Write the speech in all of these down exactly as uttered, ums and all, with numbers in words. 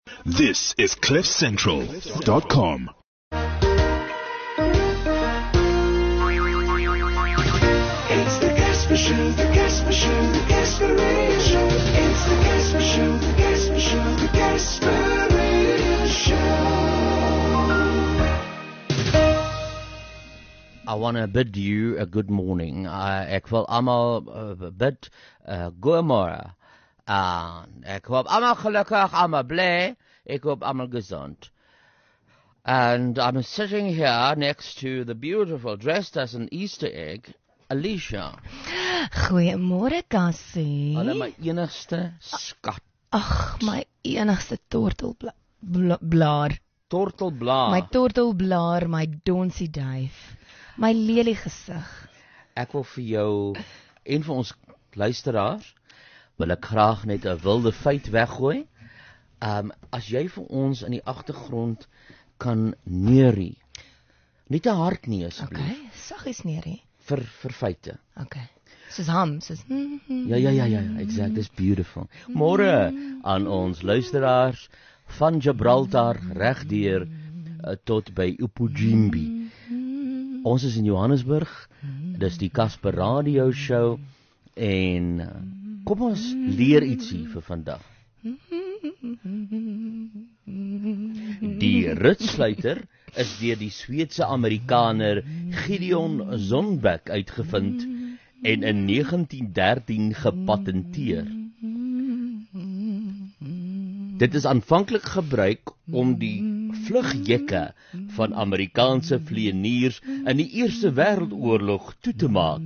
This is cliff central dot com. It's the Casper Show, the Casper Show, the Casper Radio Show. It's the Casper Show, the Casper Show, the Casper Radio Show. I want to bid you a good morning. Uh, ek wil almal uh, bid uh, goeiemôre. Uh, ek hoop almal gelukkig, almal bly. Ek hoop almal gezond. And I'm sitting here next to the beautiful, dressed as an Easter egg, Alicia. Goeiemôre, Cassie. Hulle my enigste skat. Ag, my enigste tortelblaar. Tortelblaar. My tortelblaar, my donsie duif. My lelie gesig. Ek wil vir jou en vir ons luisteraars wil ek graag net 'n wilde feit weggooi. Um as jy vir ons in die agtergrond kan neerie. Nie te hard nie asseblief. Okay, saggies neerie. Vir vir feite. Okay. Soos hom, soos Ja ja ja ja, exact, dis beautiful. Môre aan ons luisteraars van Gibraltar regdeur uh, tot by Upujimbi. Ons is in Johannesburg. Dis die Casper Radio Show en uh, kom ons leer ietsie vir vandag. Die ritsluiter is deur die Sweedse Amerikaner Gideon Zonbeck uitgevind en in negentien dertien gepatenteer. Dit is aanvanklik gebruik om die vlugjekke van Amerikaanse vlieëniers in die Eerste Wêreldoorlog toe te maak.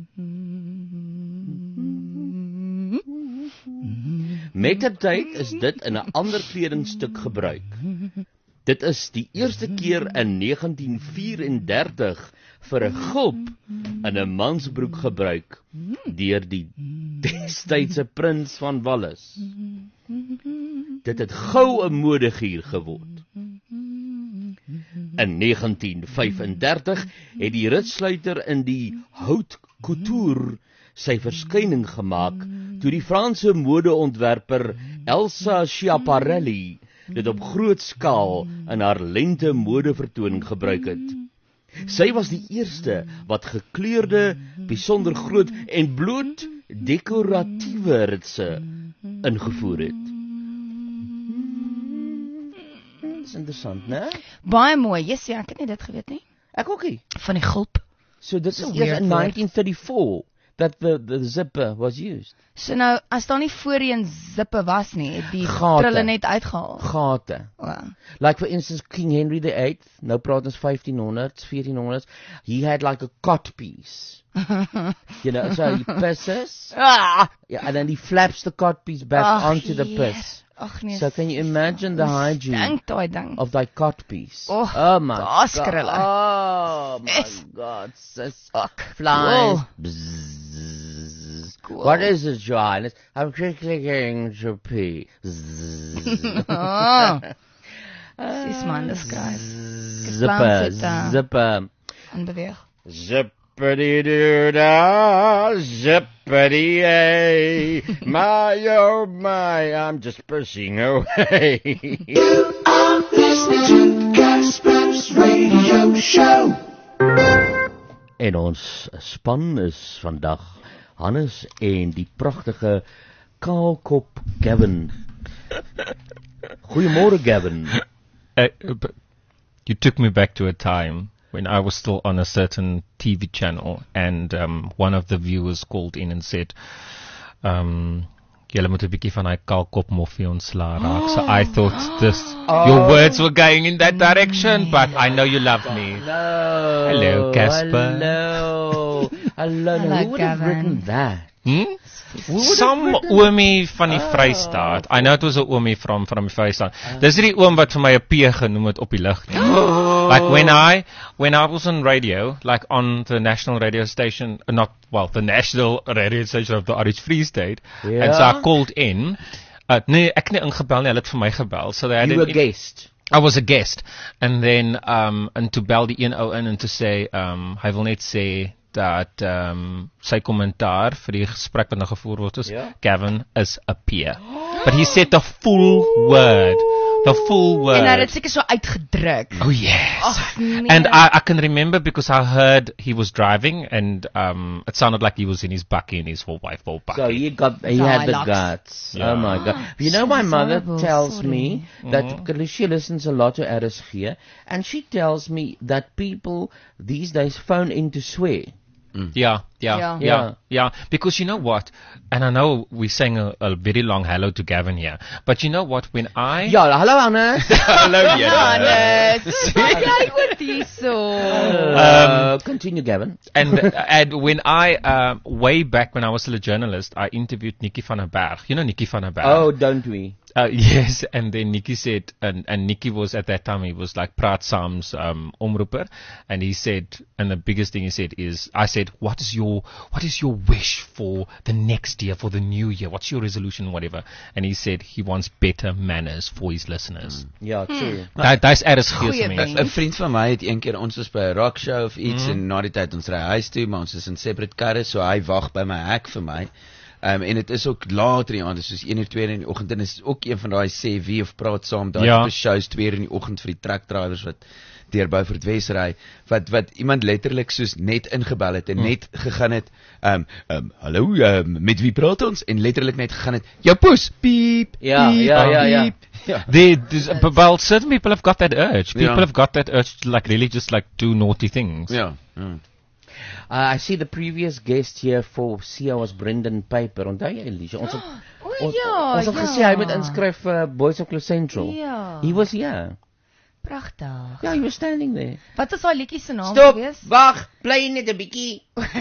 Met die tyd is dit in 'n ander kledingstuk gebruik. Dit is die eerste keer in negentien vyf-en-dertig vir 'n gulp in 'n mansbroek gebruik deur die destydse prins van Wallis. Dit het gou 'n modegier geword. In negentien vyf-en-dertig het die ritsluiter in die Haute Couture sy verskyning gemaak toe die Franse modeontwerper Elsa Schiaparelli dit op groot skaal in haar lente modevertoning gebruik het. Sy was die eerste wat gekleurde, besonder groot en bloot dekoratiewe ritse ingevoer het. Dis interessant, né? baie mooi. Yes, ja, ek het nie dit geweet nie. Ek ook nie. Van die gulp. So dit is So eers weird in word. nineteen thirty-four that the, the zipper was used. So nou, as daar nie voorheen zippe was nie, het die Gate. trille net uitgehaal. Gate. Oh. Like for instance, King Henry the eighth, nou praat ons fifteen hundreds, fourteen hundreds, he had like a cot piece. You know, so he pisses, Ah, yeah, and then he flaps the cot piece back Ach, onto the yes. piss. Ag nee. So can you imagine the hygiene Dink daai ding. of thy cot piece? Oh, oh my daar's god. krille. Oh my Yes. god. Sis. Ag, Flies. cool. Bzzz. Cool. What is it, John? I'm clicking to pee. Zzz. Oh. Sis man, dis guys. Zipper, sit daar. zipper. Aanbeweeg. Zippity-doo-dah, zippity-ay, my oh my, I'm just pushing away. You are listening to Casper's Radio Show. En ons span is vandag Hannes en die pragtige kaalkop Gavin. Goeiemôre Gavin. Uh, but you took me back to a time when I was still on a certain T V channel, and um, one of the viewers called in and said, um, "Julle moet 'n bietjie van daai kaalkop moffie ontsla raak." So I thought this, your words were going in that direction, but I know you love me. Hello. Hello, Casper. Hello. Hello. Hello, Who would have Gavin. written that? Hmm? Some oomie van die Vrystaat. I know it was a oomie from from die Vrystaat. Dis die oom wat vir my 'n P genoem het op die lug. Like when I when I was on radio, like on the national radio station, uh, not well, the national radio station of the Orange Free State, Yeah. and so I called in. Uh, nee, ek het nie ingebel nie, hulle het vir my gebel. So they had You were an- a guest. I was a guest, and then um and to bel die een ou in and to say um hy wil net sê dat um sy kommentaar vir die gesprek wat nou gevoer word is Ja. Gavin is a peer. But he said the full word The full word. En hy het dit seker so uitgedruk. Oh yes. Ag nee. And I, I can remember because I heard he was driving and um, it sounded like he was in his bakkie and his whole wife whole bakkie. So he got, he had the Dialogues. guts. Yeah. Oh my God. You know, my That's mother horrible, tells sorry. me that, because she listens a lot to R S G, and she tells me that people these days phone in to swear. Yeah, yeah, Yeah. yeah, yeah, yeah. Because you know what? And I know we're saying a, a very long hello to Gavin here. But you know what? When I... Ja, hallo Anne. hello, Hannes, jy moet hierso. Uh, continue, Gavin. And and when I uh, way back when I was still a journalist, I interviewed Nikki van der Berg. You know Nikki van der Berg. Oh, don't we? Uh, yes, and then Nikki said, and, and Nikki was at that time, he was like Praat Saam's um, omroeper, and he said, and the biggest thing he said is, I said, what is your, what is your wish for the next year, for the new year? What's your resolution, whatever? And he said he wants better manners for his listeners. Ja, true. That, that's at his gees Goeie me. ding. 'n vriend van my het een keer ons was by 'n rock show of iets en na die tyd ons ry huis toe, maar ons is in separate karre, so hy wag by my hek vir my. Um, en dit is ook later in die aand, dis soos een uur twee in die oggend en is ook een van daai sê wie of praat saam daai Ja. tipe shows twee uur in die oggend vir die truck drivers wat deur Beaufort Wes ry, wat wat iemand letterlik soos net ingebel het en Mm. net gegaan het, um, um, hallo, um, met wie praat ons? En letterlik net gegaan het, jou poes, piep, Ja, piep, ja, ja, ja. piep. Ja. They, there's- but well, certain people have got that urge. People Yeah. have got that urge to like really just like do naughty things. Ja. ja. Uh, I see the previous guest here for C O was Brendan Piper. Onthou jy, Alicia? Ons het, O ons, ja, ons het ja. gesê hy moet inskryf vir Boys of Club Central. Ja. He was here. Pragtig. Ja, he was standing there. Wat is daai liedjie se naam Stop, gewees? wag, bly net 'n bietjie.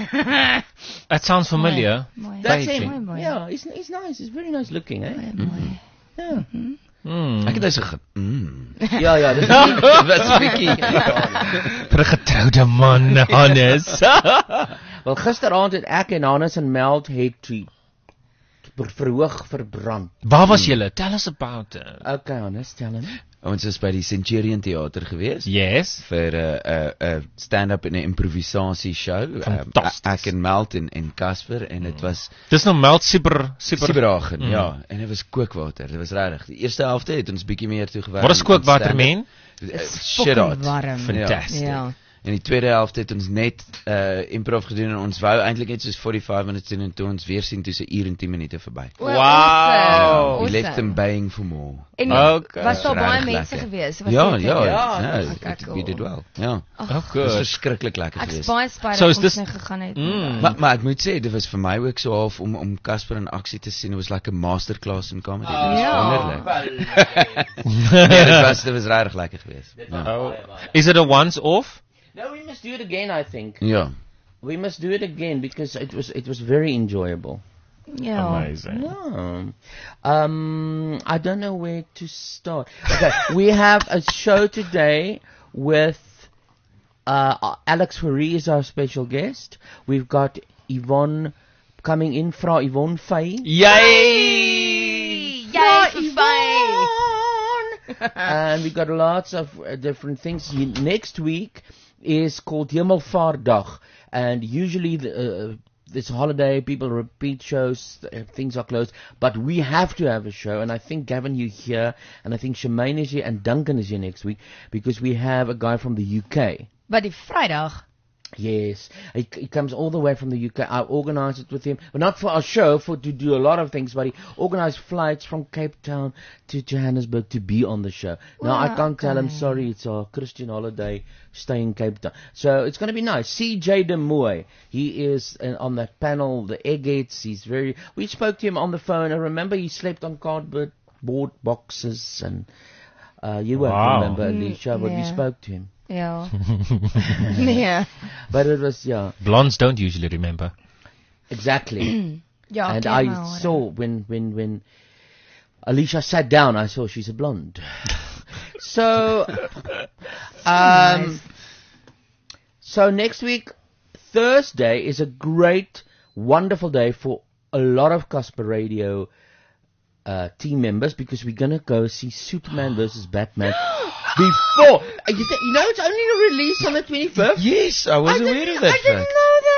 That sounds familiar. Mooi. That's Baby. him. Mooi, mooi. Yeah, he's, he's nice. He's very nice looking, eh? Mooi, mooi. Ja. Hmm. Ek het hy se ge... Mm. Ja, ja, dis Wat 'n bietjie. Vir 'n getroude man, Hannes. Wel gisteraand het ek en Hannes en Meld het die verhoog verbrand. Waar was julle? Tell us about it. Okay, Hannes, tell him. Ons is by die Centurion Theater gewees. Yes. Vir 'n 'n 'n stand-up en 'n improvisasie show. Fantasties. Um, ek en Melt en en Casper en dit was Dis nou meld super super. Sibragen, Mm. ja, en dit was kookwater. Dit was regtig. Die eerste helfte het ons bietjie meer toe gewerk. Wat is kookwater, man? Shit hot. warm. Fantastic. Ja. En die tweede helfte het ons net uh improv gedoen en ons wou eintlik net soos forty-five minutes doen en toe ons weer sien toe se uur en ten minute verby. O, Wow. awesome. We left Awesome. them baying for more. En Okay. was daar baie Regtig mense lekker. gewees? Was Ja, dit- ja, Ja, ja, okay, het- cool. we did well. Ja. Oh, Dit was good. verskriklik lekker Ek is geweest. baie spyt So dat is ons dis- nie gegaan het. Mm. Maar maar ek moet sê dit was vir my ook so half om om Casper in aksie te sien. It was like a masterclass in comedy. Dit was Ja. wonderlik. Ja, dit was dit was regtig lekker geweest. Ja. Oh. Is it a once off? No, we must do it again, I think. Ja. We must do it again because it was it was very enjoyable. Ja. Amazing. No. Um, I don't know where to start. Okay, we have a show today with uh, Alex Fourie is our special guest. We've got Yvonne coming in from Yvonne Faye. Yay! Jy is fyn. And we got lots of uh, different things. Y- Next week is called Hemelvaartdag, and usually the, uh, this holiday people repeat shows, uh, things are closed, but we have to have a show. And I think Gavin, you're here, and I think Shemaine is here, and Duncan is here next week because we have a guy from the U K. Wat die Vrydag? Yes, he, he comes all the way from the U K. I organised it with him, well, not for our show, for to do a lot of things, but he organised flights from Cape Town to Johannesburg to be on the show. Now I Wow, can't tell him, okay. sorry, it's our Christian holiday, stay in Cape Town. So it's going to be nice. C J De Mooi, he is uh, on that panel, the Eggheads. He's very. We spoke to him on the phone. I remember he slept on cardboard board boxes, and uh, you won't Wow. remember, Alicia, but we yeah. spoke to him. Ja. Nee. But it was yeah, Blondes don't usually remember. exactly. Ja, And ken I my hare. saw when when when Alicia sat down, I saw she's a blonde. So, um, so next week, Thursday is a great, wonderful day for a lot of Casper Radio uh, team members because we're gonna go see Superman versus Batman before. You, th- you know, it's only a release on the twenty-fifth. Yes, I was I aware didn't, of that I didn't fact. know that.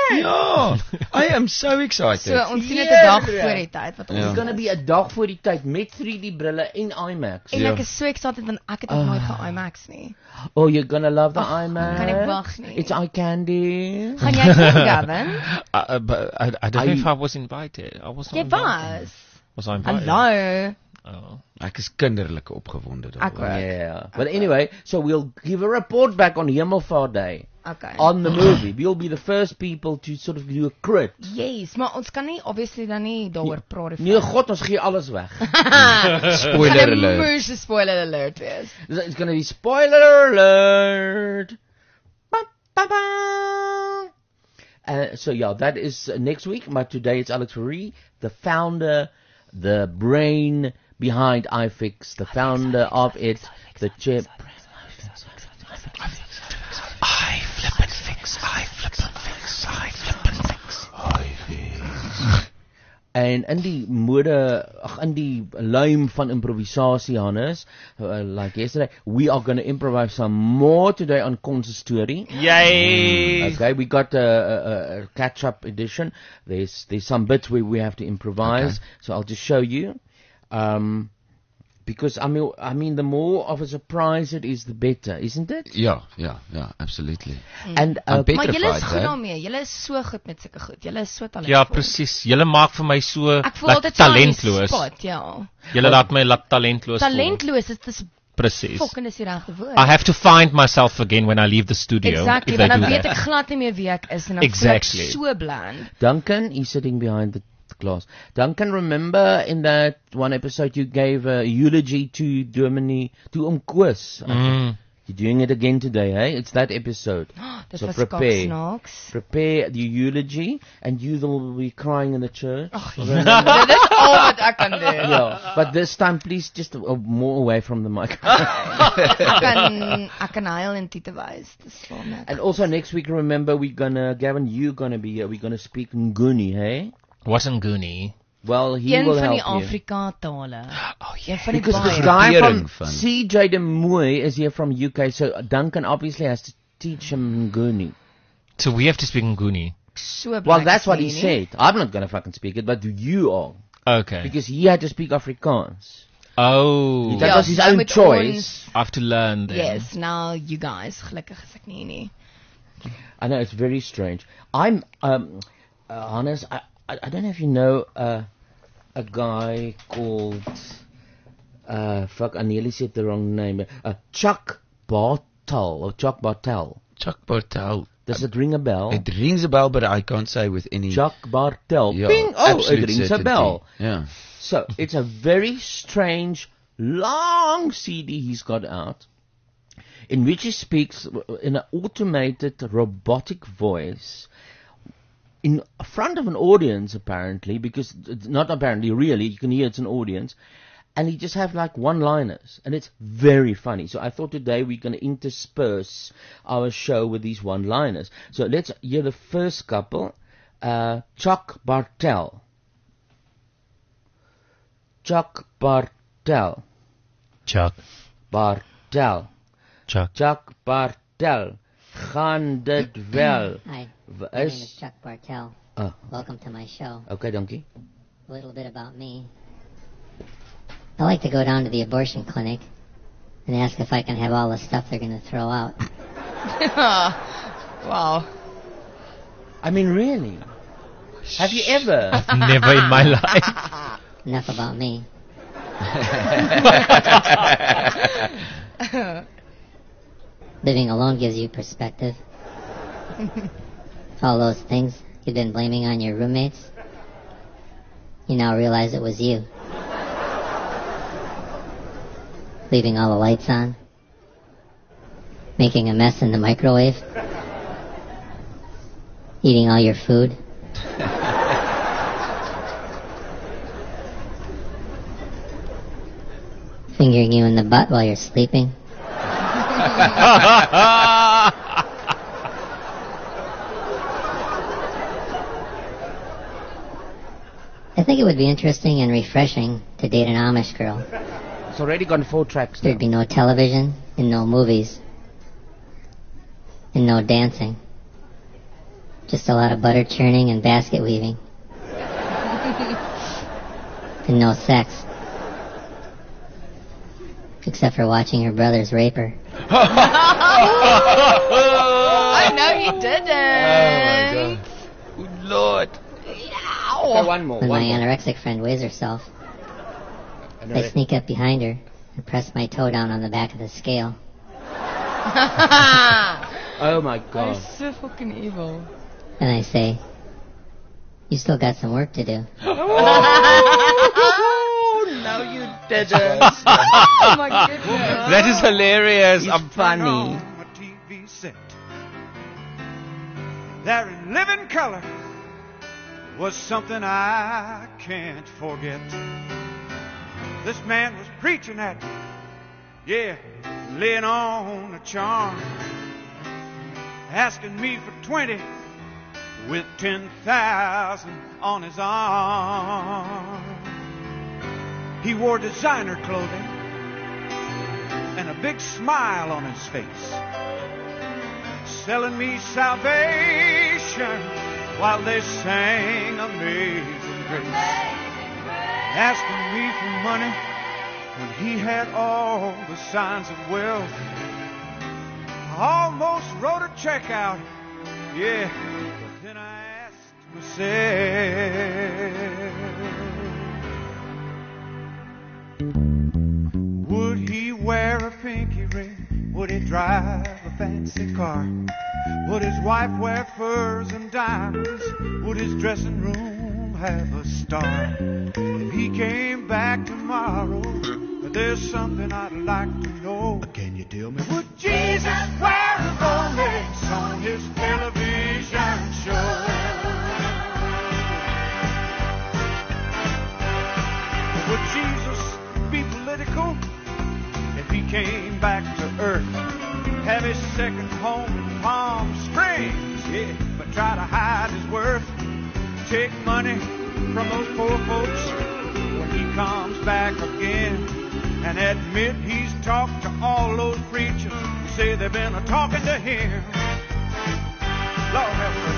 Ja, I am so excited. So ons sien dit 'n dag Here. voor die tyd wat ons Ja. It's gonna be 'n dag voor die tyd met three D brille en IMAX. En Ja. ek is so excited want ek het nog nooit ge-IMAX nie. Oh, you're gonna love the IMAX. kan ek wag nie. It's eye candy. Gaan jy kom, Gavin? Uh, uh, but I, I don't I- know if I was invited. I was not Jy invited. was. Was I invited? Hallo. Oh. Ek is kinderlik opgewonde Ek daaroor. ook. Yeah. But anyway, so we'll give a report back on Hemelvaart Day Okay. on the movie. We'll be the first people to sort of do a crit. Yes, maar ons kan nie obviously dan nie daaroor praat Nee, God, ons gee alles weg. Spoiler alert. Moes 'n spoiler alert wees. It's going to be spoiler alert. Ba, ba, ba. Uh, so yeah, that is uh, next week. But today it's Alex Faree, the founder, the brain behind iFix, the founder of it, the chip. I flip and fix. I flip and fix. I flip and fix. En in die mode, ag in die luim van improvisasie, Hannes, uh, like yesterday, we are going to improvise some more today on Consistory. Yay! Okay, we got a, a, a catch-up edition. There's there's some bits where we have to improvise, so I'll just show you. Um, because I mean, I mean, the more of a surprise it is, the better, isn't it? Ja, ja, ja, absolutely. And uh, I'm Maar julle is petrified, goed hè? daarmee. Julle is so goed met sulke goed. Julle is so talentvol. Ja, presies. Julle maak vir my so Ek voel like, altyd so aan die talentloos. spot, ja. Julle laat my like, talentloos voel. Talentloos, dit is Presies. fucking is die regte woord. I have to find myself again when I leave the studio. Exactly, if they want do dan weet that. ek glad nie meer wie ek is en dan Exactly. voel ek so bland. Duncan, he's sitting behind the glass. Duncan, remember in that one episode you gave a eulogy to Germany, to Oom Koos. Mm. You're doing it again today, hey? It's that episode. Dit So was prepare. snaaks. Prepare the eulogy, and you will be crying in the church. Dit is al wat ek kan doen. Yeah, but this time, please, just uh, more away from the microphone. Ek kan ek kan huil en Tite wys. Dis so net. And also next week, remember, we're gonna, Gavin, you're gonna be here. We're gonna speak Nguni, hey? Wasn't Goonie. Well, he Een will van help die you. Afrika tale. Oh Een van die Because this baie. guy from Groepering van- C J de Mooi is here from U K, so Duncan obviously has to teach him Nguni. So we have to speak Nguni. So bly Well, ek that's is what nie, he nie? said. I'm not gonna fucking speak it, but you are. Okay. Because he had to speak Afrikaans. Oh. That Ja, was his nou own moet choice. ons- I have to learn then. Yes, now you guys, gelukkig is ek nie nie. I know, it's very strange. I'm, um, uh, honest, I, I, I don't know if you know, uh, a guy called, uh, fuck, I nearly said the wrong name, uh, Chuck Bartel, or Chuck Bartel. Chuck Bartel. Does it ring a bell? It rings a bell, but I can't say with any... Chuck Bartel. Ja, Ping! Oh, absolute it rings a certainty. bell. Ja. So, it's a very strange, long C D he's got out, in which he speaks in an automated, robotic voice, in front of an audience, apparently, because, not apparently, really, you can hear it's an audience, and he just have like one-liners, and it's very funny. So I thought today we're going to intersperse our show with these one-liners. So let's hear the first couple, uh, Chuck Bartel. Chuck Bartel. Chuck. Bartel. Chuck. Chuck Bartel. Gaan dit wel? Hi, W- my name is Is, Chuck Bartel. oh, Welcome to my show. okay, donkey. A little bit about me. I like to go down to the abortion clinic and ask if I can have all the stuff they're going to throw out. Wow. I mean, really? Have you ever? Never in my life. Enough about me. Living alone gives you perspective. All those things you've been blaming on your roommates, you now realize it was you. Leaving all the lights on, making a mess in the microwave, eating all your food. Fingering you in the butt while you're sleeping. I think it would be interesting and refreshing to date an Amish girl. It's already gone four tracks now. There'd be no television and no movies and no dancing. Just a lot of butter churning and basket weaving. And no sex. Except for watching her brothers rape her. Oh no, you didn't. Oh my God. Good Lord. Okay, one more. When One my more. anorexic friend weighs herself, I sneak up behind her and press my toe down on the back of the scale. Oh my That God. is so fucking evil. And I say, you still got some work to do. Oh, no, you didn't. Oh my goodness. That is hilarious. He's I'm funny. On a T V set. There in living color was something I can't forget. This man was preaching at me, yeah, laying on a charm, asking me for twenty with ten thousand on his arm. He wore designer clothing and a big smile on his face, selling me salvation while they sang Amazing Grace, asking me for money when he had all the signs of wealth. I almost wrote a check out, yeah, but then I asked myself, would he wear a pinky ring? Would he drive a fancy car? Would his wife wear furs and diamonds? Would his dressing room have a star? If he came back tomorrow, there's something I'd like to know. Can you tell me? Would Jesus wear a Rolex on his television show? Would Jesus be political if he came back to earth? Have his second home in Palm Springs, yeah, but try to hide his worth. Take money from those poor folks when he comes back again, and admit he's talked to all those preachers who say they've been a talking to him. Lord help us.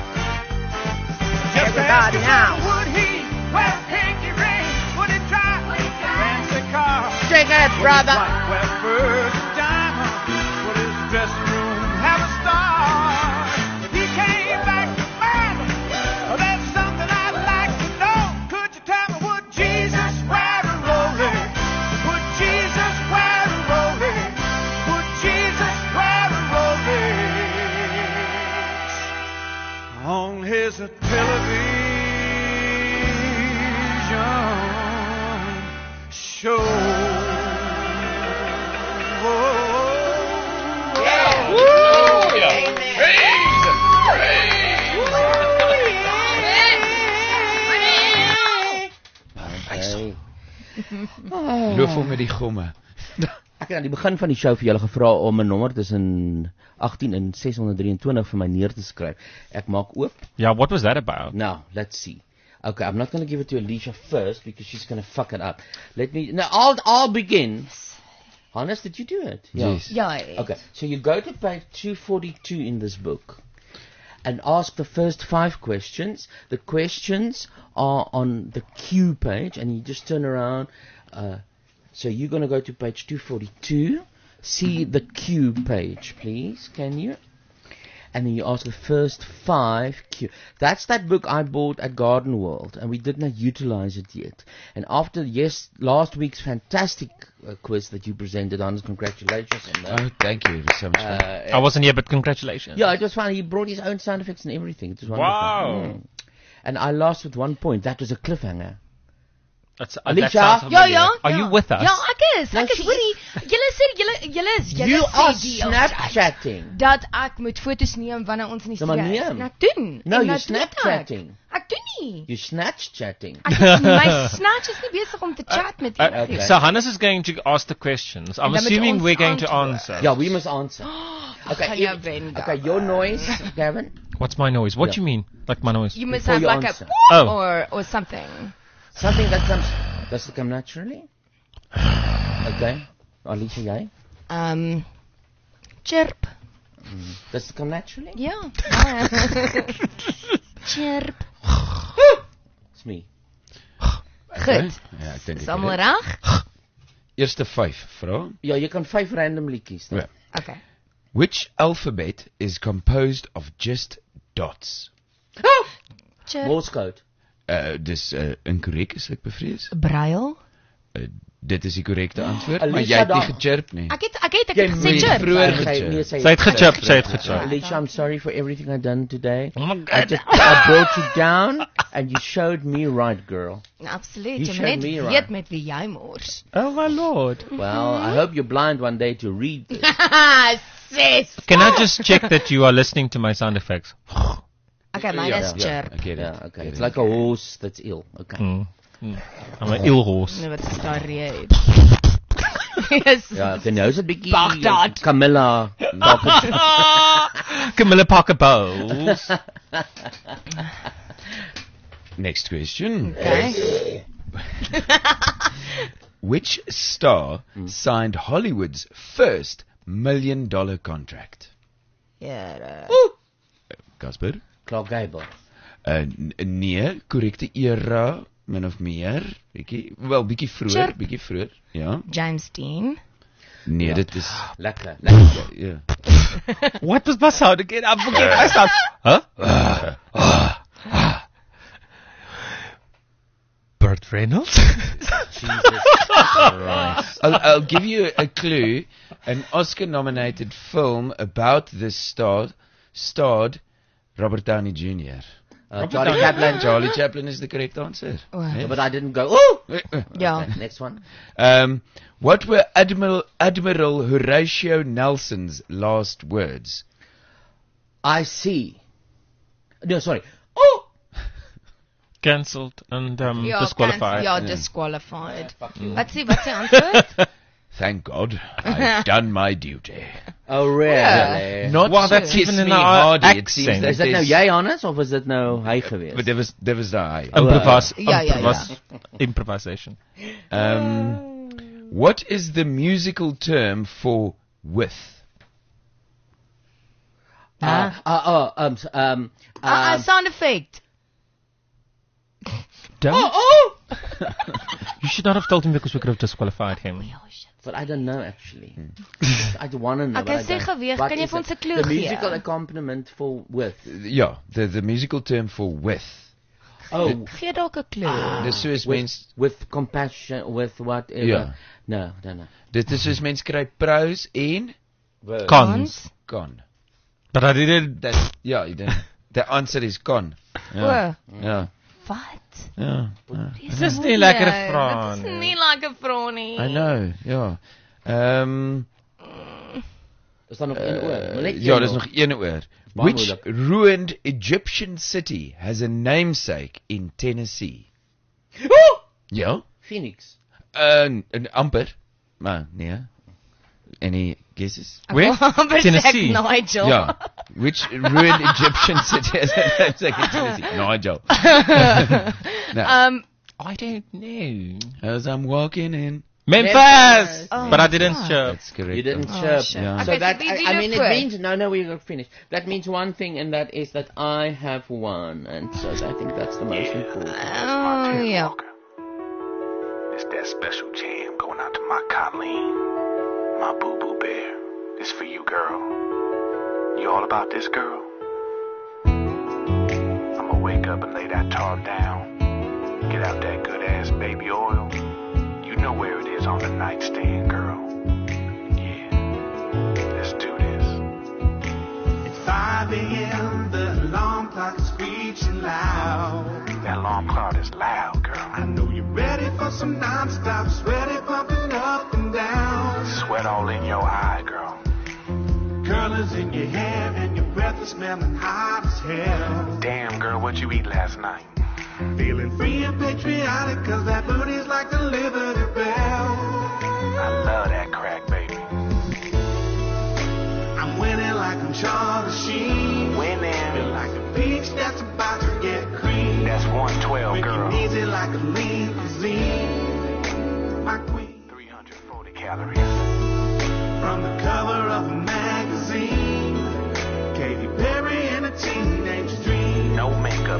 Just Everybody ask him, now. would he wear a pinky ring? Would he drive a fancy car? Drink it, brother. Would his wife wear furs and diamonds? Would his dressing room have a star? If he came back to Bible, oh, that's something I'd like to know. Could you tell me, would Jesus wear a Rolex? Would Jesus wear a Rolex? Would Jesus wear a Rolex on his television show? Okay. Loop hom met die gomme. Ek het aan die begin van die show vir julle gevra om 'n nommer tussen agttien en ses honderd drieëntwintig vir my neer te skryf. Ek maak oop. Yeah, what was that about? Now, let's see. Okay, I'm not going to give it to Alicia first because she's going to fuck it up. Let me. No, I'll I'll begin. Hannes, did you do it? Yes. Ja. Okay, so you go to page two forty-two in this book and ask the first five questions. The questions are on the Q page, and you just turn around. Uh, so you're going to go to page two forty-two. See the Q page, please. Can you? And then you ask the first five Q. That's that book I bought at Garden World, and we did not utilize it yet. And after yes, last week's fantastic uh, quiz that you presented, Hans, congratulations on that. Oh, thank you. It was so much fun. Uh, I wasn't here, but congratulations. yeah, it was fun. He brought his own sound effects and everything. It was wonderful. Wow. Mm. And I lost with one point. That was a cliffhanger. That's, uh, Alicia? that sounds Ja, familiar. ja. Are ja. you with us? Ja, ek is. No, Ek is she- hoorie. Julle sê julle julle is julle You sê are die Snapchatting. dat ek moet foto's neem wanneer ons in die Ja, maar studio is. neem. En ek doen. No, en you're nou doen ek. Snapchatting. Ek doen nie. You snatch chatting. Ek is, my snatch is nie besig om te chat met Uh, iemand. Okay. So Hannes is going to ask the questions. I'm En dan moet assuming ons we're going to antwoord. answer. Yeah, we must answer. Okay, gaan jou if- wen, okay, Gavin. your noise, Gavin. What's my noise? What Yeah. do you mean? Like my noise? You must Before have you like answer. a Oh. or or something. Something that comes. Does it come naturally? Okay. Alicia, jij? Um chirp. Does it come naturally? Ja. baie. Chirp. It's me. Goed. Ja, ek dink Is ek almal weet reg? dit. Eerste vyf, vra. Ja, jy kan vyf random liedjies. Ja. Okay. Which alphabet is composed of just dots? Chirp. Morse code. Uh, dis uh, incorrek is ek bevrees. Braille. Uh, dit is die korrekte antwoord, Alicia maar jy het nie daar- gechirp nie. Ek het ek het ek Jy het gesê moet chirp. vroeër Sy- gechirp. nee, sy- Sy het gechirp, sy het gechirp. Alicia, I'm sorry for everything I've done today. Oh my I just I brought you down and you showed me right, girl. Absoluut. You Jy showed moet net me weet right. met wie jy mors. Oh my lord. Well, I hope you're blind one day to read this. Sis. Can I just check that you are listening to my sound effects? Okay, mine Ja, is ja, chirp. Ek het dit. Yeah, okay. It's like a horse that's ill. Okay. Mm. Mm. I'm an ill horse. Nee, wat is daar reed? Yes. Ja, okay, nou is dit bietjie Baghdad. Camilla. Camilla Parker Bowles. Next question. Okay. Which star signed Hollywood's first million dollar contract? Ja. Casper? Clark Gable. Uh, n- nee, korrekte era, min of meer. Bietjie, wel bietjie vroeër, Chirp. bietjie vroeër. Ja. James Dean. Nee, dit is Lekker. Lekker. ja. What was my sound again? I forget my sound. Huh? Burt Reynolds? Jesus Christ. I'll, I'll give you a clue. An Oscar-nominated film about this star starred Robert Downey Junior Uh, Charlie Chaplin. Charlie Chaplin is the correct answer. Yeah, but I didn't go, oh! Ja. Okay, next one. Um, what were Admiral Admiral Horatio Nelson's last words? I see. No, sorry. Oh! Cancelled and um, Ja, disqualified. Ja, disqualified. Fuck you. Wat sê wat sê antwoord? Thank God, I've done my duty. Oh, really? Not Well, that's kiss even in me our hardy. It seems accent. that Is dit nou there's- jy, Hannes, of is dit nou hy gewees? But there was there was die. Improvise, Ja, ja, ja. improvise, improvisation. Um, what is the musical term for with? Uh, uh, oh, um, s- um, Ah, um, sound effect. Don't. oh! You should not have told him because we could have disqualified him. But I don't know, actually. I don't want to know. Okay, but I sê don't. geweeg, What kan jy is vir ons it? 'n clue The gee? musical accompaniment for with. Yeah, the the musical term for with. Oh, Gee dalk 'n klou. Dis soos with, mens with compassion, with whatever. Ja. No, no, no. dit is soos mens kry pros en Cons. con. But I didn't. That ja, you didn't. The answer is con. O, Ja. Ja. wat? Ja. ja. Dit is nie lekker vra Dit is nie. nie lekker vra nie. I know. Ja. Ehm um, Is daar nog een oor? Maar net ja, een daar's nog. nog een oor. Baie Which moeilik. ruined Egyptian city has a namesake in Tennessee? Oh! Ja. Phoenix. Uh, n- amper. Maar nee. Any guesses? Where? Tennessee. Nigel. Ja. Which ruined Egyptian city has a namesake in Tennessee? Nigel. no. Um, I don't know. As I'm walking in. Memphis! Memphis. Oh, But I didn't fuck. chirp. That's correct. You didn't Oh, chirp. shit. Yeah. So Okay, that, so wie I, doen I jou mean, it voor? means, no, no, we're finished. That means one thing, and that is that I have won. And so I think that's the most important. Oh, ja. It's that special jam going out to my Colleen, my boo boo bear. It's for you, girl. You all about this, girl? I'ma wake up and lay that tar down. Get out that good ass baby oil. You know where it is on the nightstand, girl. Yeah. Let's do this. It's five a.m. The alarm clock is screeching loud. That alarm clock is loud, girl. I know you're ready for some non-stop sweaty pumping up and down. Sweat all in your eye, girl. Curlers in your hair and your breath is smelling hot as hell. Damn, girl, what you eat last night? Feeling free and patriotic cause that booty's like the Liberty Bell. I love that crack, baby. I'm winning like I'm Charlie Sheen. Feel Winning. like a peach that's about to get cream. That's one twelve, Making girl. easy like a lean cuisine. My queen. three hundred forty calories. From the cover of a magazine.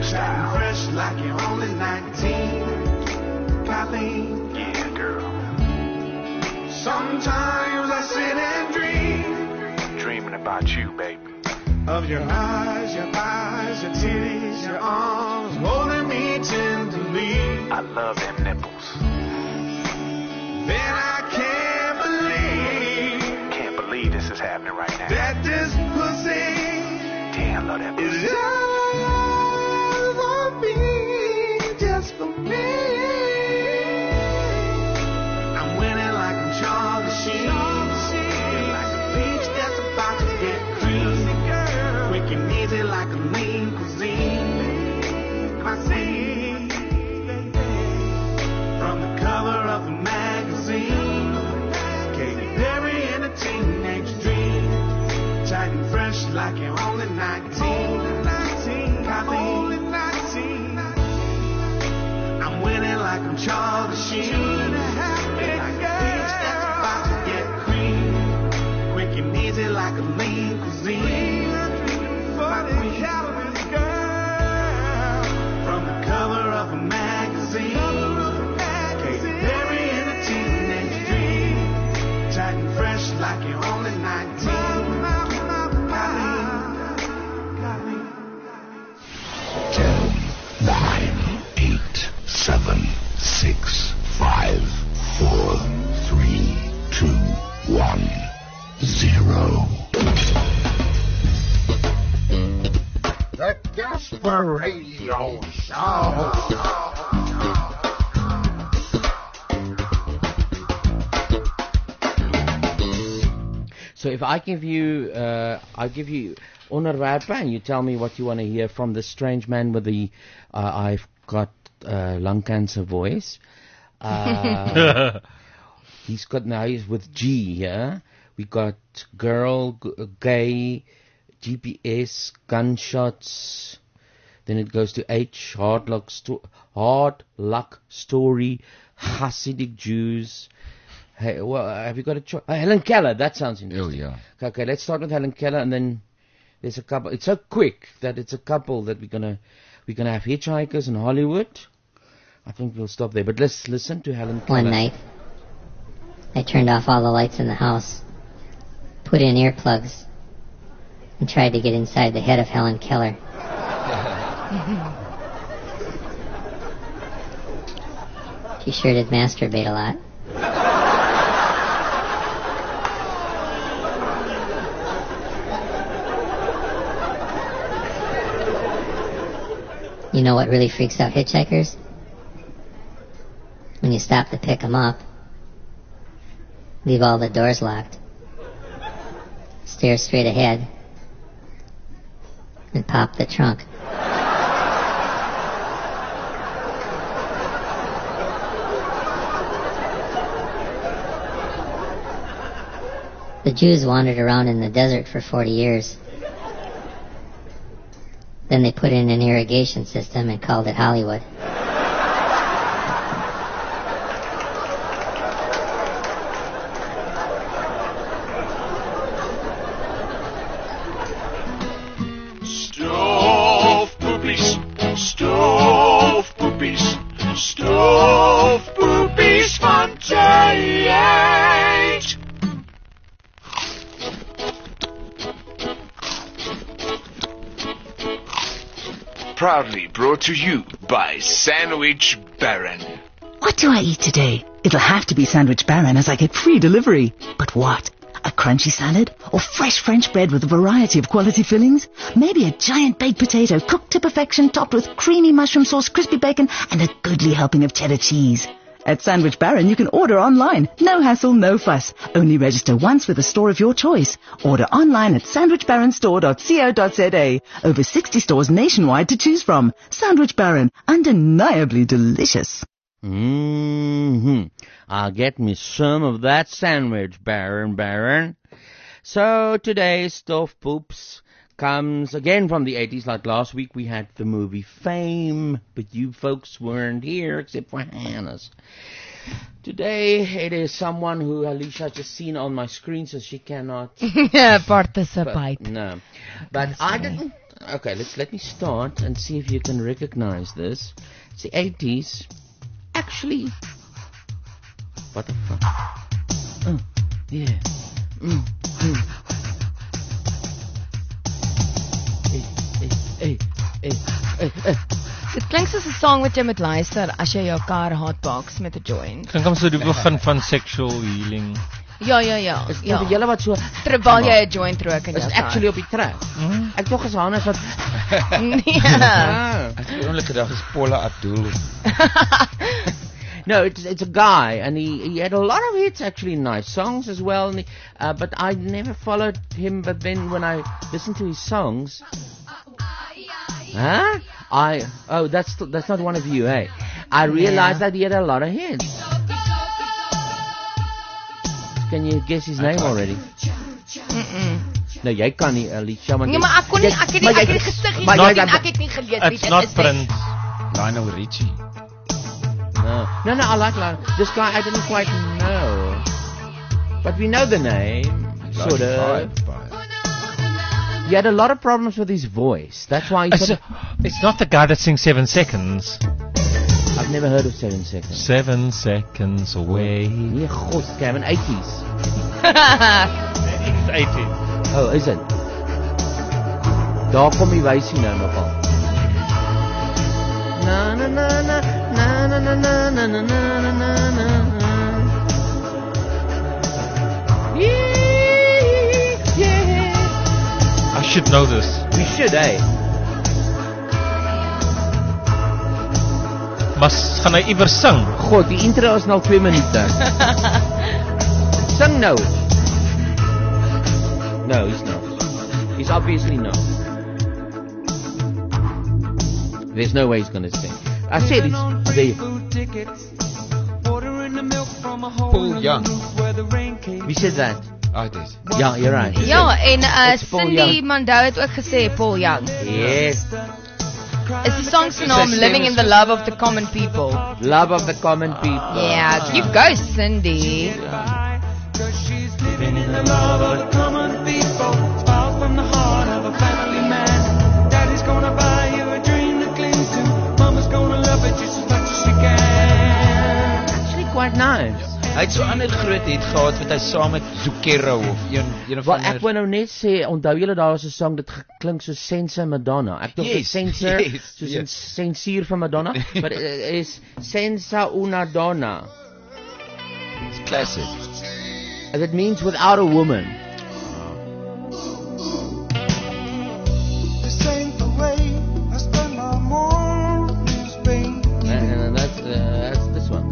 style. Fresh like you're only nineteen. Colleen. Yeah, girl. Sometimes I sit and dream Dreaming about you, baby. of your eyes, your thighs, your titties, your arms holding me tenderly. I love them nipples. Then I can't believe Can't believe this is happening right now. that this pussy Damn, love that is pussy. just for me, just for me. I'm winning like I'm Charlie Sheen, like a beach that's about to get crazy, girl. Quick and easy like a lean cuisine. Cuisine, from the cover of a magazine, Katy Perry in a teenage dream, tight and fresh like you're only nineteen. Only nineteen. I'm winning like I'm Charlie Sheen, like a beach that's about to get cream, quick and easy like a lean cuisine. forty calories, girl, from the cover of a magazine, Katy Perry in a teenage dream, tight and fresh like you're only nineteen. ten, nine, eight, seven, six, five, four, three, two, one, zero. The Gasper Radio Show. So if I give you, uh, I give you onderwerpe and you tell me what you want to hear from the strange man with the, uh, I've got uh, lung cancer voice. Uh, he's got, now he's with G here. We got girl, g- gay, G P S, gunshots. Then it goes to H, hard luck, sto- hard luck story, Hasidic Jews. Hey, well, have you got a choice? Uh, Helen Keller, that sounds interesting. Oh, yeah. Okay, okay, let's start with Helen Keller, and then there's a couple. It's so quick that it's a couple that we're gonna we're gonna have hitchhikers in Hollywood. I think we'll stop there, but let's listen to Helen Keller. One night, I turned off all the lights in the house, put in earplugs, and tried to get inside the head of Helen Keller. She sure did masturbate a lot. You know what really freaks out hitchhikers? When you stop to pick them up, leave all the doors locked, stare straight ahead, and pop the trunk. The Jews wandered around in the desert for forty years. Then they put in an irrigation system and called it Hollywood. Stove poopies, stove poopies, stove poopies van J H. Proudly brought to you by Sandwich Baron. What do I eat today? It'll have to be Sandwich Baron as I get free delivery. But what? A crunchy salad? Or fresh French bread with a variety of quality fillings? Maybe a giant baked potato cooked to perfection topped with creamy mushroom sauce, crispy bacon and a goodly helping of cheddar cheese. At Sandwich Baron you can order online. No hassle, no fuss. Only register once with a store of your choice. Order online at sandwich baron store dot co dot za. Over sixty stores nationwide to choose from. Sandwich Baron, undeniably delicious. Mm-hmm. I'll get me some of that sandwich, Baron, Baron. So today's Stuff Poops comes again from the eighties. Like last week we had the movie Fame, but you folks weren't here except for Hannah's. Today it is someone who Alicia just seen on my screen, so she cannot Participate. But, no, but I didn't. Okay, let's let me start and see if you can recognize this. It's the eighties. Actually, what the fuck? Oh, yeah. Mm, mm. Hey, hey, hey, hey, hey, hey. Dit klink soos 'n song wat jy moet luister as jy jou kar hotbox met 'n joint. Klink hom so die begin van sexual healing. Ja, ja, ja. Is ja. dit julle wat so terwyl jy 'n joint rook in jou is kar? actually op die trek. Mm. Ek dink is Hannes wat Nee. Ek het onlik gedag is Paula Abdul. No, it's it's a guy, and he, he had a lot of hits, actually, nice songs as well. And he, uh, but I never followed him. But then when I listened to his songs, huh? I oh, that's that's not one of you, hey? I realized Yeah. that he had a lot of hits. Can you guess his name already? Mm-mm. No, jy kan nie, Alicia, want Nee, jy- maar ek kon nie, jy- ek het maar nie, ek jy- het die gesig nie maar gesien, jy- ek het nie geweet wie It's dit not is. Prince. Lionel Richie. No, no, no, I like Lionel. This guy I didn't quite know, but we know the name, sort of. He had a lot of problems with his voice. That's why he It's, sort of, it's not the guy that sings Seven Seconds. I've never heard of Seven Seconds. Seven seconds away. Nee, god, Kevin, eighties. It's eighty. Oh, is it? Daar kom die wysie nou nogal. Na na na na na na na na na na na na na. Yeah, yeah. I should know this. We should, eh? Maar gaan hy iewers sing? God, die intro is nou twee minute. Sing nou. No, he's not. He's obviously not. There's no way he's gonna sing. I said it's the Paul Young. Wie said that? Ah, dis. Yeah, you're right. Ja, en uh, It's Paul Cindy Young. Mandou het ook gesê Paul Young. Yes. Is die song se naam Living in the Love of the Common People? Love of the common people. Yeah, you go Cindy. Living in the love of the common people, smiles from the heart of a family man. Daddy's gonna buy you a dream to cling to. Mama's gonna love it just as much as she can. Actually quite nice. Hy het so 'n ander groot hit gehad wat hy saam met Zucchero of een een of Wel, ander. ek wou nou net sê, onthou julle daar was 'n song dit klink so Sense Madonna. Ek dink Yes, dit censor, yes, soos yes. 'n sensuur van Madonna, but it is Senza una donna. It's classic. And it means without a woman. This ain't the way I spend my mornings, baby. And, and that's uh, that's this one.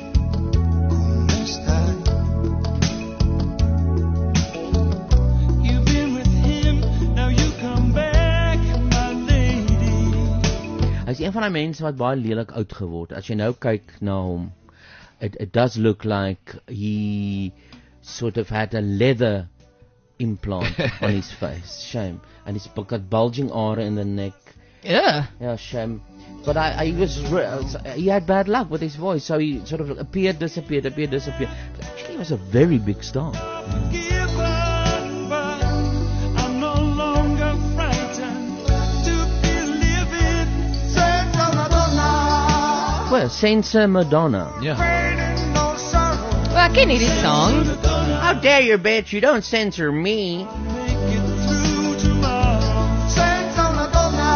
You've been with him, now you come back, my lady. Hy is een van die mense wat baie lelik oud geword. As jy nou kyk na hom, it it does look like he sort of had a leather implant on his face. Shame. And he's got bulging are in the neck. Yeah. Yeah, shame. But I, I he was re- he had bad luck with his voice, so he sort of appeared, disappeared, appeared, disappeared. But actually, he was a very big star. Give up, but I'm no longer frightened to be living. Senza Madonna. Well, Senza Madonna. Ja. Raining no sorrow. Well, ek ken hierdie song. How dare you, bitch? You don't censor me. Make it through tomorrow. Senza Madonna.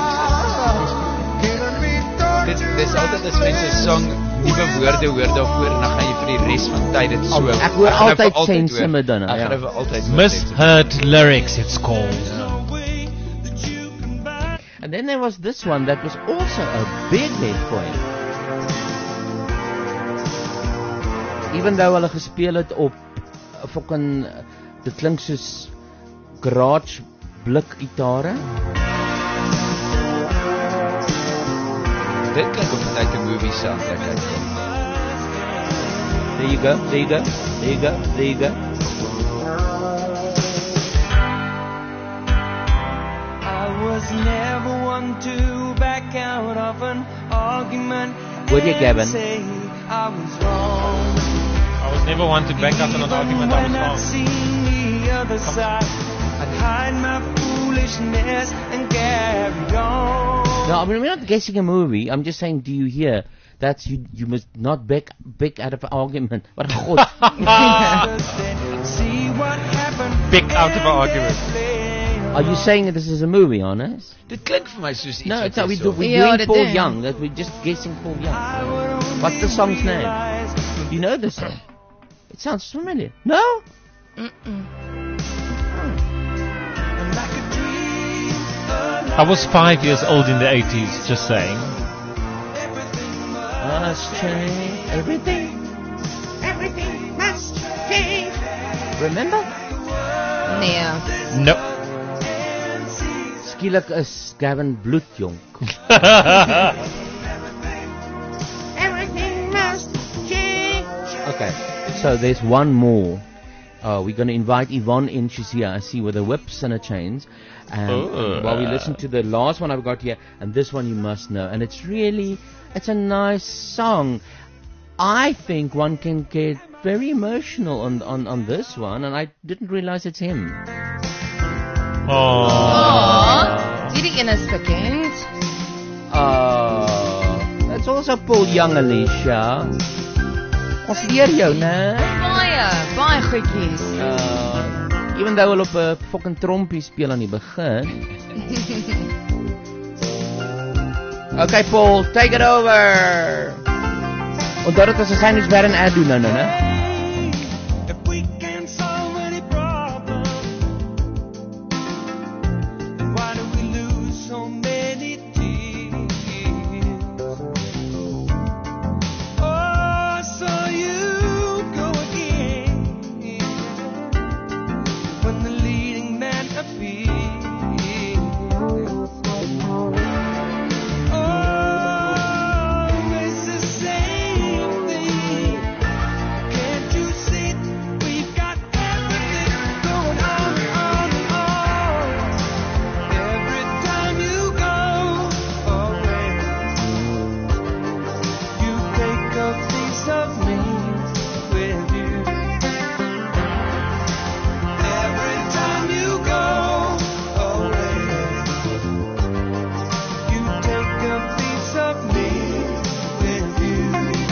Gonna be Dit tortured. dis altyd as mense song nuwe woorde hoor daarvoor en dan gaan jy vir die res van tyd dit so. Ek hoor gaan nou vir altyd Sense hoor. Madonna, Ek gaan ja. nou vir altyd hoor Misheard lyrics, it's called. No way that you can buy. And then there was this one that was also a big hit for him. Even though hulle gespeel het op fucking dit klink soos garage blik gitare. Dit klink of dit 'n movie soundtrack uitkom. There you go, there you go, there you go, there you go. I was never one to back out of an argument. Would you, Gavin? and say I was wrong. I was never one to back out on an argument, I was When I wrong. seen the other side, I'd hide my foolishness and carry on. No, I mean, we're not guessing a movie. I'm just saying, do you hear? That's you. You must not back back out of an argument. What God? See what happened. Big out of an argument. Are you saying that this is a movie, honest? Dit klink vir my soos iets. No, wat it's not. jy We so- do, we're Yeah, doing they Paul do. Young. That we're just guessing Paul Young. What's the song's name? You know the song? It sounds familiar. No? Mm-mm. I was five years old in the eighties, just saying. Must change everything. Everything must change. Remember? Nee. No. Skielik is Gavin bloedjonk. Everything must change. Okay, so there's one more. Uh, we're going to invite Yvonne in. She's here, I see, with her whips and her chains. And Oh. while we listen to the last one I've got here, and this one you must know. And it's really, it's a nice song. I think one can get very emotional on, on, on this one, and I didn't realize it's him. Oh. Oh, hierdie een is bekend. Uh, that's also Paul Young, Alicia. Ons leer jou, né? Baie, baie goedjies. Uh, even though hulle op 'n fucking trompie speel aan die begin. Okay, Paul, take it over. Onthou dit as 'n sandwich baron ad doen nou, né? If we can solve any problem, then why do we lose so many tears? Oh, so you go again when the leading man appears. Oh, it's the same thing. Can't you see we've got everything going on, on, on? Every time you go away, you take a piece of me with you. Every time you go away, you take a piece of me with you.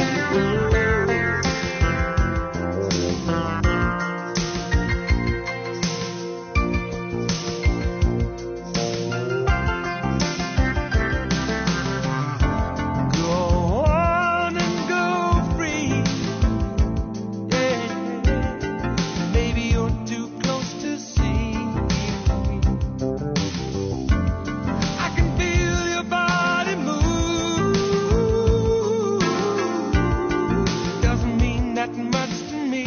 Go on and go free. Yeah, maybe you're too close to see. I can feel your body move. Doesn't mean that much to me.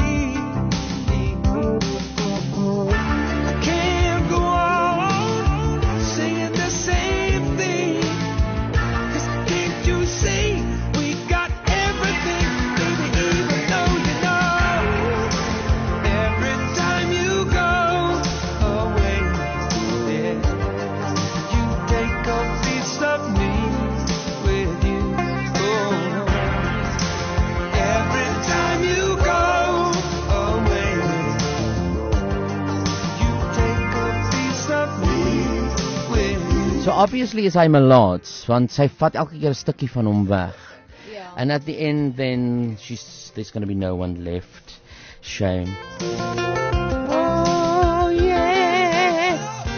I can't go on saying the same thing. 'Cause can't you see we got everything, baby, even though you know every time you go away, yeah, you take a piece of me with you. Oh, every time you go away, you take a piece of me with you. So obviously is hy malaats, want sy vat elke keer 'n stukkie van hom weg. Ja. And at the end then she's there's going to be no one left. Shame. Oh yeah.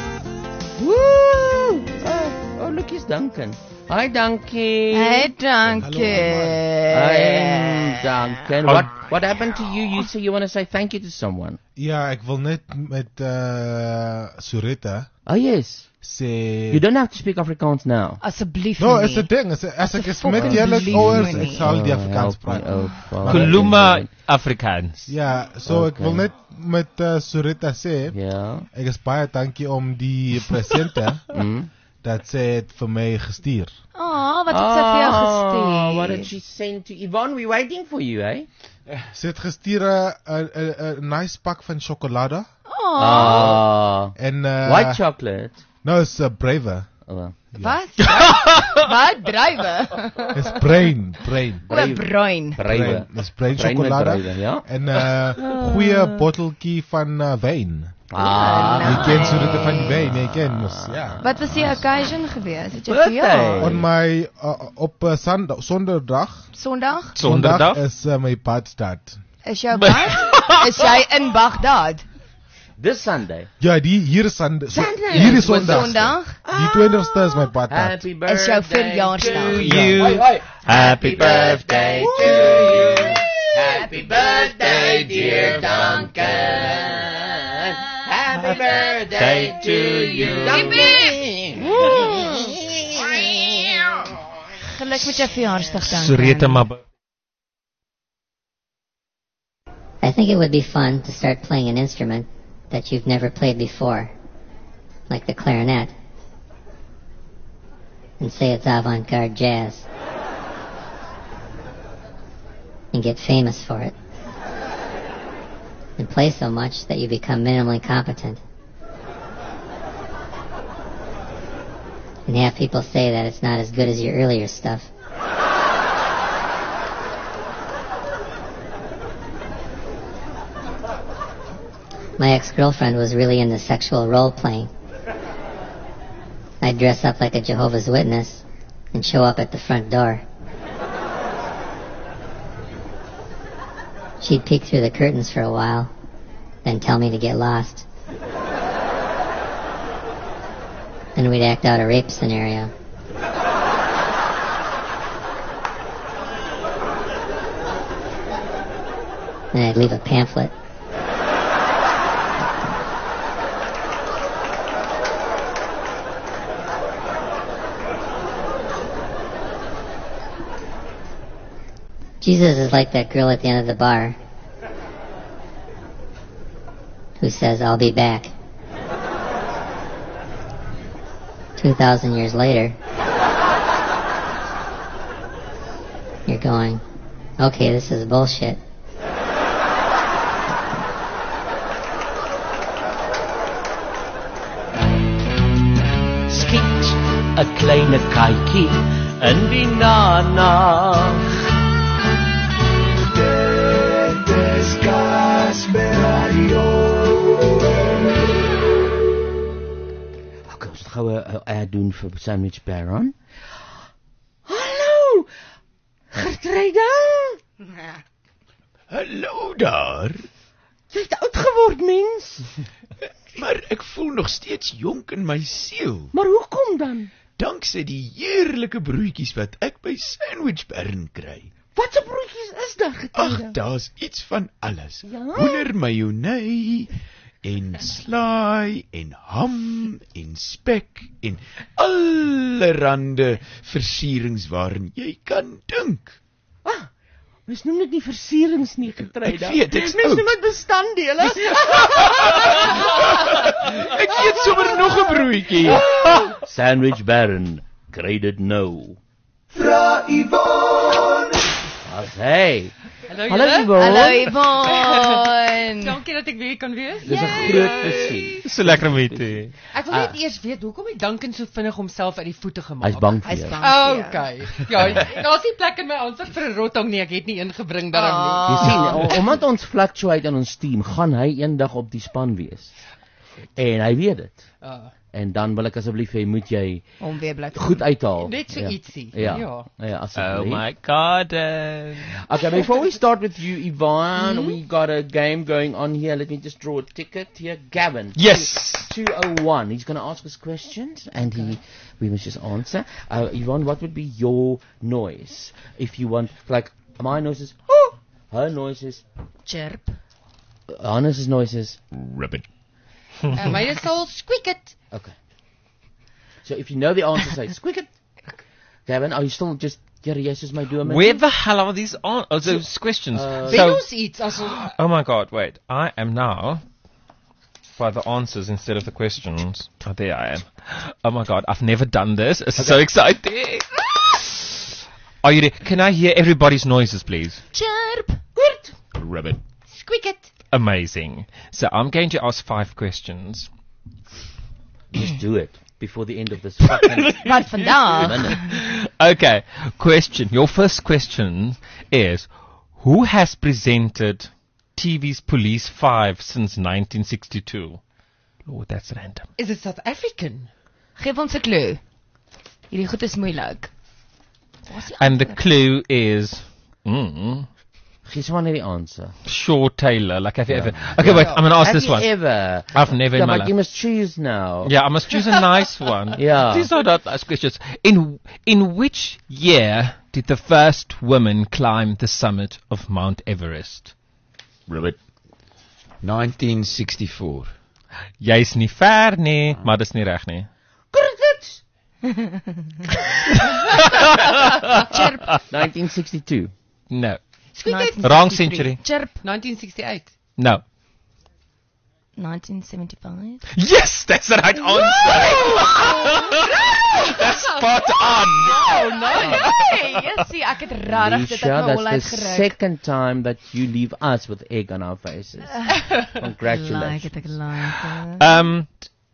Woo! Oh, oh look, he's Duncan. Hi Duncan. Hey, dankie. Hi Duncan. Oh. What what happened to you? You say you want to say thank you to someone. Ja, ek wil net met uh, Surita Oh yes. sê... You don't have to speak Afrikaans now. Asseblief No, nie. is 'n ding. As, as ek is met fucking julle believe ouers, me. ek sal die Oh, Afrikaans help me, praat. oh, Father. Kuluma Afrikaans. Ja, so ek Okay. wil net met uh, Surita sê, Ja. ek is baie dankie om die presente Mm. dat sy het vir my gestuur. Oh, wat het sy vir jou gestuur? What did she send to Yvonne? We're waiting for you, eh? Sy het gestuur 'n 'n 'n nice pak van sjokolade Oh, Ah. en uh, White chocolate. No, it's a braver. Oh, well. wat? Wat? Druiwe? It's brain, brain. O, bruin. Druiwe. Dis brain Bruin met sjokolade. druiwe, ja. En 'n uh, goeie botteltjie van uh, wyn. Ah, Jy ken so dit van die wyn, jy ken mos, ja. Wat was die occasion geweest? Het jy Birthday. verjaar? On my uh, op uh, Sunday, Sonderdag. Sondag? Sonderdag? is uh, my padstad. Is jou bad? Is jy in Baghdad? This Sunday. Ja, die hier is Sunday. So, Sunday. hier is Sondag. Sondag? Die twintigste is my padstad. Happy birthday Is jou verjaarsdag? to Ja. you. Hoi, hoi. Happy birthday to you. Happy birthday, dear Duncan. Happy birthday to you. Geluk met jou verjaarsdag dan. Sureta maar. I think it would be fun to start playing an instrument that you've never played before, like the clarinet, and say it's avant-garde jazz, and get famous for it, and play so much that you become minimally competent, and have people say that it's not as good as your earlier stuff. My ex-girlfriend was really into sexual role-playing. I'd dress up like a Jehovah's Witness and show up at the front door. She'd peek through the curtains for a while, then tell me to get lost. Then we'd act out a rape scenario. Then I'd leave a pamphlet. Jesus is like that girl at the end of the bar who says, I'll be back. Two thousand years later, you're going, okay, this is bullshit. Skiet 'n kleine katjie in die nag. Dit is Gospel Radio. Okay, ons gaan 'n ad doen vir Sandwich Baron. Hallo! Gertruida! Hallo daar. Jy het oud geword, mens. Maar ek voel nog steeds jonk in my siel. Maar hoekom dan? Danksy die heerlike broodjies wat ek by Sandwich Baron kry. Wat 'n broodjies is daar, Gertruida? Ag, daar's iets van alles. Ja? Hoender mayonnaise en slaai en ham en spek en allerhande versierings waarin jy kan dink. Ah, mens noem dit nie versierings nie, Gertruida. Ek weet, dit's Mens oud. noem dit bestanddele. Ek eet sommer nog 'n broodjie. Sandwich Baron, kry dit nou. Vra Yvonne. As hy. Hallo Hallo julle. Yvonne. Hallo Yvonne. Dankie dat ek weer kan wees. Dis 'n groot plesier. So lekker om dit te. Ek wil net eers weet hoekom het Duncan so vinnig homself uit die voete gemaak. Hy's bang vir Hy's jou. bang. vir jou. Okay. Ja, daar's nie plek in my aansig vir 'n rottong nie. Ek het nie ingebring daarom nie. Jy sien, o- omdat ons fluctuate in ons team, gaan hy eendag op die span wees. En hy weet dit. Ah, En dan wil ek asseblief hê moet jy Om weer bly. goed uithaal. net so ja. ietsie. Ja. Ja. Ja, asseblief. Oh my god. Uh, Okay, before we start with you, Yvonne, mm-hmm. we got a game going on here. Let me just draw a ticket here. Gavin. yes. two oh one. He's going to ask us questions, and he, we must just answer. Uh, Yvonne, what would be your noise if you want? Like my noise is oh, her noise is Chirp. Hannes' noise is Ribbit. En myne sal squeak it. okay. So if you know the answer, say squeak it. Gavin, are you still just? Yeah, yes, is my doing. Where the hell are these on oh, those questions? Uh, Wen so, ons iets as ons oh my god, wait. I am now by the answers instead of the questions. Oh, there I am. Oh my god, I've never done this. It's so exciting. Are you ready? Can I hear everybody's noises, please? Chirp. Good. Ribbit. squeak it. Amazing. So I'm going to ask five questions. Just do it before the end of this fucking Wat vandag? minute. Okay, question. Your first question is, who has presented T V's Police five since nineteen sixty-two? Lord, that's random. Is it South African? Geef ons 'n klou. Hierdie goed is moeilik. Waar is die And the antwoord? clue is mm, Gee sommer net die answer. Shaw Taylor. Like, have you ever? Okay, wait. I'm going to ask Have this you one. ever? I've never Yeah, in my but life. you must choose now. Yeah, I must choose a nice one. Yeah. These are not nice questions. In in which year did the first woman climb the summit of Mount Everest? Robert. nineteen sixty-four. Jy's nie ver nie, maar dis nie reg nie. Chirp. nineteen sixty-two. No. Squeak it. Wrong century. Chirp. nineteen sixty-eight. No. nineteen seventy-five. Yes, that's the right answer. That's spot on. Oh, nice. Yes, see, ek het rarig dit uit Lisha, my hol that's the uitgeruk. second time that you leave us with egg on our faces. Congratulations. Like it, ek like it. Um.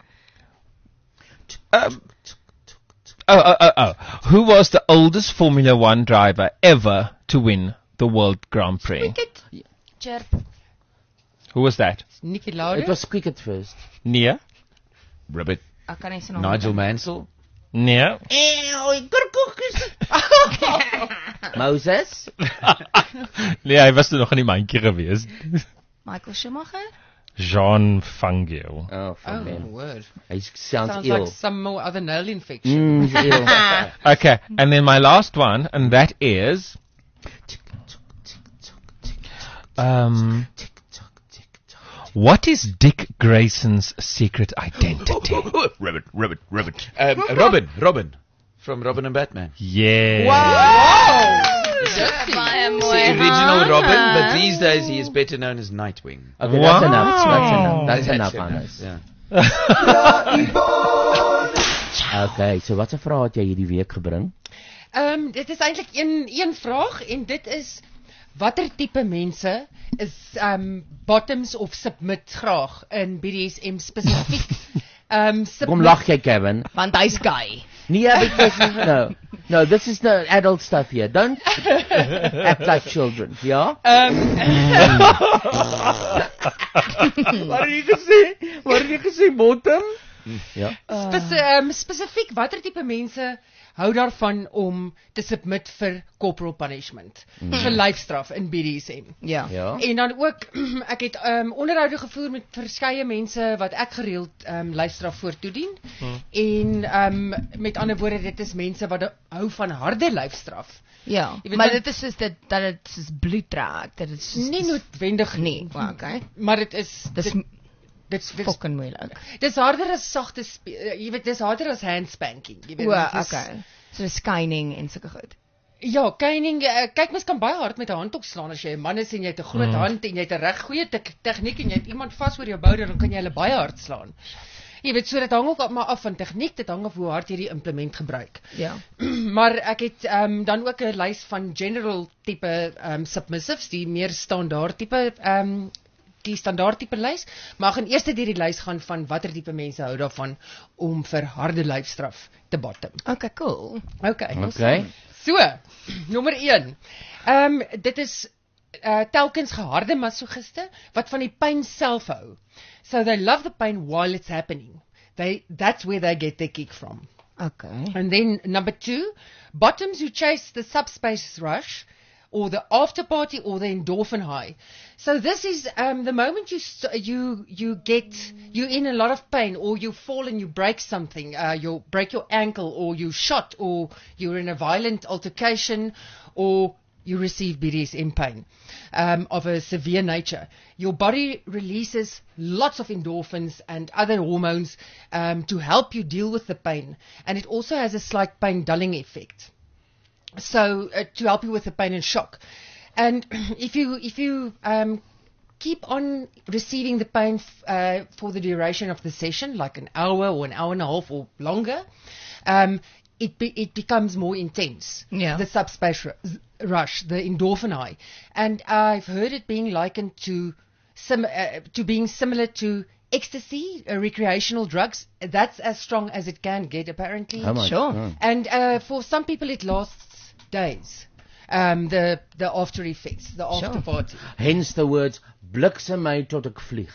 Um. Oh, oh, oh, oh. Who was the oldest Formula One driver ever to win the World Grand Prix? Chirp. Who was that? Niki Lauda. It was quick at first. Nia? Ribbit. Ek kan nie sy naam Nigel onthou. Mansell. Nia? Moses? Nee, hy was toe nog in die mandjie gewees. Michael Schumacher? Jean Fangio. Oh, Oh, fucking. word. He sounds, Sounds ill. like some more other nail infection. Mm, he's ill. Okay, and then my last one, and that is... Um, what is Dick Grayson's secret identity? Ribbit, ribbit, ribbit. Um, Robin, Robin. From Robin and Batman. Yeah. Baie It's mooi. the original Hanne. Robin, but these days he is better known as Nightwing. Okay, Wow. that's enough. That's enough. That's, That's enough, enough, Hannes. Yeah. Okay, so wat 'n vraag het jy hierdie week gebring? Ehm um, dit is eintlik een een vraag en dit is watter tipe mense is ehm um, bottoms of submit graag in B D S M spesifiek. Ehm um, Kom lag jy, Kevin? Want hy's gay. Nee, because no. No, this is the adult stuff here. Don't act like children, ja? Ehm Wat het jy gesê? Wat het jy gesê, bottom? Ja. Spes um, spesifiek watter tipe mense hou daarvan om te submit vir corporal punishment, mm. vir lyfstraf in B D S M. Ja. Ja. En dan ook ek het um, onderhoude gevoer met verskeie mense wat ek gereeld um, lyfstraf voor toedien. Mm. En um, met ander woorde dit is mense wat hou van harde lyfstraf. Ja, Jy weet maar dan- dit is soos dit dat dit soos bloed trek, dat dit soos Nie noodwendig nee, well, okay. maar dit is Dis dit, dit, dit, fucking moeilik. dis harder as sagte spe- uh, jy weet dis harder as hand spanking. Jy weet O, dit is- okay. So dis skyning en sulke goed. Ja, caning, uh, kyk mens kan baie hard met 'n handtok slaan as jy 'n man is en jy het 'n groot Mm. hand en jy het 'n reg goeie te- tegniek en jy het iemand vas oor jou bouder, dan kan jy hulle baie hard slaan. Jy weet, so dit hang ook maar af van tegniek, dit hang af hoe hard jy die implement gebruik. Ja. Maar ek het um, dan ook 'n lys van general tipe um, submissives, die meer standaard tipe um, die standaard tipe lys, maar ek gaan eers deur die lys gaan van watter tipe mense hou daarvan om vir harde lyfstraf te bottom. Okay, cool. Okay. Okay. So, nommer een. Ehm um, dit is uh, telkens geharde masochiste wat van die pyn self hou. So they love the pain while it's happening. They that's where they get their kick from. Okay. And then number two, bottoms who chase the subspace rush or the after party or the endorphin high. So this is um, the moment you st- you you get you're in a lot of pain or you fall and you break something, uh, you break your ankle or you shot or you're in a violent altercation or you receive B D S M pain um, of a severe nature. Your body releases lots of endorphins and other hormones um, to help you deal with the pain, and it also has a slight pain dulling effect. So uh, to help you with the pain and shock, and if you if you um, keep on receiving the pain f- uh, for the duration of the session, like an hour or an hour and a half or longer, um, it be, it becomes more intense. Yeah. The subspace ru- rush, the endorphin high, and I've heard it being likened to sim- uh, to being similar to ecstasy, uh, recreational drugs. That's as strong as it can get, apparently. How much? Sure. Oh. And uh, for some people, it lasts days. Um, the the after effects, the after Sure. party. Hence the words bliksem my tot ek vlieg.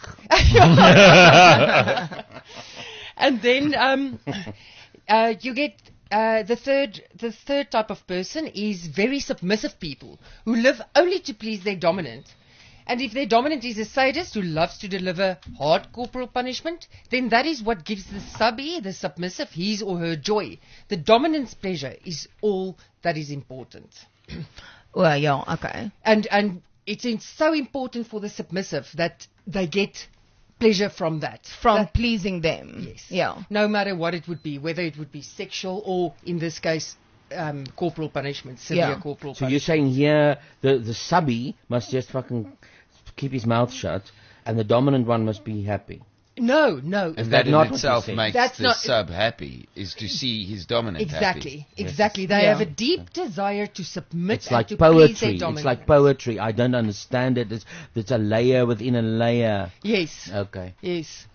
And then um, uh, you get uh, the third the third type of person is very submissive people who live only to please their dominant. And if their dominant is a sadist who loves to deliver hard corporal punishment, then that is what gives the subby, the submissive, his or her joy. The dominant's pleasure is all that is important. Well, yeah, okay. And and it's in- so important for the submissive that they get pleasure from that. From That- pleasing them. Yes. Yeah. No matter what it would be, whether it would be sexual or, in this case, um, corporal punishment, severe Yeah. corporal So you're punishment. saying here the the subby must just fucking keep his mouth shut, and the dominant one must be happy. No, no. And Is that that in not what you itself said? makes That's the not- sub happy, is to see his dominant Exactly, happy. exactly. They Yeah. have a deep desire to submit It's and like to please poetry. their It's dominant. like poetry. I don't understand it. It's, it's a layer within a layer. Yes. Okay. Yes.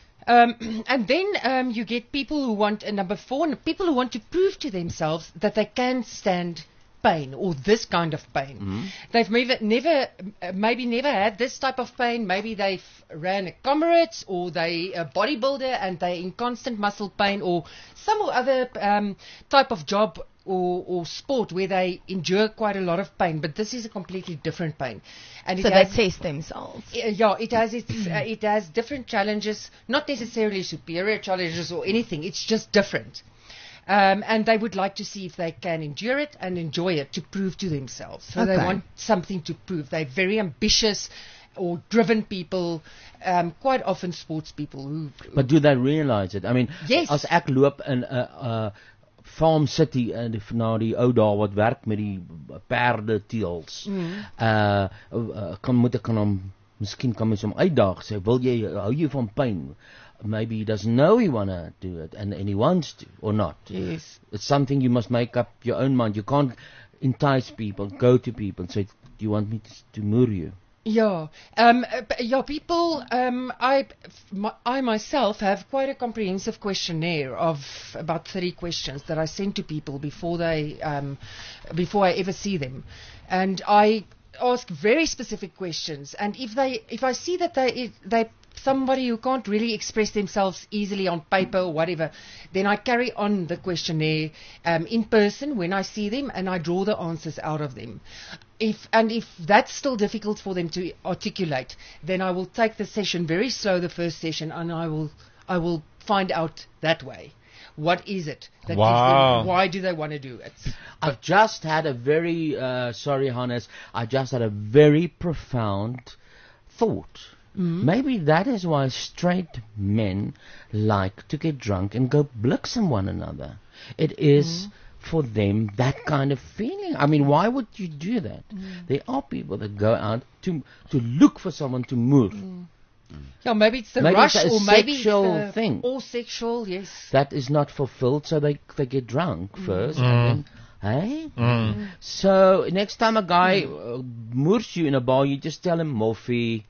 Um, and then um, you get people who want, uh, number four, n- people who want to prove to themselves that they can stand pain or this kind of pain. They've never, never, uh, maybe never had this type of pain. Maybe they've ran a Comrades or they a bodybuilder and they're in constant muscle pain or some other um, type of job or, or sport where they endure quite a lot of pain. But this is a completely different pain. And it So they has- test themselves. uh, yeah, it has its, uh, it has different challenges, not necessarily superior challenges or anything. It's just different, um, and they would like to see if they can endure it and enjoy it to prove to themselves. So they Okay. want something to prove. They're very ambitious or driven people, um, quite often sports people who. But do they realize it? I mean, Yes. as ek loop in 'n uh, uh, Farm City en die, na die ou dae wat werk met die perde teels. Mm. Uh, uh kan moet ek kan hom miskien kan mens hom uitdaag sê wil jy hou jy van pyn? Maybe he doesn't know he wanna do it and, and he wants to or not. Yes. It's something you must make up your own mind. You can't entice people, go to people and say, do you want me to, to moor you? Yeah, um, uh, p- yeah. People, um, I, f- my, I myself have quite a comprehensive questionnaire of about thirty questions that I send to people before they, um, before I ever see them, and I ask very specific questions. And if they, if I see that they, if they somebody who can't really express themselves easily on paper or whatever, then I carry on the questionnaire um, in person when I see them, and I draw the answers out of them. If and if that's still difficult for them to articulate, then I will take the session very slow, the first session, and I will I will find out that way. What is it that gives Wow. them, why do they want to do it? I've just had a very, uh, sorry Hannes, I just had a very profound thought. Maybe that is why straight men like to get drunk and go bliksem one another. It is for them that kind of feeling. I mean, why would you do that? There are people that go out to to look for someone to move. Yeah, maybe it's the Maybe rush, it's a or maybe sexual it's the, thing. or sexual. Yes. That is not fulfilled, so they they get drunk first. And then, hey? Mm. So next time a guy uh, moors you in a bar, you just tell him Moffie.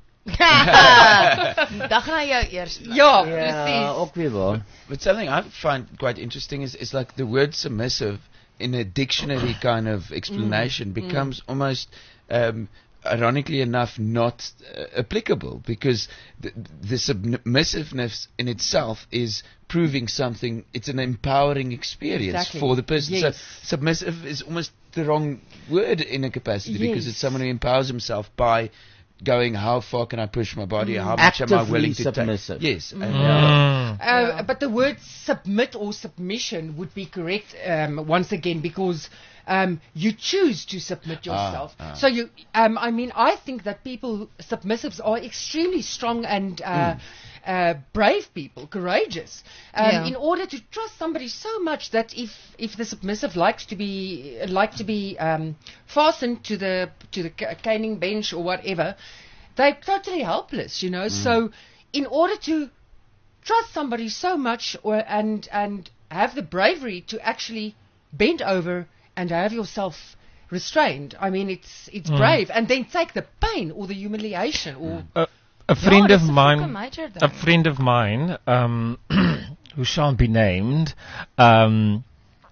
Dag na jou eers. Ja, Yeah, precies. ook weer waar. But something I find quite interesting is, is like the word submissive in a dictionary kind of explanation becomes almost, um, ironically enough, not uh, applicable because the, the submissiveness in itself is proving something. It's an empowering experience Exactly. for the person. Yes. So submissive is almost the wrong word in a capacity because Yes. it's someone who empowers himself by going, how far can I push my body? How much am I Actively willing to submissive. take? Yes. and, Mm. Uh, But the word submit or submission would be correct um, once again because um, you choose to submit yourself. ah. So you, um, I mean, I think that people submissives are extremely strong and uh, uh, brave people, courageous. Um, Yeah. In order to trust somebody so much that if if the submissive likes to be like to be um, fastened to the to the ca- caning bench or whatever, they're totally helpless. You know. So in order to trust somebody so much or and and have the bravery to actually bend over and have yourself restrained. I mean, it's it's brave, and then take the pain or the humiliation or A, a friend dis of 'n mine, fucking major a ding. friend of mine, um, who shan't be named, um,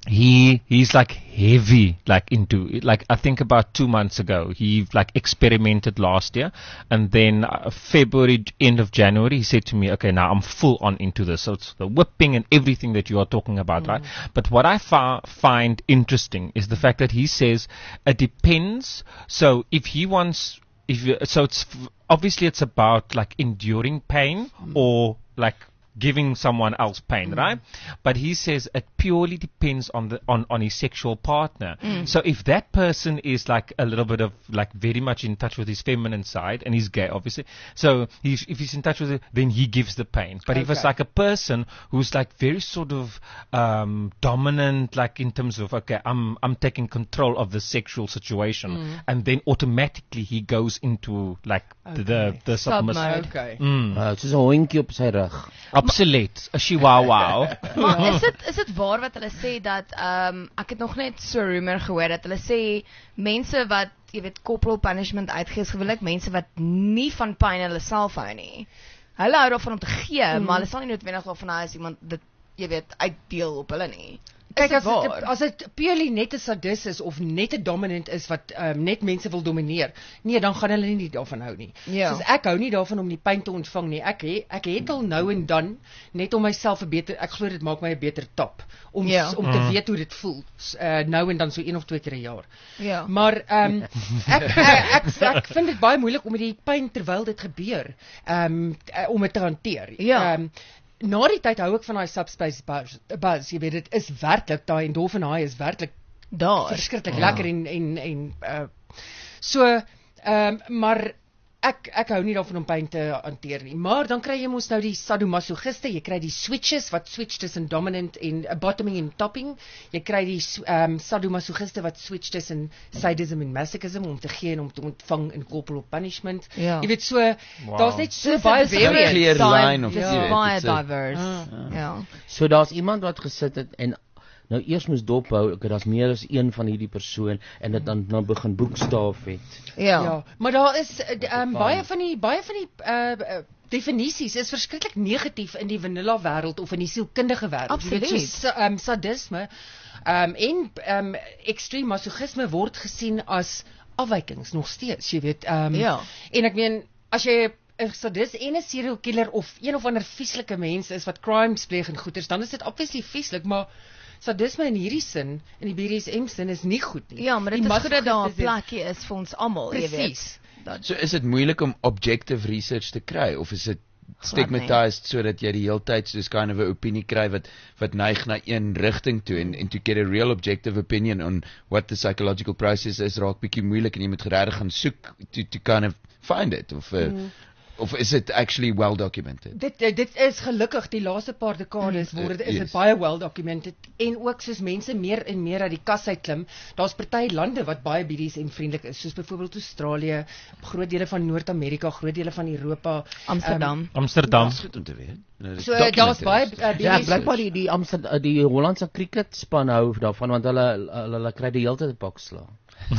he he's like heavy like into it. Like I think about two months ago he like experimented last year, and then uh, February, end of January, he said to me, okay, now I'm full on into this. So it's the whipping and everything that you are talking about, mm. right? But what I fa- find interesting is the fact that he says it depends. So if he wants, if you, so it's obviously it's about like enduring pain mm. or like giving someone else pain, mm. right? But he says it purely depends on the on, on his sexual partner. Mm. So if that person is like a little bit of like very much in touch with his feminine side, and he's gay, obviously. So he's, if he's in touch with it, then he gives the pain. But okay. if it's like a person who's like very sort of um, dominant, like in terms of okay, I'm I'm taking control of the sexual situation, mm. and then automatically he goes into like okay. the the submissive. Okay. Mm. Uh, soos 'n hondjie op sy rug. Absoluut, 'n chihuahua. Maar is dit is dit waar wat hulle sê dat ehm um, ek het nog net so rumor gehoor dat hulle sê mense wat jy weet corporal punishment uitgee is gewoonlik mense wat nie van pyn hulle self hou nie. Hulle hou daarvan om te gee, mm. maar hulle sal nie noodwendig daarvan hou as iemand dit jy weet uitdeel op hulle nie. Kyk, as dit, as dit purely net 'n sadist is of net 'n dominant is wat um, net mense wil domineer, nee, dan gaan hulle nie daarvan hou nie. Ja. Soos ek hou nie daarvan om die pyn te ontvang nie. Ek he, ek het al nou en dan net om myself 'n beter, ek glo dit maak my 'n beter top om ja. om te mm. weet hoe dit voel. Uh, nou en dan so een of twee keer 'n jaar. Ja. Maar um, ek, ek, ek ek ek vind dit baie moeilik om met die pyn terwyl dit gebeur, um, uh, om dit te hanteer. Ja. Um, Na die tyd hou ek van daai subspace buzz, buzz, jy weet dit is werklik daai endorphin high is werklik daar verskriklik ja. lekker en en en uh, so ehm um, maar ek ek hou nie daarvan om pyn te hanteer nie, maar dan kry jy mos nou die sadomasochiste, jy kry die switches wat switch tussen dominant en uh, bottoming en topping, jy kry die ehm um, sadomasochiste wat switch tussen sadism en masochism om te gee en om te ontvang in corporal punishment. Ja. Jy weet so wow. daar's net so dis baie very clear line of ja. baie diverse. Ah. Ja. So daar's iemand wat gesit het en nou eers moes dophou, okay, daar's meer as een van hierdie persoon en dit dan nou begin boekstaaf het. Ja. ja, maar daar is um, baie van die baie van die uh, definisies is verskriklik negatief in die vanilla wêreld of in die sielkundige wêreld. Absoluut. So um, sadisme um, en um, extreme masochisme word gesien as afwykings nog steeds, jy weet. Um, ja. En ek meen as jy 'n sadist en 'n serial killer of een of ander vieslike mens is wat crimes pleeg en goeters, dan is dit obviously vieslik, maar sadisme in hierdie sin, in die B D S M sin is nie goed nie. Ja, maar dit is goed dat daar 'n plekkie is vir ons almal, jy weet. Precies. So is dit moeilik om objective research te kry of is dit stigmatized nee. sodat jy die hele tyd soos kind of 'n opinie kry wat wat neig na een rigting toe en en to get a real objective opinion on what the psychological process is raak bietjie moeilik en jy moet regtig gaan soek to to kind of find it of uh, mm. of is it actually well documented? Dit dit is gelukkig die laaste paar dekades word is dit yes. baie well documented en ook soos mense meer en meer uit die kas uit klim, daar's party lande wat baie B D S M vriendelik is, soos byvoorbeeld Australië, groot dele van Noord-Amerika, groot dele van Europa, Amsterdam. Um, Amsterdam. Dis goed om te weet. Nou, so daar's baie uh, B D S M. Ja, blykbaar die die Amsterdam die Hollandse cricketspan hou daarvan want hulle hulle, hulle kry die hele tyd bakslag.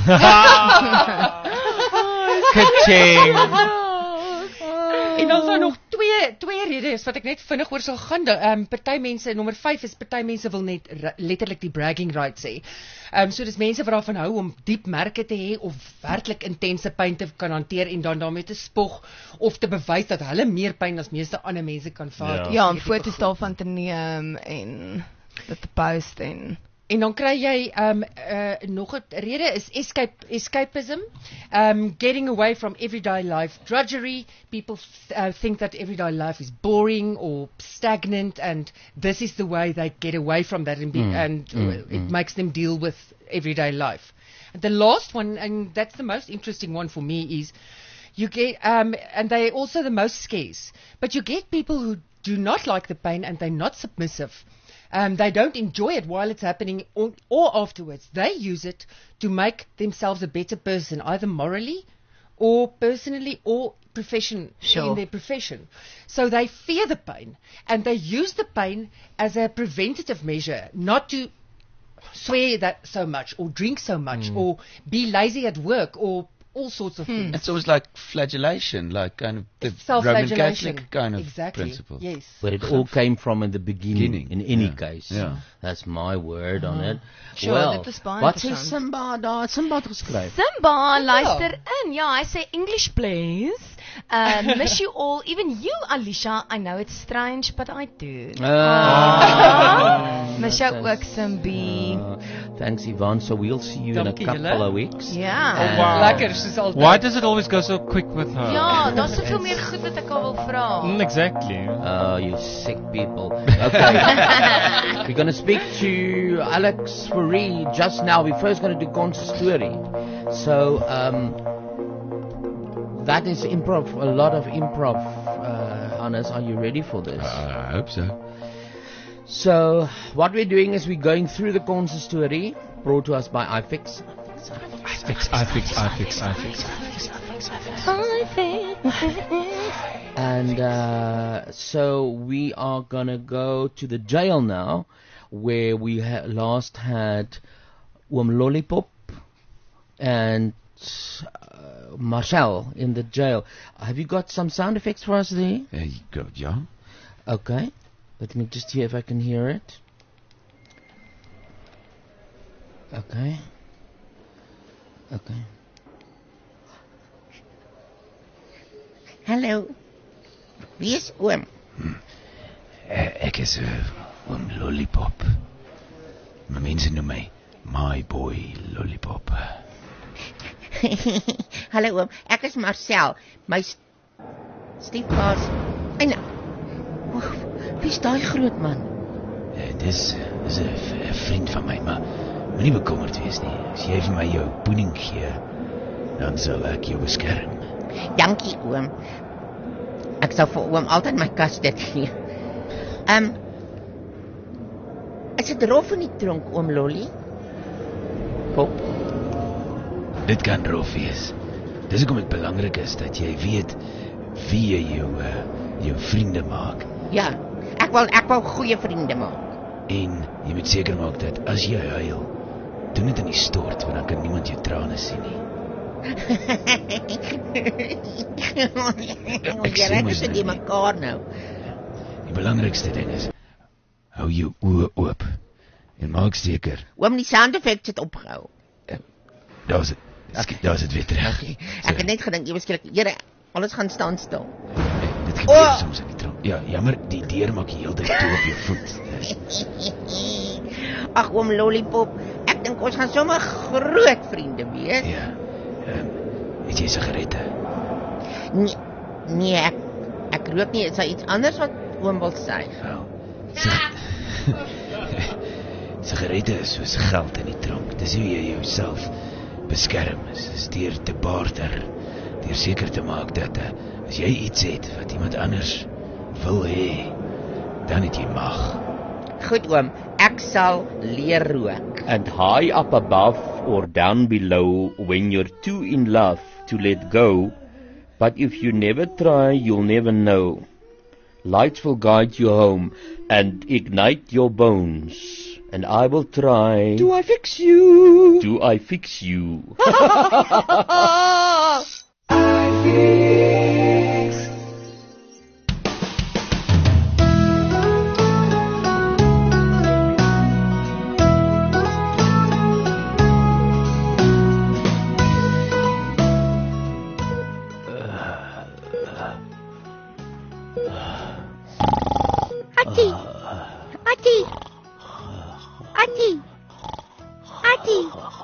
Ka-ching. En dan is nog twee twee redes wat ek net vinnig oor sal gaan. Ehm um, party mense, nommer vyf is party mense wil net letterlik die bragging rights hê. Ehm um, so dis mense wat daarvan hou om diep merke te hê of werklik intense pyn te kan hanteer en dan daarmee te spog of te bewys dat hulle meer pyn as meeste ander mense kan vat. Ja, ja, om foto's daarvan te neem en dit te post en En dan kry jy um uh, nog 'n rede is escape escapism, um getting away from everyday life drudgery. People uh, think that everyday life is boring or stagnant, and this is the way they get away from that, and, be, mm, and mm, it mm. makes them deal with everyday life. And the last one, and that's the most interesting one for me, is you get um and they're also the most scarce. But you get people who do not like the pain and they're not submissive. Um, they don't enjoy it while it's happening or, or afterwards. They use it to make themselves a better person, either morally or personally or profession sure. in their profession. So they fear the pain and they use the pain as a preventative measure, not to swear that so much or drink so much mm. or be lazy at work or all sorts of Hmm. things. It's almost like flagellation, like kind of the Roman Self-flagellation. Catholic kind of Exactly. principle. Yes. Where it all came from in the beginning, Beginning, in any yeah, case. yeah. That's my word on it. Sure, well, dit is baie wat sê interessant. Simba daar? Simba het geskryf. Simba, luister in. Ja, hy sê English please. Uh, miss you all, even you, Alicia. I know it's strange, but I do. Ah. Miss jou ook, Simbi. Uh, thanks, Yvonne. So we'll see you Dankie, in a couple julle. of weeks. Ja. And- wow. Lekker, soos altyd. Why does it always go so quick with her? Ja, daar's soveel meer goed wat ek al wil vra. Mm, exactly. Oh, you sick people. Okay. We're going to speak to Alex Faree just now. We're first going to do Consistori. So, um, that is improv, a lot of improv. Uh, Hannes, are you ready for this? Uh, I hope so. So, what we're doing is we're going through the Consistori, brought to us by iFix. I fix, I fix, I fix, I fix. And uh, so we are gonna go to the jail now, where we ha- last had Oom Lollipop and uh, Marcel in the jail. Have you got some sound effects for us there? Uh, you go, yeah. Okay, let me just hear if I can hear it. Okay. Okay. Hallo. Wie is oom? Uh, ek is uh, Oom Lollipop. My mense noem my My Boy Lollipop. Hallo oom, ek is Marcel. My st stiefpa's. En oef, wie is daai groot man? Uh, dis is 'n vriend van my, maar moenie bekommerd wees nie. As jy vir my jou poening gee, dan sal ek jou beskerm. Dankie oom. Ek sal vir oom altyd my kas dit gee. Ehm um, Is dit rof in die tronk, oom Lolly? Pop. Dit kan rof wees. Dis hoekom dit belangrik is dat jy weet wie jy jou uh, jou vriende maak. Ja, ek wil ek wil goeie vriende maak. En jy moet seker maak dat as jy huil, doen dit in die stort, want dan kan niemand jou trane sien nie. Ek sê mos dit mekaar nou. Die belangrikste ding is hou jou oë oop en maak seker. Oom, die sound effect het opgehou. Daar's dit. Okay. Daar's dit weer terug. Okay. Ek het net gedink ewe skielik, Here, alles gaan staan stil. Nee, dit gebeur oh. soms in die tronk. Ja, jammer, die deur maak die hele tyd toe op jou voet. Ag, oom Lollipop, ek dink ons gaan sommer groot vriende wees. Ja. Um, het jy sigarette? Nee, nee ek, ek rook nie. Is daar iets anders wat oom wil sê? Wel, sigarette is soos geld in die tronk. Dis hoe jy jouself beskerm is, is deur te barter, deur seker te maak dat uh, as jy iets het wat iemand anders wil hê, dan het jy mag. Goed oom, ek sal leer rook. And high up above or down below, when you're too in love to let go, but if you never try, you'll never know. Lights will guide you home and ignite your bones. And I will try. Do I fix you? Do I fix you? I fix. Ati. Ati. Ati. Ati.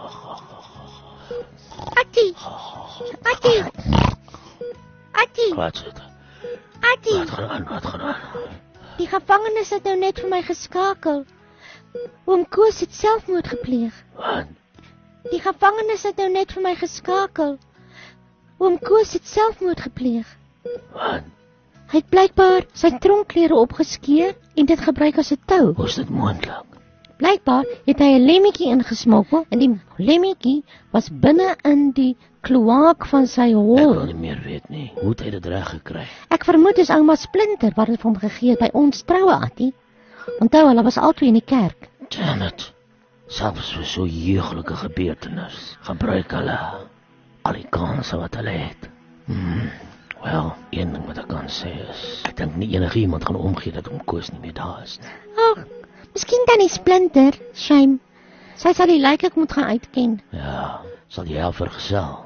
Ati. Ati. Ati. Wat is dit? Ati. Wat gaan aan? Wat gaan aan? Die gevangenes het nou net vir my geskakel. Oom Koos het selfmoord gepleeg. Wat? Die gevangenes het nou net vir my geskakel. Oom Koos het selfmoord gepleeg. Wat? Hy het blykbaar sy tronkklere opgeskeur en dit gebruik as 'n tou. Hoe is dit moontlik? Blykbaar het hy 'n lemmetjie ingesmokkel en die lemmetjie was binne in die kloak van sy hol. Ek wil nie meer weet nie. Hoe het hy dit reg gekry? Ek vermoed dis ouma Splinter wat dit vir hom gegee het by ons troue, Attie. Onthou, hulle was albei in die kerk. Janet, selfs vir so jeuglike gebeurtenis gebruik hulle al die kanse wat hulle het. Hmm. Wel, een ding wat ek kan sê is, ek dink nie enige iemand gaan omgee dat Oom Koos nie meer daar is nie. Ag, miskien dan die Splinter, shame. Sy sal die lijk ek moet gaan uitken. Ja, sal jy haar vergesel?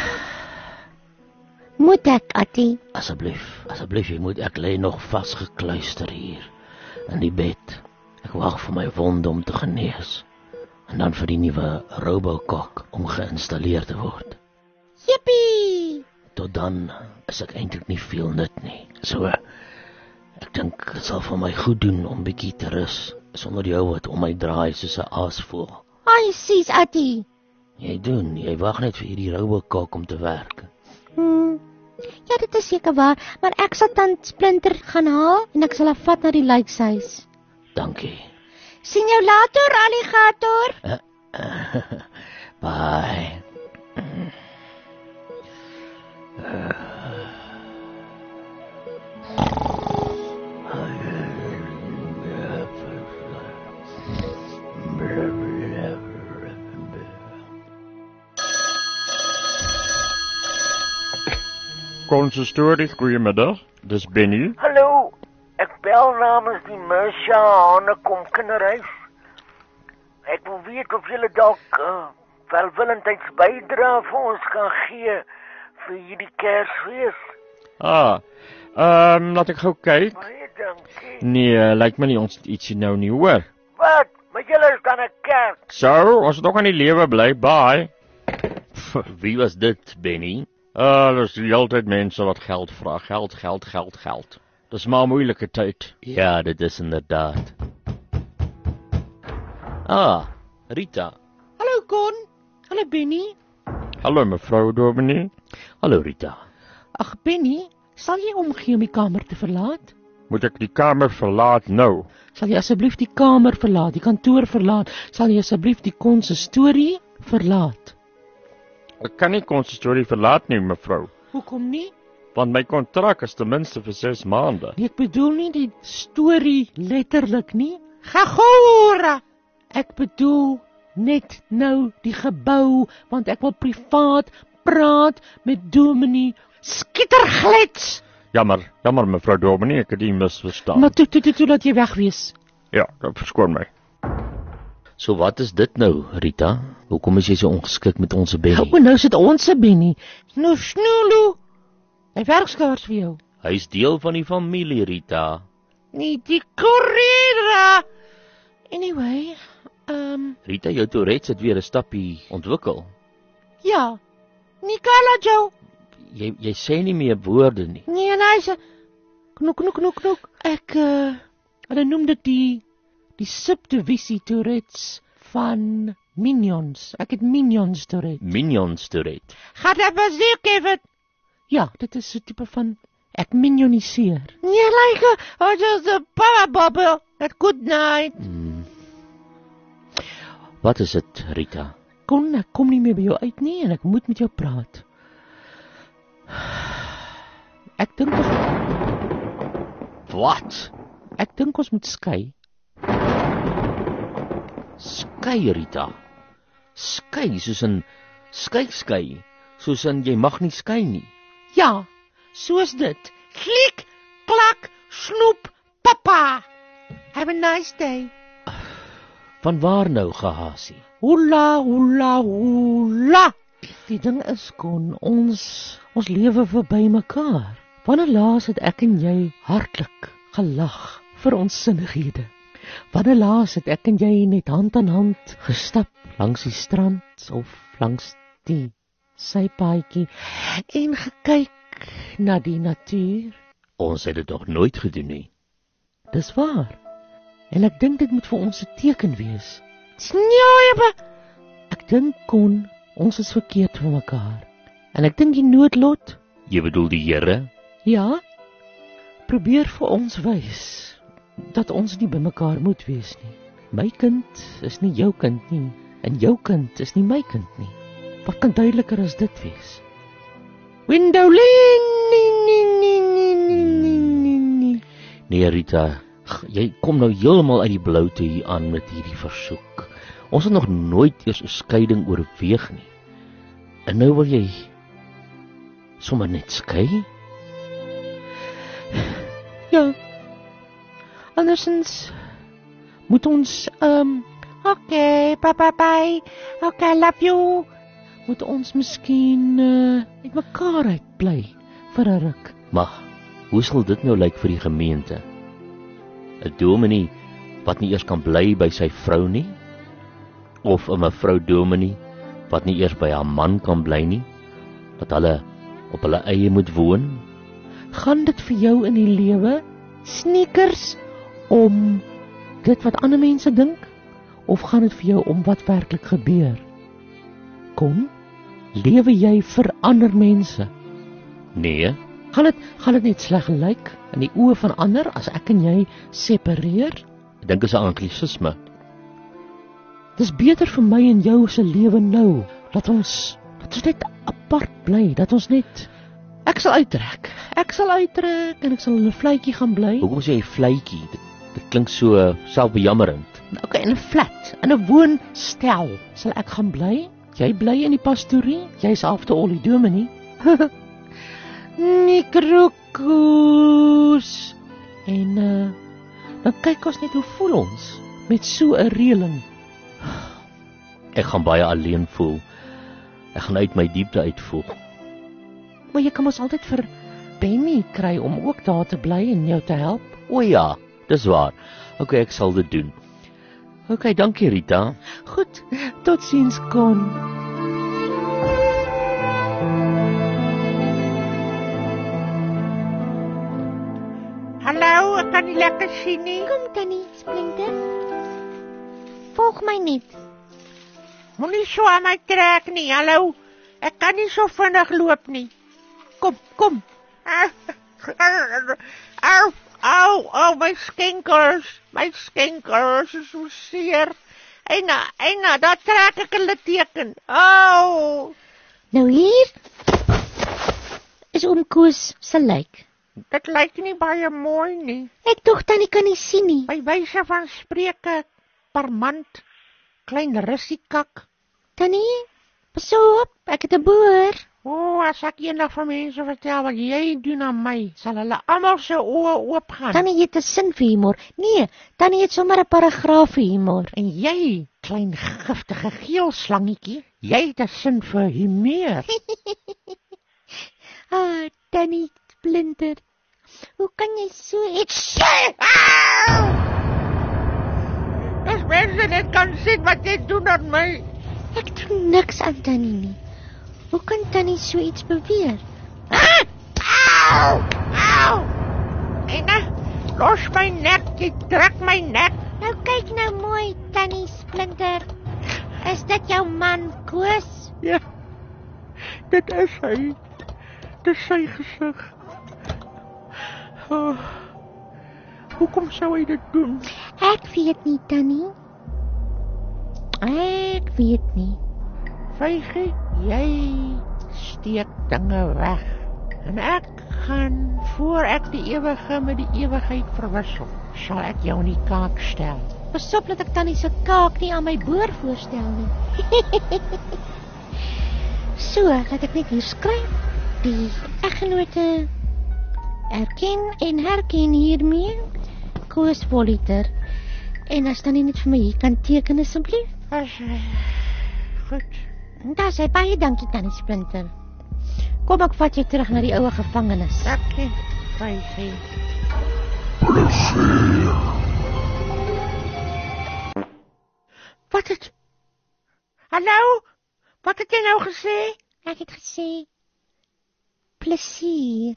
Moet ek, Attie? Asseblief, asseblief, jy moet, ek lê nog vasgekluister hier, in die bed. Ek wag vir my wonde om te genees, en dan vir die nuwe Robocop om geïnstalleer te word. Jippie! Tot dan is ek eintlik nie veel nut nie. So, ek dink dit sal vir my goed doen om bietjie te rus, sonder jou wat om my draai soos 'n aasvoël. Ai, sis, Attie. Jy doen, jy wag net vir hierdie Robocop om te werk. Hmm. Ja, dit is seker waar, maar ek sal dan Splinter gaan haal en ek sal haar vat na die lijkshuis. Dankie. Sien jou later, alligator. Uh, uh, bye. Uh. Konsistorie, goeiemiddag. Dis Benny. Hallo. Ek bel namens die Mersha Hanekom kinderhuis. Ek wil weet of julle dalk uh, welwillendheids bydra vir ons kan gee vir hierdie Kersfees. Ah, ehm, um, laat ek gou kyk. Baie dankie. Nee, lyk my nie ons ietsie nou nie, hoor. Wat? Maar julle is dan 'n kerk. So, ons het ook aan die lewe bly, bye. Wie was dit, Benny? Ah, uh, dis die altyd mense wat geld vra, geld, geld, geld, geld. Dis maar 'n moeilike tyd. Ja, dit is inderdaad. Ah, Rita. Hallo Con. Hallo Benny. Hallo mevrou Dominee. Hallo Rita. Ag Benny, sal jy omgee om die kamer te verlaat? Moet ek die kamer verlaat nou? Sal jy asseblief die kamer verlaat, die kantoor verlaat? Sal jy asseblief die konsistorie verlaat? Ek kan nie konsistorie verlaat nie, mevrou. Hoekom nie? Want my kontrak is ten minste vir ses maande. Nee, ek bedoel nie die storie letterlik nie. Gagora! Ek bedoel net nou die gebou, want ek wil privaat praat met Dominee Skitterglets. Jammer, jammer mevrou Dominee, ek het u misverstaan. Maar toe, toe, toe, toe, laat jy wegwees. Ja, dat verskoon my. So wat is dit nou, Rita? Hoekom is jy so ongeskik met ons Benny? O, nou sit ons Benny. Nou snoelo. Hy werk skaars vir jou. Hy is deel van die familie, Rita. Nie die korrida. Anyway, ehm um, Rita, jou Tourette het weer 'n stappie ontwikkel. Ja. Nicola Joe. Jy jy sê nie meer woorde nie. Nee, nee, sy knok knok knok knok. Ek uh, hulle noem dit die die subdivisie Tourettes van Minions. Ek het Minions Tourette. Minions Tourette. Gaat dat was nie, Kevin? Ja, dit is so 'n tipe van ek minioniseer. Nee, like, oh, just a power bubble. That good night. Hmm. Wat is dit, Rita? Kon, ek kom nie meer by jou uit nie en ek moet met jou praat. Ek dink ons Wat? Ek dink ons moet skei. Skei, Rita. Skei soos in skei skei, soos in jy mag nie skei nie. Ja, soos dit. Klik, klak, snoep, papa. Have a nice day. Van waar nou, Gehasie? Hola, hola, hola. Die ding is kon ons ons lewe verby mekaar. Wanneer laas het ek en jy hartlik gelag vir ons sinnighede? Wanneer laas het ek en jy net hand aan hand gestap langs die strand of langs die sypaadjie en gekyk na die natuur? Ons het dit nog nooit gedoen nie. Dis waar. En ek dink dit moet vir ons 'n teken wees. Sneeuwe. Ek dink kon ons is verkeerd vir mekaar. En ek dink die noodlot, jy bedoel die Here? Ja. Probeer vir ons wys dat ons nie by mekaar moet wees nie. My kind is nie jou kind nie en jou kind is nie my kind nie. Wat kan duideliker as dit wees? Windowling. Nee, Rita, jy kom nou heeltemal uit die bloute hier aan met hierdie versoek. Ons het nog nooit eers 'n skeiding oorweeg nie. En nou wil jy sommer net skei? Ja. Andersins moet ons, um, okay, bye bye bye, okay, love you, moet ons miskien uh, met mekaar uitbly vir 'n ruk. Maar hoe sal dit nou lyk vir die gemeente? 'n Dominee wat nie eers kan bly by sy vrou nie, of 'n mevrou dominee wat nie eers by haar man kan bly nie, dat hulle op hulle eie moet woon. Gaan dit vir jou in die lewe sneakers om dit wat ander mense dink, of gaan dit vir jou om wat werklik gebeur? Kom, lewe jy vir ander mense? Nee. Gaan dit gaan dit net sleg lyk in die oë van ander as ek en jy separeer? Ek dink dit is 'n anglisisme. Dis beter vir my en jou se lewe nou, dat ons dat ons net apart bly, dat ons net ek sal uittrek. Ek sal uittrek en ek sal in 'n vletjie gaan bly. Hoekom sê jy vletjie? Dit, dit klink so selfbejammerend. Okay, in 'n flat, in 'n woonstel sal ek gaan bly. Jy bly in die pastorie, jy's after all die dominee. Nie krokoes. En uh, dan kyk ons net hoe voel ons met so 'n reëling. Ek gaan baie alleen voel. Ek gaan uit my diepte uitvoel. Maar jy kan mos altyd vir Benny kry om ook daar te bly en jou te help. O ja, dis waar. Okay, ek sal dit doen. Okay, dankie Rita. Goed, totsiens Kon. Hallo, ek kan nie lekker sien nie. Kom Tannie Splinter. Volg my net. Moenie so aan my trek nie, hallo. Ek kan nie so vinnig loop nie. Kom, kom. Au, au, au, my skinkers. My skinkers is so seer. Eina, eina, daar trek ek 'n litteken. Au. Nou hier is oom Koos se lijk. Dit lyk nie baie mooi nie. Ek tog Tannie kan nie sien nie. By wyse van spreuke, parmant, klein russiekak. Tannie, pas op, ek het 'n boer. O, oh, as ek eendag van mense vertel wat jy doen aan my, sal hulle almal se oë oopgaan. Tannie het 'n sin vir humor. Nee, Tannie het sommer 'n paragraaf vir humor. En jy, klein giftige geel slangetjie, jy het 'n sin vir humor. Ah, Tannie Splinter. Hoe kan jy so iets sê? As mense net kan sien wat jy doen aan my. Ek doen niks aan Tannie nie. Hoe kan Tannie so iets beweer? Ah! Au! Au! Ena, los my nek, jy trek my nek. Nou kyk nou mooi, Tannie Splinter. Is dit jou man, Koos? Ja, dit is hy. Dit is sy gesig. Oh, hoekom sou hy dit doen? Ek weet nie, Tannie. Ek weet nie. Vygie, jy steek dinge weg. En ek gaan, voor ek die ewige met die ewigheid verwissel, sal ek jou in die kaak stel. Pas op dat ek Tannie se kaak nie aan my boer voorstel nie. So, laat ek net hier skryf. Die eggenote erken en herken hiermee Koos Voliter. En as Tannie net vir my hier kan teken asseblief. As, goed. Daar sê baie dankie Tannie Splinter. Kom ek vat jou terug na die oue gevangenis. Dankie, Vygie. Wat het? Hallo? Wat het jy nou gesê? Ek het gesê plesier.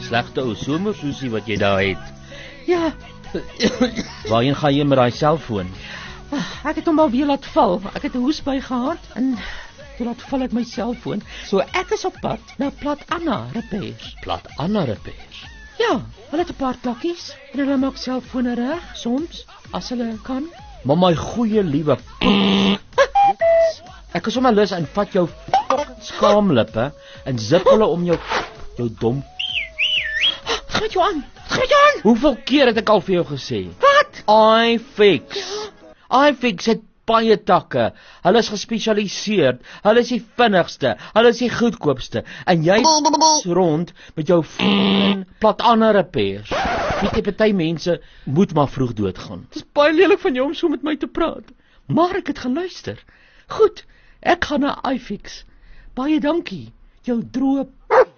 Slegte ou somersoesie wat jy daar het. Ja, Waarheen gaan jy met daai selfoon? ek het hom al weer laat val. Ek het 'n hoesbui gehad en toe laat val ek my selfoon. So ek is op pad na Plat Anna Repairs. Plat Anna Repairs? Ja, hulle het 'n paar plakkies en hulle maak selfone reg soms as hulle kan. Maar my goeie liewe Ek is sommer lus en vat jou skaamlippe en zip hulle om jou jou dom. Gaan met jou aan. Gaan met jou aan. Hoeveel keer het ek al vir jou gesê? Wat? iFix. iFix het baie takke. Hulle is gespesialiseerd. Hulle is die vinnigste. Hulle is die goedkoopste. En jy is rond met jou f***ing Plat Anna Repairs. Weet jy, party mense moet maar vroeg doodgaan. Dit is baie lelik van jou om so met my te praat. Maar ek het geluister. Goed, ek gaan na iFix. Baie dankie. Jou droë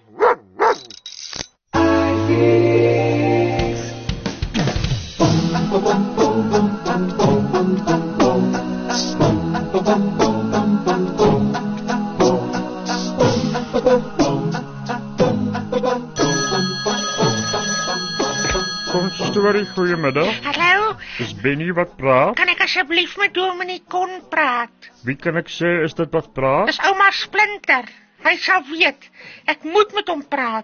Konstorie, goeiemiddag. Hallo? Is Benny wat praat? Kan ek asseblief met Dominee Kon praat? Wie kan ek sê is dit wat praat? Dis ouma Splinter. Hy sal weet. Ek moet met hom praat.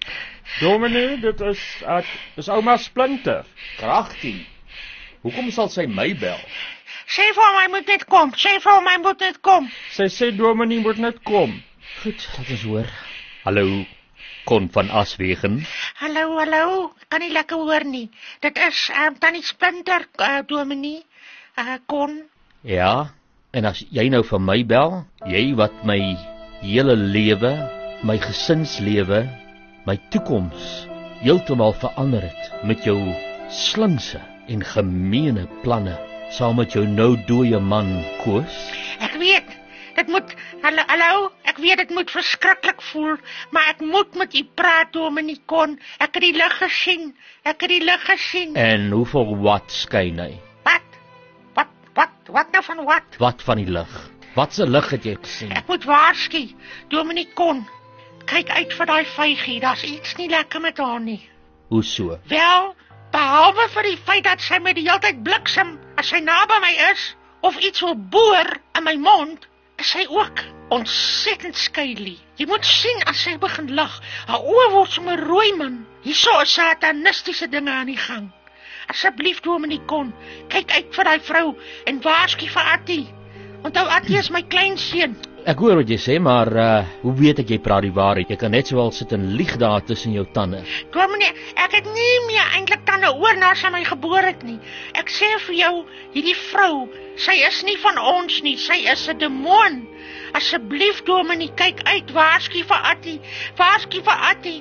Dominee, dit is uh, is ouma Splinter. Kragtig. Hoekom sal sy my bel? Sê vir hom hy moet net kom. Sê vir hom hy moet net kom. Sy sê Dominee moet net kom. Goed, laat ons hoor. Hallo, Kon van Aswegen. Hallo, hallo. Ek kan nie lekker hoor nie. Dit is um, Tannie Splinter, uh, Dominee. Uh, Kon. Ja, en as jy nou van my bel, jy wat my hele lewe, my gesinslewe, my toekoms heeltemal verander het met jou slinkse en gemeene planne saam met jou nou dooie man Koos. Ek weet, dit moet, hallo, hallo, ek weet dit moet verskriklik voel, maar ek moet met u praat, Dominee Kon. Ek het die lig gesien, ek het die lig gesien. En hoeveel watt skyn hy? Wat? Wat, wat, wat nou van wat? Wat van die lig? Wat se lig het jy gesien? Ek moet waarsku, Dominee Kon. Kyk uit vir daai vygie, daar's iets nie lekker met haar nie. Hoe so? Wel, behalwe vir die feit dat sy my die hele tyd bliksem as sy naby my is, of iets wil boor in my mond, is sy ook ontsettend skylie. Jy moet sien as sy begin lag, haar oë word sommer rooi man. Hierso is satanistiese dinge aan die gang. Asseblief, Dominee Kon, kyk uit vir daai vrou en waarsku vir Attie. Onthou, Attie is my kleinseun. Ek hoor wat jy sê, maar uh, hoe weet ek jy praat die waarheid? Jy kan net sowel sit en lieg daar tussen jou tande. Dominee, ek het nie meer eintlik tande oor na sy my geboor het nie. Ek sê vir jou, hierdie vrou, sy is nie van ons nie, sy is 'n demoon. Asseblief, Dominee, kyk uit, waarsku vir Attie, waarsku vir Attie.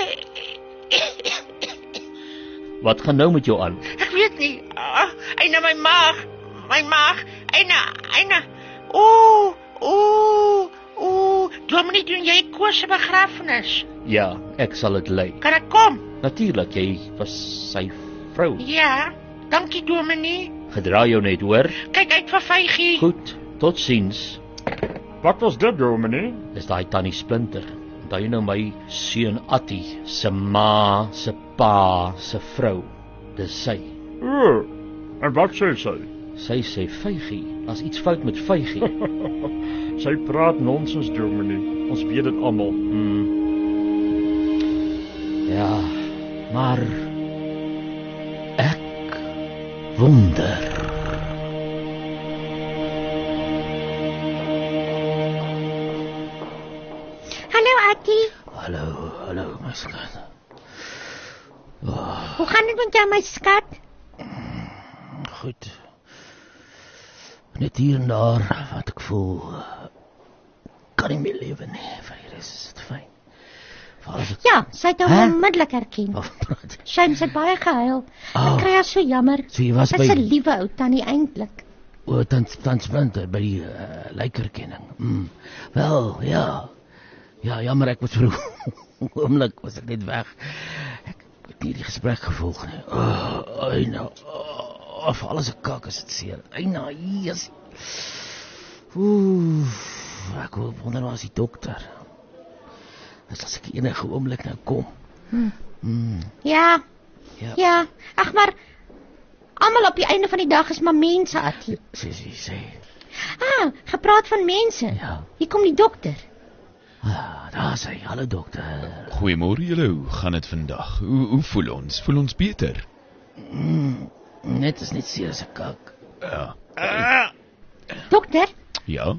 Wat gaan nou met jou aan? Ek weet nie, uh, eina my maag, my maag, eina, eina, oeh, oeh, oeh, Dominee, doen jy Koos se begrafenis? Ja, ek sal dit lei. Kan ek kom? Natuurlik, jy was sy vrou. Ja, dankie, Dominee. Gedra jou net, hoor? Kyk uit vir vygie. Goed, tot ziens. Wat was dit, Dominee? Dis daai Tannie Splinter. Onthou jy nou my seun Attie, se ma, se pa, se vrou. Dis sy. O, en wat sê sy? Sy sê vygie, as iets fout met vygie. Sy praat nonsens, Dominee. Ons weet dit almal. Hmm. Ja, maar ek wonder. Hallo, Attie. Hallo, hallo, my skat. Oh. Hoe gaan dit met jou, my skat? Goed. Net hier en daar wat ek voel, kan nie meer lewe nie. Vir die res is dit fyn. Het... Ja, sy het hom onmiddellik herken. Oh, Shame, sy het baie gehuil. Oh. Ek kry haar so jammer. So jy was sy by... is 'n liewe ou tannie eintlik. O, tant tant Splinter by die uh, lijkerkenning. Mm. Wel, ja. Ja, jammer, ek was vroeg. Oomlik was ek net weg. Ek het nie die gesprek gevolg nie. Oh, eina. Oh, of alles 'n kak is dit seer. Eina, hier is... Oeh, ek wonder waar is die dokter? Dis as ek enige oomblik nou kom. Hm. Mm. Ja. Ja. Ja. Ag maar almal op die einde van die dag is maar mense, Attie. Sê, sê, sê. Ah, gepraat van mense. Ja. Hier kom die dokter. Ah, daar sê, hallo dokter. Goeiemôre julle, hoe gaan dit vandag? Hoe, hoe voel ons? Voel ons beter? Mm, net is net seer as 'n kak. Ja. Uh. Dokter, Ja?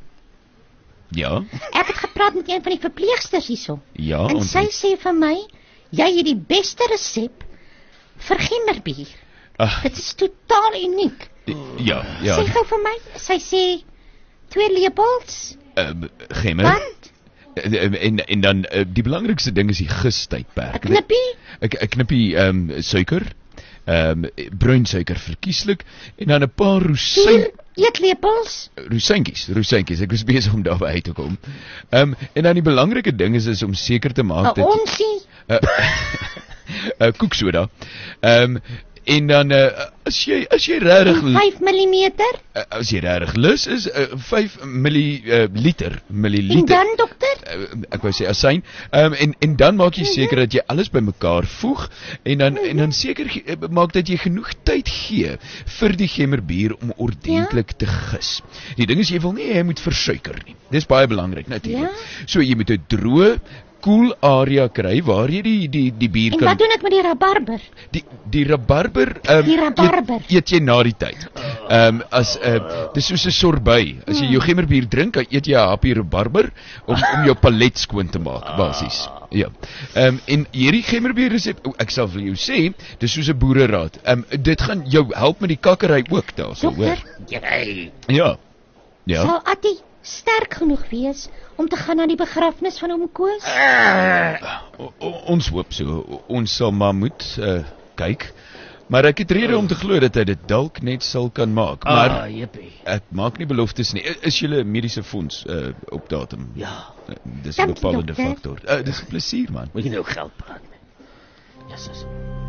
Ja? ek het gepraat met een van die verpleegsters hierso. Ja, en ons sy sê vir my, jy het die beste resep vir gemmerbier. Ag. Dit is totaal uniek. Ja, ja. Sê gou vir my, sy sê twee lepels. Uh, gemmer. Wat? En en dan uh, die belangrikste ding is die gistydperk. 'n Knippie? 'n knippie ehm um, suiker, ehm um, bruin suiker verkieslik en dan 'n paar rosyn eetlepels. Rosyntjies, rosyntjies. Ek was besig om daarby uit te kom. Ehm um, en dan die belangrike ding is is om seker te maak dat onsie. Uh, uh, koeksoda. Ehm um, en dan uh, as jy as jy regtig vyf millimeter uh, as jy regtig lus is uh, vyf milliliter uh, milliliter. En dan dokter? Uh, ek wou sê asyn. Ehm um, en en dan maak jy seker dat jy alles bymekaar voeg en dan en dan seker uh, maak dat jy genoeg tyd gee vir die gemmerbier om ordentlik ja? te gis. Die ding is jy wil nie hy moet versuiker nie. Dis baie belangrik natuurlik. Ja? So jy moet 'n droë koel area kry waar jy die die die bier en kan. En wat doen ek met die rabarber? Die die rabarber ehm um, die rabarber. Eet, eet jy na die tyd. Ehm um, as 'n uh, dis soos 'n sorbet. As jy jou gemmerbier drink, dan eet jy 'n happie rabarber om om jou palet skoon te maak basies. Ja. Ehm um, en hierdie gemmerbier resep, ek sal vir jou sê, dis soos 'n boereraad. Ehm um, dit gaan jou help met die kakkery ook daarso, hoor. Ja. Ja. Sal Attie sterk genoeg wees om te gaan na die begrafnis van oom Koos? Uh, ons hoop so. Ons sal maar moet uh, kyk. Maar ek het rede om te glo dat hy dit dalk net sal kan maak. Maar ah, jippie. Ek maak nie beloftes nie. Is julle mediese fonds uh, op datum? Ja. Uh, dis 'n bepalende faktor. Uh, dis 'n plesier man. Moet jy nou geld praat nie. Jesus.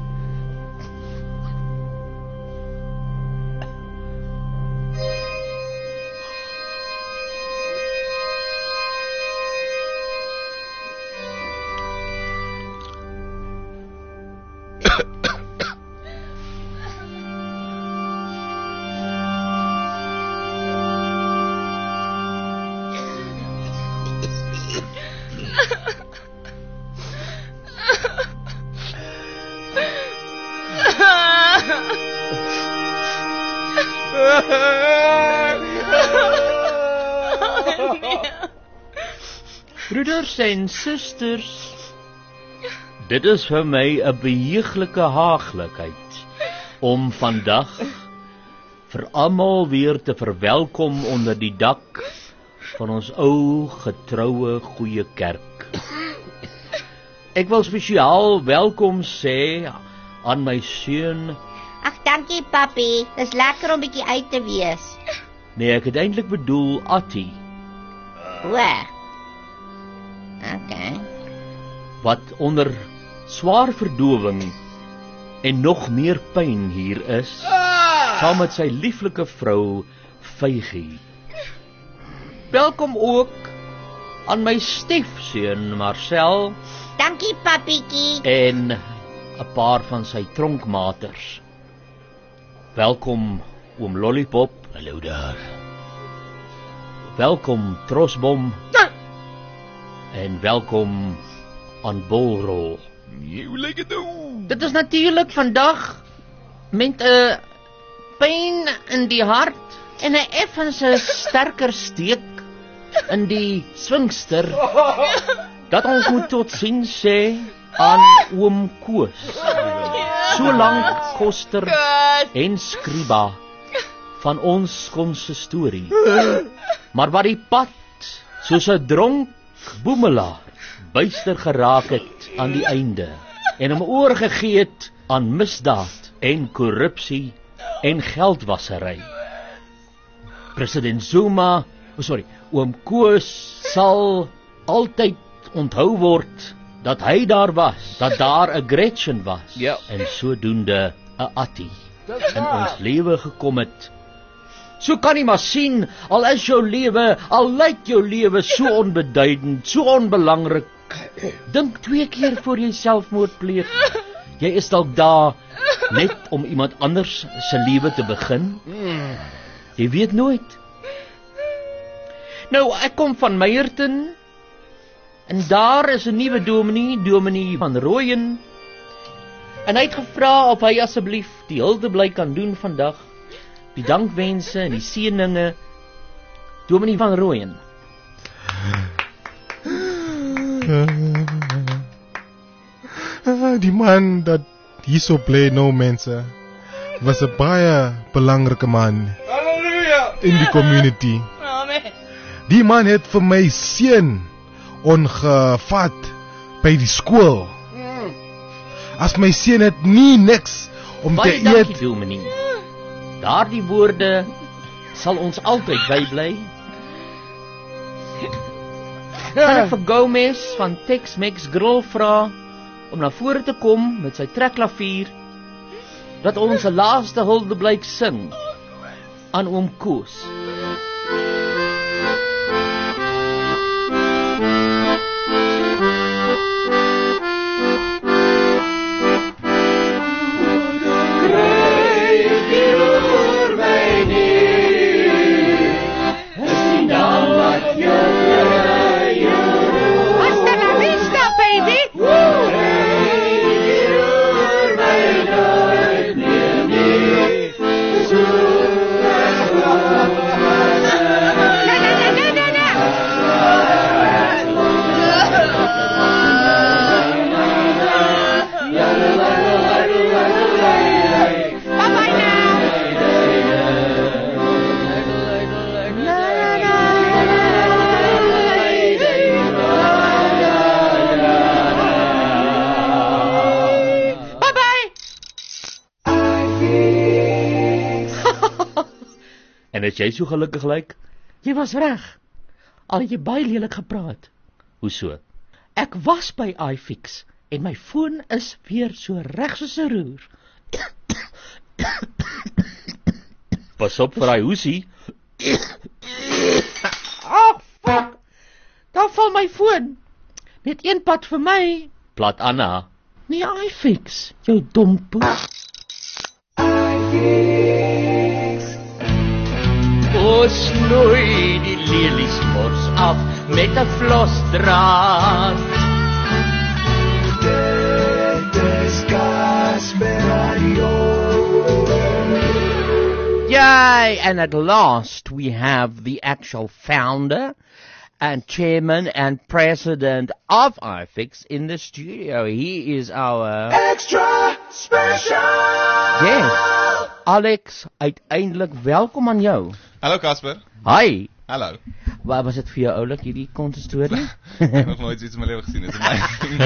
Broeders en susters, dit is vir my 'n beheeglike haaglikheid om vandag vir almal weer te verwelkom onder die dak van ons ou getroue goeie kerk. Ek wil spesiaal welkom sê aan my seun. Ag, dankie papi. Dis lekker om bietjie uit te wees. Nee, ek het eintlik bedoel Attie. Waar? Okay. Wat onder swaar verdowing en nog meer pyn hier is, ah! saam met sy lieflike vrou Vygie. Welkom ook aan my stiefseun Marcel. Dankie papietjie. En 'n paar van sy tronkmaters. Welkom oom Lollipop. Hallo daar. Welkom Trosbom. Ah! En welkom aan Bolrol. Hoe lyk dit nou? Dit is natuurlik vandag met 'n pyn in die hart en 'n effense sterker steek in die swingster dat ons moet totsiens sê aan oom Koos. So lank Koster en Skriba van ons konsistorie. Maar wat die pad soos 'n dronk boemelaar buister geraak het aan die einde en hom oorgegee het aan misdaad en korrupsie en geldwasery. President Zuma, oh sorry, oom Koos sal altyd onthou word dat hy daar was, dat daar 'n Gretchen was ja. en sodoende 'n Attie in ons lewe gekom het. So kan jy maar sien, al is jou lewe, al lyk jou lewe so onbeduidend, so onbelangrik, Dink twee keer voor jy selfmoord pleeg. Jy is dalk daar net om iemand anders se lewe te begin. Jy weet nooit. Nou, ek kom van Meyerton en daar is 'n nuwe dominee, dominee van Rooyen. En hy het gevra of hy asseblief die huldeblyk kan doen vandag. Die dankwense en die seëninge. Dominee van Rooyen. Die man dat hierso bly nou mense was 'n baie belangrike man. Halleluja! In die community. Amen. Die man het vir my seun ongevat by die skool. As my seun het nie niks om Baie te dankie, eet. dominee. Daardie woorde sal ons altyd bybly. Kan ek vir Gomez van Tex-Mex Grill vra om na vore te kom met sy trekklavier dat ons 'n laaste huldeblyk sing aan oom Koos. En as jy so gelukkig lyk, Jy was reg. Al het jy baie lelik gepraat. hoe so? Ek was by iFix en my foon is weer so reg soos 'n roer. Pas op vir daai hoesie. Oh, fuck. Daar val my foon. Net een pad vir my. Plat Anna. Nee, iFix, jou dompoes. O, snoei die leliesmors af met 'n vlosdraad. Dit is Casper Radio. Yay! And at last we have the actual founder and chairman and president of iFix in the studio. He is our Extra special. Yes. Alex, uiteindelik welkom aan jou. Hallo Casper. Hi. Hallo. Waar was dit vir jou oulik hierdie kontestorie? Ek het nog nooit iets in my lewe gesien, dit is amazing.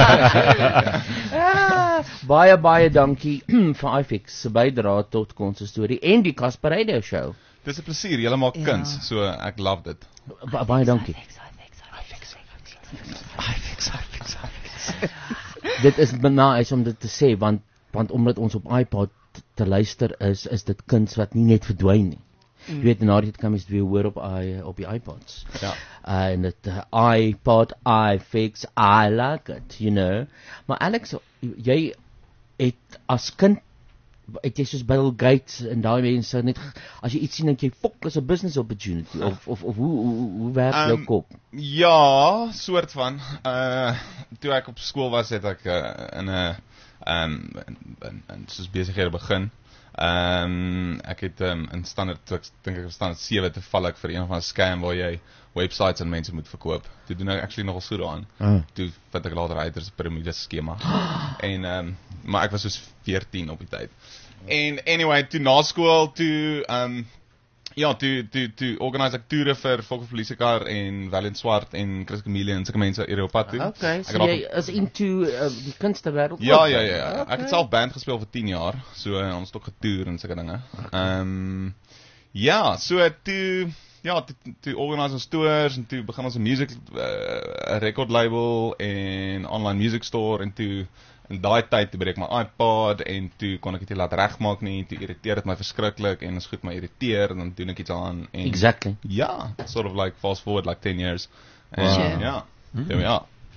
ah, baie baie dankie vir iFix se bydrae tot kontestorie en die Casper Radio show. Dis 'n plesier, julle maak ja. kuns, so ek love dit. Ba baie dankie. iFix, iFix, iFix. Dit is benaais om dit te sê want want omdat ons op iPod te luister is, is dit kuns wat nie net verdwyn nie. Mm. Jy weet, na dit kan mens weer hoor op i op die iPods. Ja. Uh, en dit uh, iPod, iFix, I like it, you know. Maar Alex, jy het as kind het jy soos Bill Gates en daai mense net as jy iets sien dat jy fok is 'n business opportunity of of of hoe hoe hoe werk um, jou kop? Ja, soort van. Uh toe ek op skool was, het ek uh, in 'n um en en soos besighede begin. Ehm um, ek het um, in standaard ek dink ek standaard sewe te val ek vir een van 'n scam waar jy websites aan mense moet verkoop. Toe doen ek actually nogal so daaraan. Ah. Toe vat ek later uit as 'n piramide skema. en ehm um, maar ek was soos veertien op die tyd. En anyway, toe na skool toe ehm um, ja, toe toe toe organiseer ek toere vir Fokker Polisiekar en Valiant Swart en Chris Chameleon en sulke mense hier op pad toe. Okay, so jy is into uh, die kunstewêreld. Ja, ja, ja, ja. Okay. Ek het self band gespeel vir tien jaar, so uh, ons het ook getoer en sulke dinge. Ehm um, ja, so toe ja, toe, toe organiseer ons tours en toe begin ons 'n music 'n uh, record label en online music store en toe in daai tyd toe breek my iPod en toe kon ek dit nie laat regmaak nie, toe irriteer dit my verskriklik en as goed my irriteer en dan doen ek iets aan en Exactly. Ja, sort of like fast forward like ten years. Wow. En, ja. Mm. There we are.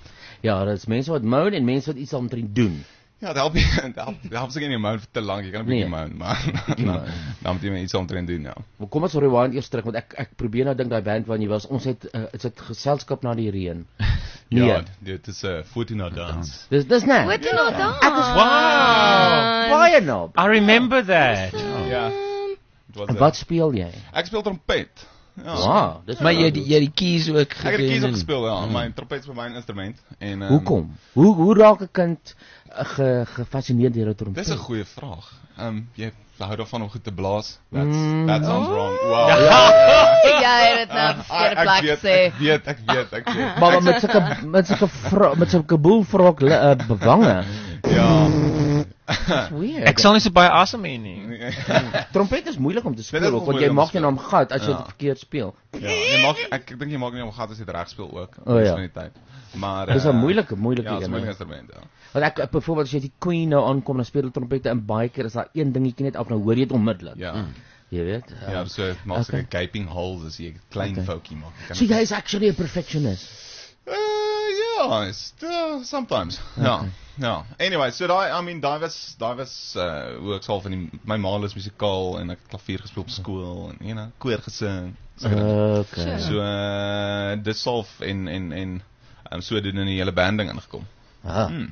Ja, dit is mense wat moan en mense wat iets omtrent doen. Ja, dat help je, dat help, dat help seker nie moan vir te lank, jy kan 'n bietjie Nee. moan, maar dan, dan moet jy maar iets omtrent doen, ja. Maar kom ons rewind eers terug want ek ek probeer nou dink daai band waarna jy was, ons het uh, is dit geselskap na die reën. Nee. Ja, dit is 'n uh, Fortuna dans. Dis dis net. Fortuna dans. Ek was Wow. baie nou. I remember that. Ja. En wat speel jy? Ek speel trompet. Ja. Wow, dis Maar jy die- jy die keys ook Ek het die keys ook en- gespeel, ja. Mm. My trompet is vir my instrument en um, Hoekom? Hoe hoe raak 'n kind uh, ge, gefassineerd deur 'n trompet? Dis 'n goeie vraag. Ehm um, jy hou daarvan om goed te blaas. That's Mm. that sounds Oh. wrong. Wow. Jy het dit nou op verkeerde Ek- ek plek weet, gesê. Ek weet, ek weet, ek weet. Maar met sulke met sulke vra- met sulke boelvrok uh, bewange. Ja. Dis weird. Ek sal nie so baie asem hê nie. Trompet is moeilik om te Dit speel is ook, want moeilik jy om maak te jou naam gat as jy Ja. dit verkeerd speel. Ja, jy maak ek, ek dink jy maak nie om gat as jy dit reg speel ook. O, ja. Van die tyd. Maar Dis 'n eh, moeilike moeilike ja, dis 'n een, moeilike hè. instrument, ja. Want ek ek- byvoorbeeld as jy die Queen nou aankom dan speel die trompette en baie keer is daar een dingetjie net af nou hoor jy dit onmiddellik. Ja. Jy weet. Ja, uh, so maak okay. seker gaping holes as jy 'n klein Okay. foutjie maak. Jy kan So jy is actually a perfectionist. Uh, ja, it's uh, sometimes. Ja. Okay. Ja. Anyway, so daai I mean daai was daai was uh hoe ek sal van die my ma is musikaal en ek het klavier gespeel op skool en you know, koor gesing. So, Uh, okay. so uh dis half en en en um, so doen in die hele band ding ingekom. Ah. Hmm.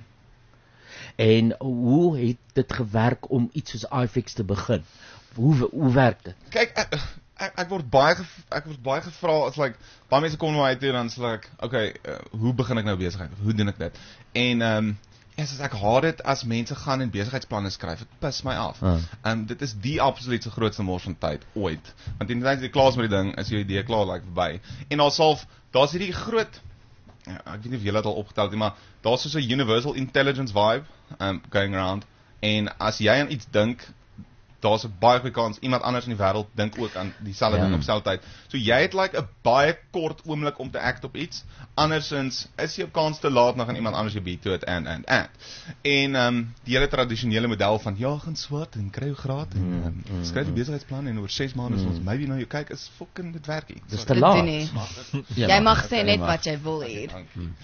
En hoe het dit gewerk om iets soos iFix te begin? Hoe hoe werk dit? Kyk ek, ek ek word baie gev- ek word baie gevra as like baie mense kom na my toe dan sê like okay, uh, hoe begin ek nou besigheid? Hoe doen ek dit? En ehm um, ja, yes, ek haat dit as mense gaan en besigheidsplanne skryf. Dit pis my af. Ah. Ehm um, dit is die absoluut se grootste mors van tyd ooit. Want in die tyd jy klaar is met die ding, is jou idee klaar like verby. En daar's half daar's hierdie groot ja, ek weet nie of julle dit al opgetel het nie, maar daar's so 'n universal intelligence vibe um going around en as jy aan iets dink, daar's 'n baie goeie kans iemand anders in die wêreld dink ook aan dieselfde Ja. ding op dieselfde tyd. So jy het like 'n baie kort oomblik om te act op iets. Andersins is jou kans te laat nog aan iemand anders jou beat to it and and and. En um die hele tradisionele model van ja, gaan swat en kry jou graad en Mm, um, mm, skryf die mm. besigheidsplan en oor ses maande is Mm. ons maybe nou jou kyk is fucking dit werk nie. Dis Sorry. te Dit laat. doen nie. Ja, Jy maar- mag sê okay, net maar- wat jy wil hier. Um,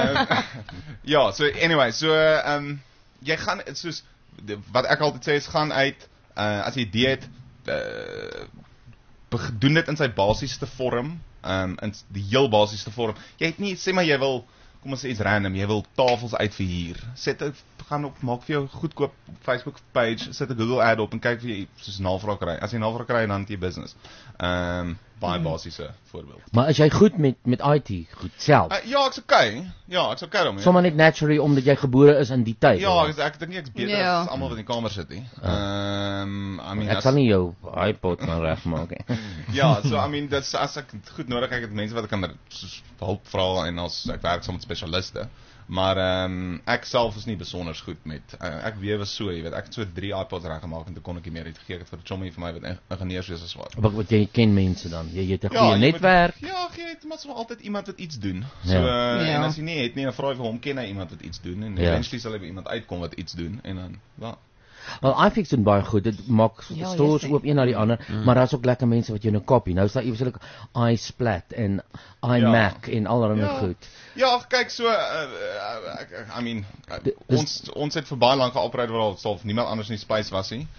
ja, so anyway, so ehm um, jy gaan soos de- wat ek altyd sê is gaan uit uh, as jy idee het uh, beg- doen dit in sy basiese vorm, ehm um, in s- die heel basiese vorm. Jy het nie sê maar jy wil kom ons sê iets random, jy wil tafels uitverhuur. Sit 'n gaan op maak vir jou goedkoop Facebook page, sit 'n Google ad op en kyk vir jy soos navraag kry. As jy navraag kry dan het jy business. Ehm um, baie Mm. basiese voorbeeld. Maar as jy goed met met I T goed self. Uh, ja, ek's okay. Ja, ek's okay daarmee. Sommer net naturally omdat jy gebore is in die tyd. Ja, of ek, ek dink nie ek's beter Ja. as almal wat in die kamer sit nie. Ehm um, I mean ek as- sal nie jou iPod kan regmaak nie. Ja, so I mean dis as ek goed nodig ek het mense wat ek kan soos hulp vra en as ek werk saam met spesialiste. Maar ehm um, ek self is nie besonder goed met uh, ek wewe so, jy weet, ek het so drie iPods reggemaak en toe kon ek nie meer uitgegee het vir 'n chommy vir my wat ingenieurswese is wat. Wat wat jy ken mense dan. Jy jy het 'n Ja, goeie jy moet- netwerk. Ja, jy het maar so altyd iemand wat iets doen. So Ja. uh, Ja. en as jy nie het nie, dan vra jy vir hom ken hy iemand wat iets doen en Ja. eventually sal hy by iemand uitkom wat iets doen en dan ja. Wel iFix doen baie goed. Dit maak Ja, stores yes, oop een na die ander, Mm. maar daar's ook lekker mense wat jou nou copy. Nou is daar iewers ook iSplat en iMac en allerlei Ja. goed. Ja, ag, kyk so uh, uh, ek, ek- I mean uh, Dis- ons ons het vir baie lank geoperate waar self niemand anders in die space was nie.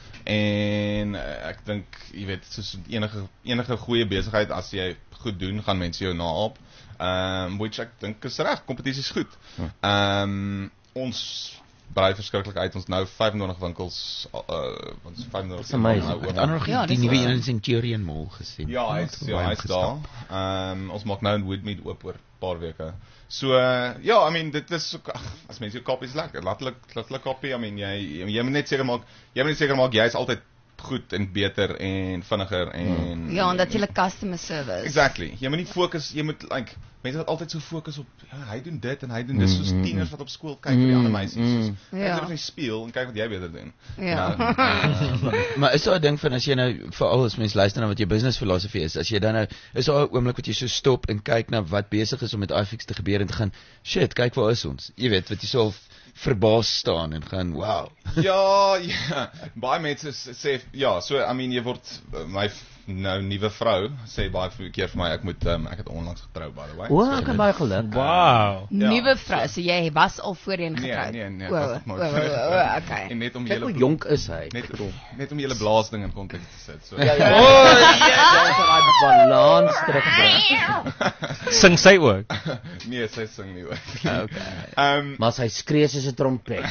En uh, ek dink jy weet soos enige enige goeie besigheid as jy goed doen, gaan mense jou naop. Ehm um, which ek dink is reg, kompetisie is goed. Ehm um, ons brei verskriklik uit. Ons nou vyf en twintig winkels uh ons vyf en twintig That's amazing. nou Ek het oop. nog Ja, die dis nuwe wel- een in Centurion Mall gesien. Ja, hy's ja, Baie hy's daar. gestap. Ehm um, ons maak nou in Woodmead oop oor 'n paar weke. So uh, ja, I mean dit is ook ag, as mense jou kop is lekker. Laat hulle laat hulle kopie. I mean jy jy, jy moet net seker maak, jy moet net seker maak jy is altyd goed en beter en vinniger en Ja, en dat jy 'n customer service. Exactly. Jy moet nie fokus, jy moet like mense wat altyd so fokus op ja, hy doen dit en hy doen dis soos Mm, mm, tieners mm. wat op skool kyk vir die ander Mm, meisies. mm. Soos Ja. kyk net in die spieël en kyk wat jy beter doen. Ja. Nou, uh, Maar is daar 'n ding van as jy nou veral as mense luister na wat jou business filosofie is, as jy dan nou is daar 'n oomblik wat jy so stop en kyk na wat besig is om met iFix te gebeur en te gaan, shit, kyk waar is ons. Jy weet, wat jy so verbaas staan en gaan, wow. Ja, ja. Baie mense s- sê ja, so I mean jy word my nou nuwe vrou sê baie keer vir my ek moet um, ek het onlangs getrou by the way. O, ek het baie geluk. Wow. Nuwe vrou, so jy was al voorheen getroud. Nee, nee, nee, O, ek was nog nooit o, o, getroud. o, okay. En net om Kyk julle hoe jonk is hy. Net, net om julle blaasding in konteks te sit. So. Ja, ja. O, jy sal daai balans terugbring. Sing sy ook? Nee, sy sing nie ook. Okay. Um, maar sy skree soos 'n trompet.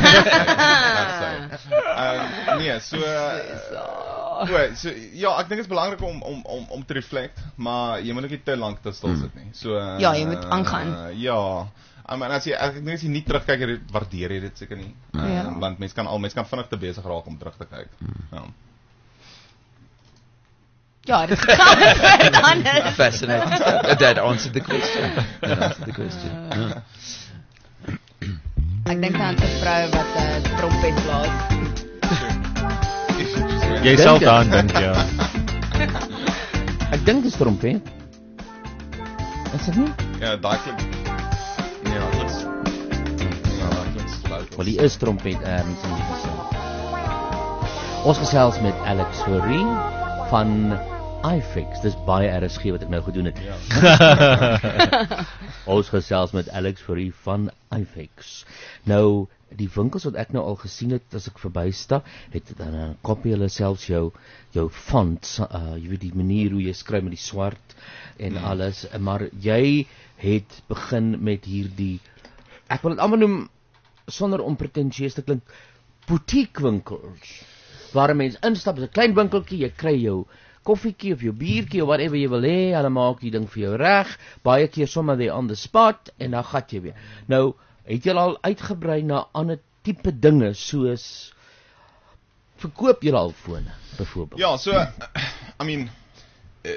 um, nee, so uh, o, so ja, ek dink dit is belangrik om om om om te reflect, maar jy moet ook nie te lank te stil sit nie. So uh, Ja, jy moet aangaan. Uh, ja. Um, en as jy ek dink as jy nie terugkyk, jy waardeer jy dit seker nie. Uh, Ja. Want mense kan al mense kan vinnig te besig raak om terug te kyk. Ja. Ja, dit kan vir anders. Fascinating. That answered the question. That answered the question. Yeah. Ek dink aan 'n vrou wat 'n uh, trompet blaas. Jy sal daan dink, ja. Ek dink dit is trompet. Is dit nie? Ja, daai klink. Nee, daai klink. Ja, daai klink sluit. Maar die is trompet erns in die gesin. Ons gesels met Alex Fourie van iFix. Dis baie R S G wat ek nou gedoen het. Ja. Ons gesels met Alex Fourie van iFix. Nou, die winkels wat ek nou al gesien het as ek verbystap, het dan 'n kopie hulle selfs jou jou font, uh, jy weet die manier hoe jy skryf met die swart en hmm. alles, maar jy het begin met hierdie, ek wil dit amper noem sonder om pretensieus te klink, boutique winkels waar 'n mens instap, is 'n klein winkeltjie, jy kry jou koffiekie of jou biertjie of whatever jy wil hê, hulle maak die ding vir jou reg, baie keer sommer there on the spot en dan gat jy weer. Nou, het jy al uitgebrei na ander tipe dinge soos verkoop jy al fone byvoorbeeld? Ja, so I mean uh,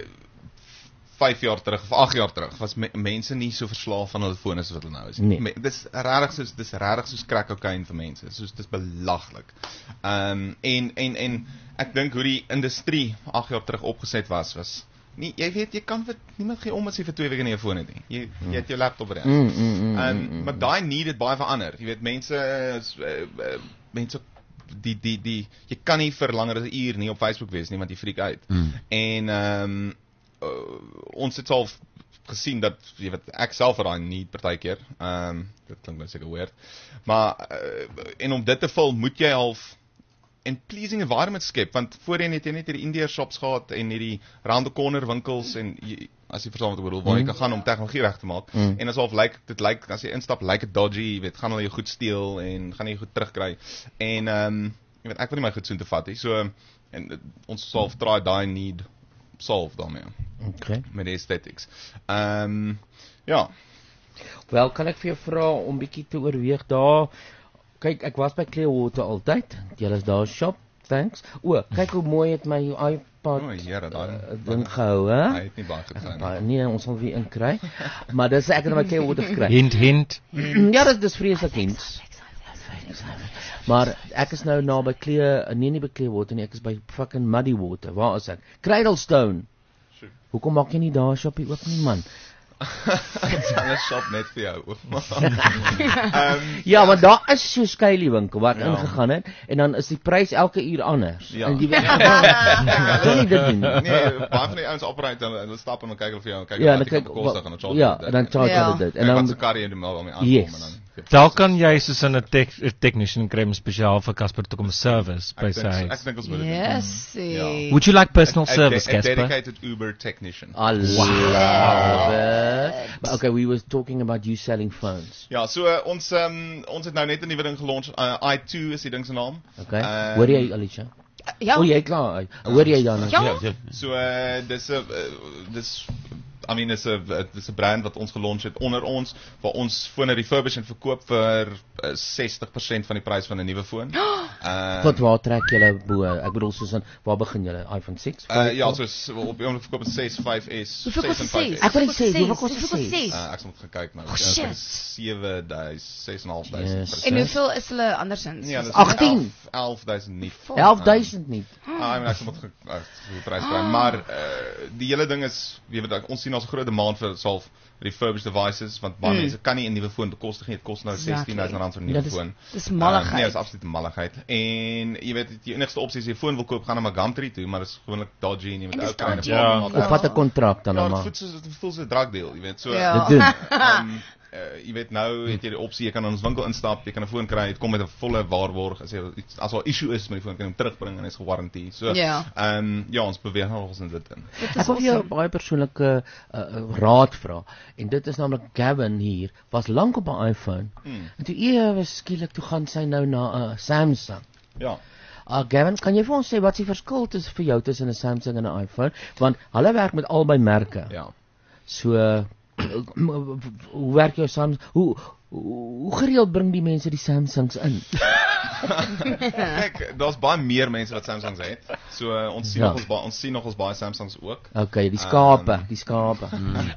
vyf jaar terug of agt jaar terug was me, mense nie so verslaaf van hulle fone soos wat hulle nou is. Nee. Me, dis regtig soos dis regtig soos crack cocaine vir mense. Soos dis belaglik. Ehm um, en en en ek dink hoe die industrie agt jaar terug opgeset was was nie, jy weet jy kan vir niemand gee om as jy vir twee weke nie 'n foon het nie. Jy jy het jou laptop reg. Mm, mm, mm, Ehm mm, mm. maar daai need het baie verander. Jy weet mense is, uh, uh, mense die die die jy kan nie vir langer as 'n uur nie op Facebook wees nie want jy freak uit. Mm. En ehm um, uh, ons het al gesien dat jy weet ek self het daai need partykeer. Ehm um, dit klink nou seker weird. Maar uh, en om dit te vul moet jy half en pleasing environment skep want voorheen het jy net hierdie India shops gehad en hierdie round the corner winkels en jy, as jy verstaan wat ek bedoel waar jy kan gaan om tegnologie reg te maak Mm. en asof lyk dit lyk as jy instap lyk dit dodgy, jy weet gaan hulle jou goed steel en gaan jy goed terugkry en ehm um, jy weet ek wil nie my goed soen te vat nie so en uh, ons sal try daai need solve daarmee. Okay. Met die aesthetics. Ehm um, ja. Wel, kan ek vir jou vra om bietjie te oorweeg daar. Kyk, ek was by Clearwater altyd. Julle is daar shop. Thanks. O, kyk hoe mooi het my iPad O, jare daai uh, ding gehou, hè? Hy het nie baie goed gegaan nie. Nee, ons sal weer inkry. Maar dis ek het my Clearwater gekry. Hint, hint. Ja, dis dis vreeslik hint. Maar ek is nou na by Clear, nee nie by Clearwater nie, ek is by fucking Muddy Water. Waar is ek? Cradlestone. Hoekom maak jy nie daar shoppie oop nie, man? Dit's 'n shop net vir jou. um, ja, want daar is so skuilie winkel waar ek Ja. ingegaan het en dan is die prys elke uur anders. Ja. En jy weet kan nie dit doen. Nee, baie van die ouens operate en hulle stap en dan kyk hulle vir jou en kyk Ja, wat dan jy kyk kostig en dan charge ja, hulle dit. dan charge Ja. hulle dit. En En dan dan se karry en maar daarmee aankom Yes. en dan Daar kan jy soos 'n tech, technician kry om spesiaal vir Casper te kom service by Ek sy dink huis. ek dink ons moet dit doen. Yes. Ja. Would you like personal A- a service, de- a Casper? dedicated Uber technician. I love it. But okay, we were talking about you selling phones. Ja, so uh, ons um, ons het nou net 'n nuwe ding gelunch. Uh, I two is die ding se naam. Okay. Um, Hoor jy Alicia? Ja. O, jy klaar. Hoor jy dan? Ja. So uh, dis 'n uh, dis I mean dis 'n dis 'n brand wat ons gelunch het onder ons waar ons fone refurbish en verkoop vir uh, sestig persent van die prys van 'n nuwe foon. Uh, Tot waar trek julle bo? Ek bedoel soos in waar begin julle? iPhone six? Uh, ja, soos op die oomblik verkoop ons six, five S, Hoeveel six kos en die five ses? S. Ek wil net sê, hoeveel kos Hoeveel kos die die ses? Uh, ek moet gekyk nou. Oh, shit. sewe duisend, ses en 'n half duisend. Yes. En hoeveel is hulle andersins? Nee, dis agttien. elf duisend nie. elf duisend nie. Ah, ek moet ek moet ge- uh, die prys kry, maar uh, die hele ding is, jy weet ons sien ons groot demand vir self refurbished devices want baie Mm. mense kan nie 'n nuwe foon bekostig nie. Dit kos nou Exactly. sestien duisend rand vir 'n Ja, nuwe dis- foon. dis malligheid. Uh, nee, dis absolute malligheid. En jy weet die enigste opsie as jy 'n foon wil koop, gaan na Gumtree toe, maar dit is gewoonlik dodgy en jy moet ou kry. Ja, of wat 'n kontrak dan Ja, maar. dit voel so dit voel so 'n drug deal, jy weet. So Ja. Dit doen. Um, uh, jy weet nou het jy die opsie, jy kan in ons winkel instap, jy kan 'n foon kry, dit kom met 'n volle waarborg as jy iets as daar 'n issue is met die foon, kan jy hom terugbring en hy's gewarandeer. So Ja. ehm um, ja, ons beweeg nogals in dit in. Ek wil jou baie persoonlike uh, uh, raad vra. En dit is naamlik Gavin hier, was lank op 'n iPhone. Hmm. En toe ewe skielik toe gaan sy nou na 'n uh, Samsung. Ja. Uh, Gavin, kan jy vir ons sê wat die verskil tussen vir jou tussen 'n Samsung en 'n iPhone? Want hulle werk met albei merke. Ja. So uh, hoe werk jou Samsung? Hoe hoe gereeld bring die mense die Samsungs in? Kyk, daar's baie meer mense wat Samsungs het. So uh, ons sien Ja. nog ons baie ons sien nog ons baie Samsungs ook. Okay, die skape, um, die skape. Mm.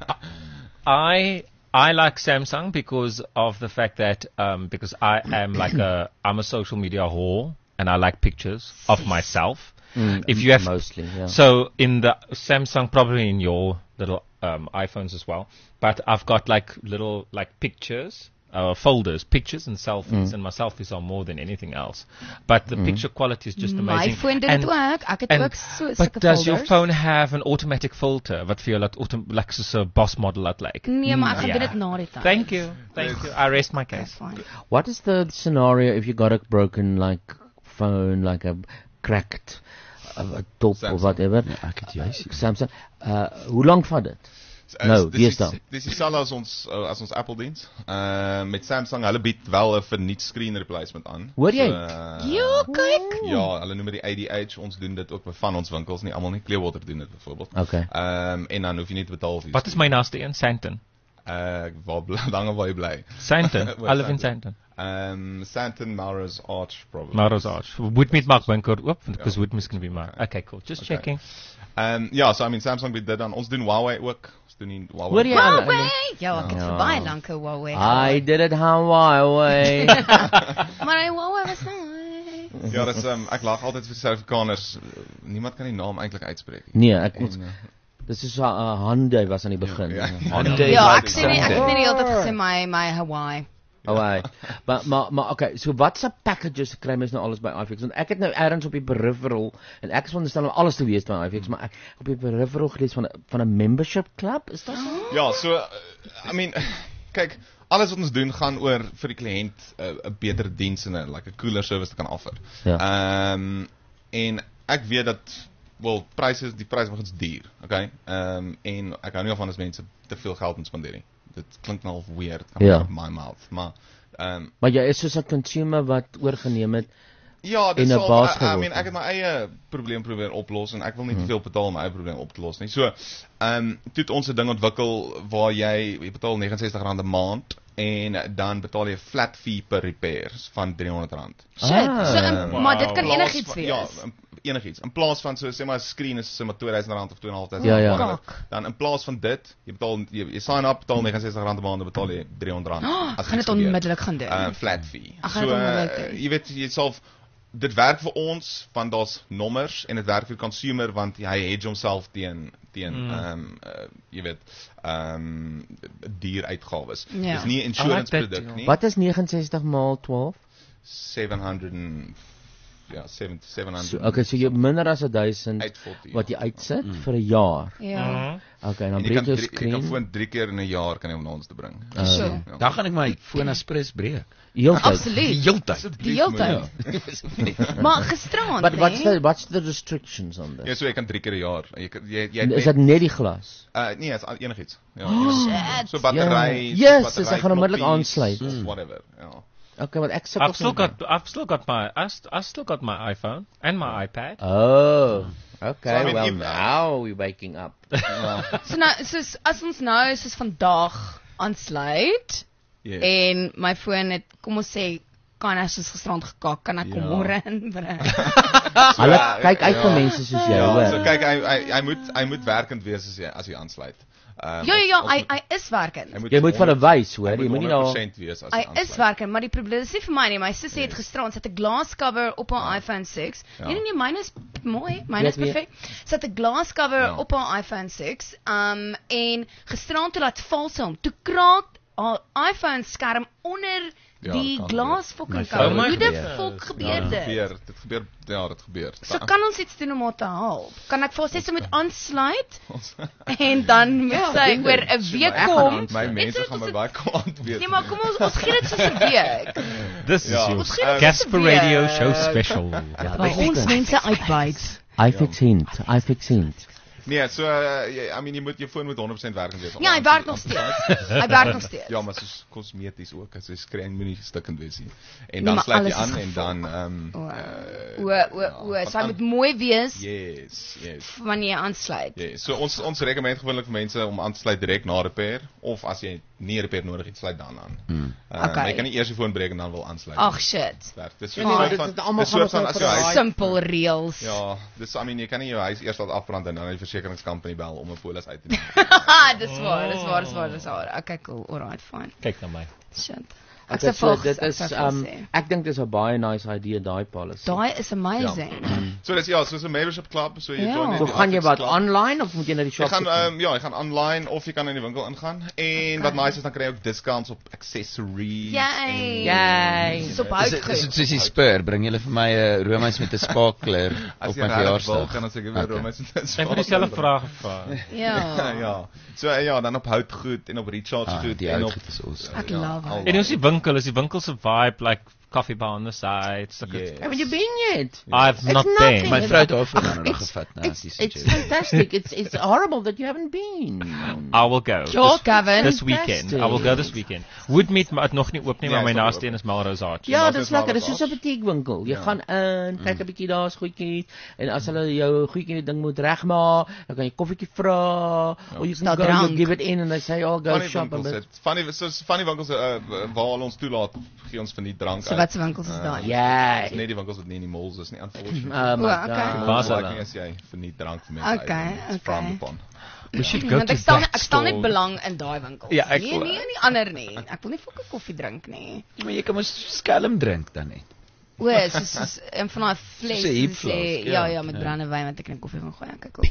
I I like Samsung because of the fact that um, because I am like a I'm a social media whore and I like pictures of myself. Mm, if you have mostly, yeah. So in the Samsung, probably in your little um, iPhones as well, but I've got like little like pictures. Uh, folders, pictures and selfies, Mm. and my selfies are more than anything else. But the Mm. picture quality is just My amazing. phone doet dit ook. Ek het and- ook so But sulke does your folders. phone have an automatic filter? Wat vir jou laat autom like soos 'n boss model laat lyk? Nee, maar ek gaan Ja. doen dit na die tyd. Thank you. Thank you. I rest my case. What is the scenario if you got a broken like phone, like a cracked uh, a top Samsung. or whatever? Ja, ek het juist. Samsung. Uh, hoe lank vat dit? Uh, Nou, dis wie is die- dan? Dis dieselfde as ons uh, as ons Apple diens. Uh met Samsung, hulle bied wel 'n verniet screen replacement aan. Hoor jy? So, uh, Ja, kyk. Ja, hulle noem dit die A D H. Ons doen dit ook by van ons winkels, nie almal nie. Clearwater doen dit byvoorbeeld. Okay. Ehm um, en dan hoef jy nie te betaal vir. Wat is my naaste een? Santon. Uh waar bly- langer waar jy bly. Santon. Waar I live in Santon. Ehm um, Santon, Melrose Arch probably. Melrose Arch. Woodmead maak winkel oop because Woodmead's going to be my. Okay, cool. Just Okay. checking. Ehm um, ja, so I mean Samsung bied dit dan. Ons doen Huawei ook. Ons doen nie Huawei. Hoor jy Huawei? Ja, ek het Ja. vir baie lank 'n Huawei. I did it Hawaii. Maar hy Huawei was nice. Ja, dis um, ek lag altyd vir Suid-Afrikaners. Niemand kan die naam eintlik uitspreek. Nee, ek En, moet uh, dis is 'n uh, Hyundai was aan die begin. Ja, ja. Hyundai. Ja, ek sê nie ek het nie die hele tyd gesê my my Hawaii. Hawaii. maar maar maar okay, so wat se packages kry mens nou alles by iFix? Want ek het nou ergens op die peripheral en ek is veronderstel om alles te weet van iFix, maar ek op die peripheral gelees van 'n van 'n membership club, is dit so? Ja, so uh, I mean kyk, alles wat ons doen gaan oor vir die kliënt 'n uh, 'n beter diens en 'n like 'n cooler service te kan offer. Ja. Ehm um, en ek weet dat wel pryse die pryse word duur, okay? Ehm um, en ek hou nie van as mense te veel geld moet spandeer nie. Dit klink nou half weird, Ja. op my mouth, maar ehm um, Maar jy is soos 'n consumer wat oorgeneem het. ja, dis en 'n al, baas I, I geword mean ek het. het my eie probleem probeer oplos en ek wil nie Hmm. te veel betaal om my eie probleem op te los nie. So, ehm um, toe het ons 'n ding ontwikkel waar jy jy betaal negenenzestig rand 'n maand en dan betaal jy 'n flat fee per repairs van driehonderd rand. Shit, so, um, maar dit kan In plaas enigiets van- wees. Ja, in- enigiets. In plaas van so sê maar 'n screen is so maar tweeduisend rand of twee en 'n half duisend Ja, ja. whatever. Dan in plaas van dit, jy betaal jy, jy sign up, betaal negenenzestig rand 'n maand, dan betaal jy driehonderd rand. Oh, as gaan iets dit gebeur. onmiddellik gaan doen. Uh, flat fee. Ek gaan so dit onmiddellik uh, doen. jy weet jy self dit werk vir ons want daar's nommers en dit werk vir die consumer want hy hedge homself teen teen Mm. ehm um, uh, jy weet ehm um, duur uitgawes. Ja. Dis nie 'n I insurance like that produk deal. nie. Wat is negenenzestig maal twaalf? sevenhonderd en ja, seventy, sevenhonderd. So, okay, so jy minder as duisend Uitvoer, wat jy uitsit mm. vir 'n jaar. Ja. Okay, dan En jy breek kan jou drie, jy screen. kan foon drie keer in 'n jaar kan jy hom na ons te bring. Uh, So. Ja. Dan gaan ek my foon aspres breek. Heeltyd. Absoluut. Die heeltyd. Die heeltyd. Maar gisterand, But what's hè? the what's the restrictions on Ja, this? so jy kan drie keer 'n jaar. Jy kan jy jy Is dit net die glas? Uh nee, is enigiets. Ja. Oh, enigiets. So battery, Ja. so Yes, dis ek gaan onmiddellik aansluit. Mm. Whatever. Ja. Okay, want ek sukkel. I've still got I've still got my I've, st- I've still got my iPhone and my iPad. Oh. Okay, So, I mean, well if- now we're waking up. Well, So nou, soos as ons nou soos vandag aansluit Yes. en my foon het kom ons sê kan as ons gisterand gekak, kan ek Ja. kom môre inbring. Hulle kyk uit vir mense soos jy, Ja, hoor. so kyk hy hy hy moet hy moet werkend wees as jy as jy aansluit. Um, Ja ja ja, ons hy moet- hy is werkend. hy Jy moet vir hulle wys, hoor. hy Jy moenie nou honderd persent wees as Hy jy is aansluit. werkend, maar die probleem is nie vir my nie. My sussie het gisterand sit 'n glascover op haar iPhone six. Ja. Nee nee nee, myne is mooi, myne is Weet wie- perfek. Sy het 'n glascover Ja. op haar iPhone six. Um en gisterand toe laat val sy hom. Toe kraak haar iPhone skerm onder Ja, die dit kan glas gebeur. fucking My kou. vrou Hoe die gebeur. fok Ja, gebeur dit dit? gebeur, dit gebeur, ja, dit gebeur. So kan ons iets doen om haar te help. Kan ek vir haar sê sy moet aansluit en dan moet Ja, sy doen oor dit. 'n So, week my- kom. My Net mense so gaan ons my baie kwaad wees. Nee, maar kom ons ons gee dit soos 'n week. This is Ja. your Ons gee dit Casper soos 'n week. Radio Show special. Ja, Waar ons mense uitbuit. I fix hint, I fix hint. Nee, so uh, jy, I mean jy moet jou foon moet honderd persent werkend wees. om Ja, hy aan werk te- nog aan te steeds. sluit. Hy werk nog steeds. Ja, maar soos kosmeties ook, as jy skreen moenie stukkend wees nie. En Nee, dan maar sluit jy alles is aan en gevul. dan ehm O, o, o, sy moet mooi wees Yes, yes. wanneer jy aansluit. Ja, so ons ons recommend gewoonlik vir mense om aan te sluit direk na repair of as jy nie repair nodig het, sluit dan aan. Hmm. Uh, Okay. Maar jy kan nie eers die foon breek en dan wil aansluit. Ag shit. Werk. Dis Ja, so nee, van dit is almal dis so gaan van ons as nou jy huis simpel reëls. Ja, dis I mean jy kan nie jou huis eers laat afbrand en dan die versekeringscompany bel om 'n polis uit te neem. Dis waar, dis waar, dis waar, dis waar. Okay, cool. Alright, fine. Kyk na my. Shit. Ek Ek sê so, volgens, dit ek is sou um sê. ek dink dis 'n baie nice idee daai policy. Daai is amazing. So dis ja, soos 'n membership club, so jy Ja. join So die gaan jy Afix wat club. online of moet jy na die Jy shop gaan toe? ehm ja, jy gaan online of jy kan in die winkel ingaan. En wat nice is dan kry jy ook discounts op accessories. Yay. Yay. Dis op Is dit hout is dit soos die spur, bring julle vir my 'n uh, roomys met 'n sparkler As op jy my regtig wil, verjaarsdag. kan ons seker weer Okay. roomys met Ek het dieselfde vraag gevra. Ja. ja. So uh, ja, dan op houtgoed en op recharge Ah, goed die en op houtgoed is awesome. Ek love al it. En ons die winkel, is die winkel se vibe like coffee bar on the side. sulke- Yes. Haven't you been yet? I've It's not nothing. been. My vrou het haar Ag, voor nou nog it's- gevat, nou, It's, dis it's die joke. fantastic. It's it's horrible that you haven't been. I will go. George this, Gavin. this weekend. I will go this weekend. Woodmeat maar het nog nie oop nie, Ja, maar my is nog naaste nie een is Melrose Arch. Ja, Wat dis is lekker. Marvel Dis soos 'n betiekwinkel. Jy Ja. gaan in, kyk 'n bietjie daar's goedjies en as hulle jou goedjie ding moet regmaak, dan kan jy koffietjie vra of jy Staat kan go drank. you give it in and they say oh go Van die shop a winkels bit. het van die soos van die winkels uh, waar hulle ons toelaat, gee ons van die drank So wat se winkels is daai? Ja. Dis net die winkels wat nie in die malls is nie, unfortunately. Oh my O, okay. god. Malls Basel. like nie as jy vir nie drank vir mense Okay, uitdeel. It's okay. frowned upon. We should go Want to ek stel that ek stel net store. belang in daai winkels. Ja, ek nee, wil- nee, nie ander nie. Ek wil nie fucking koffie drink nie. Maar jy kan mos skelm drink dan net. O, soos soos een van daai flesse Soos 'n heap sê flask, ja, ja. ja, met Ja. brandewyn wat ek in koffie gaan gooi. Okay, cool.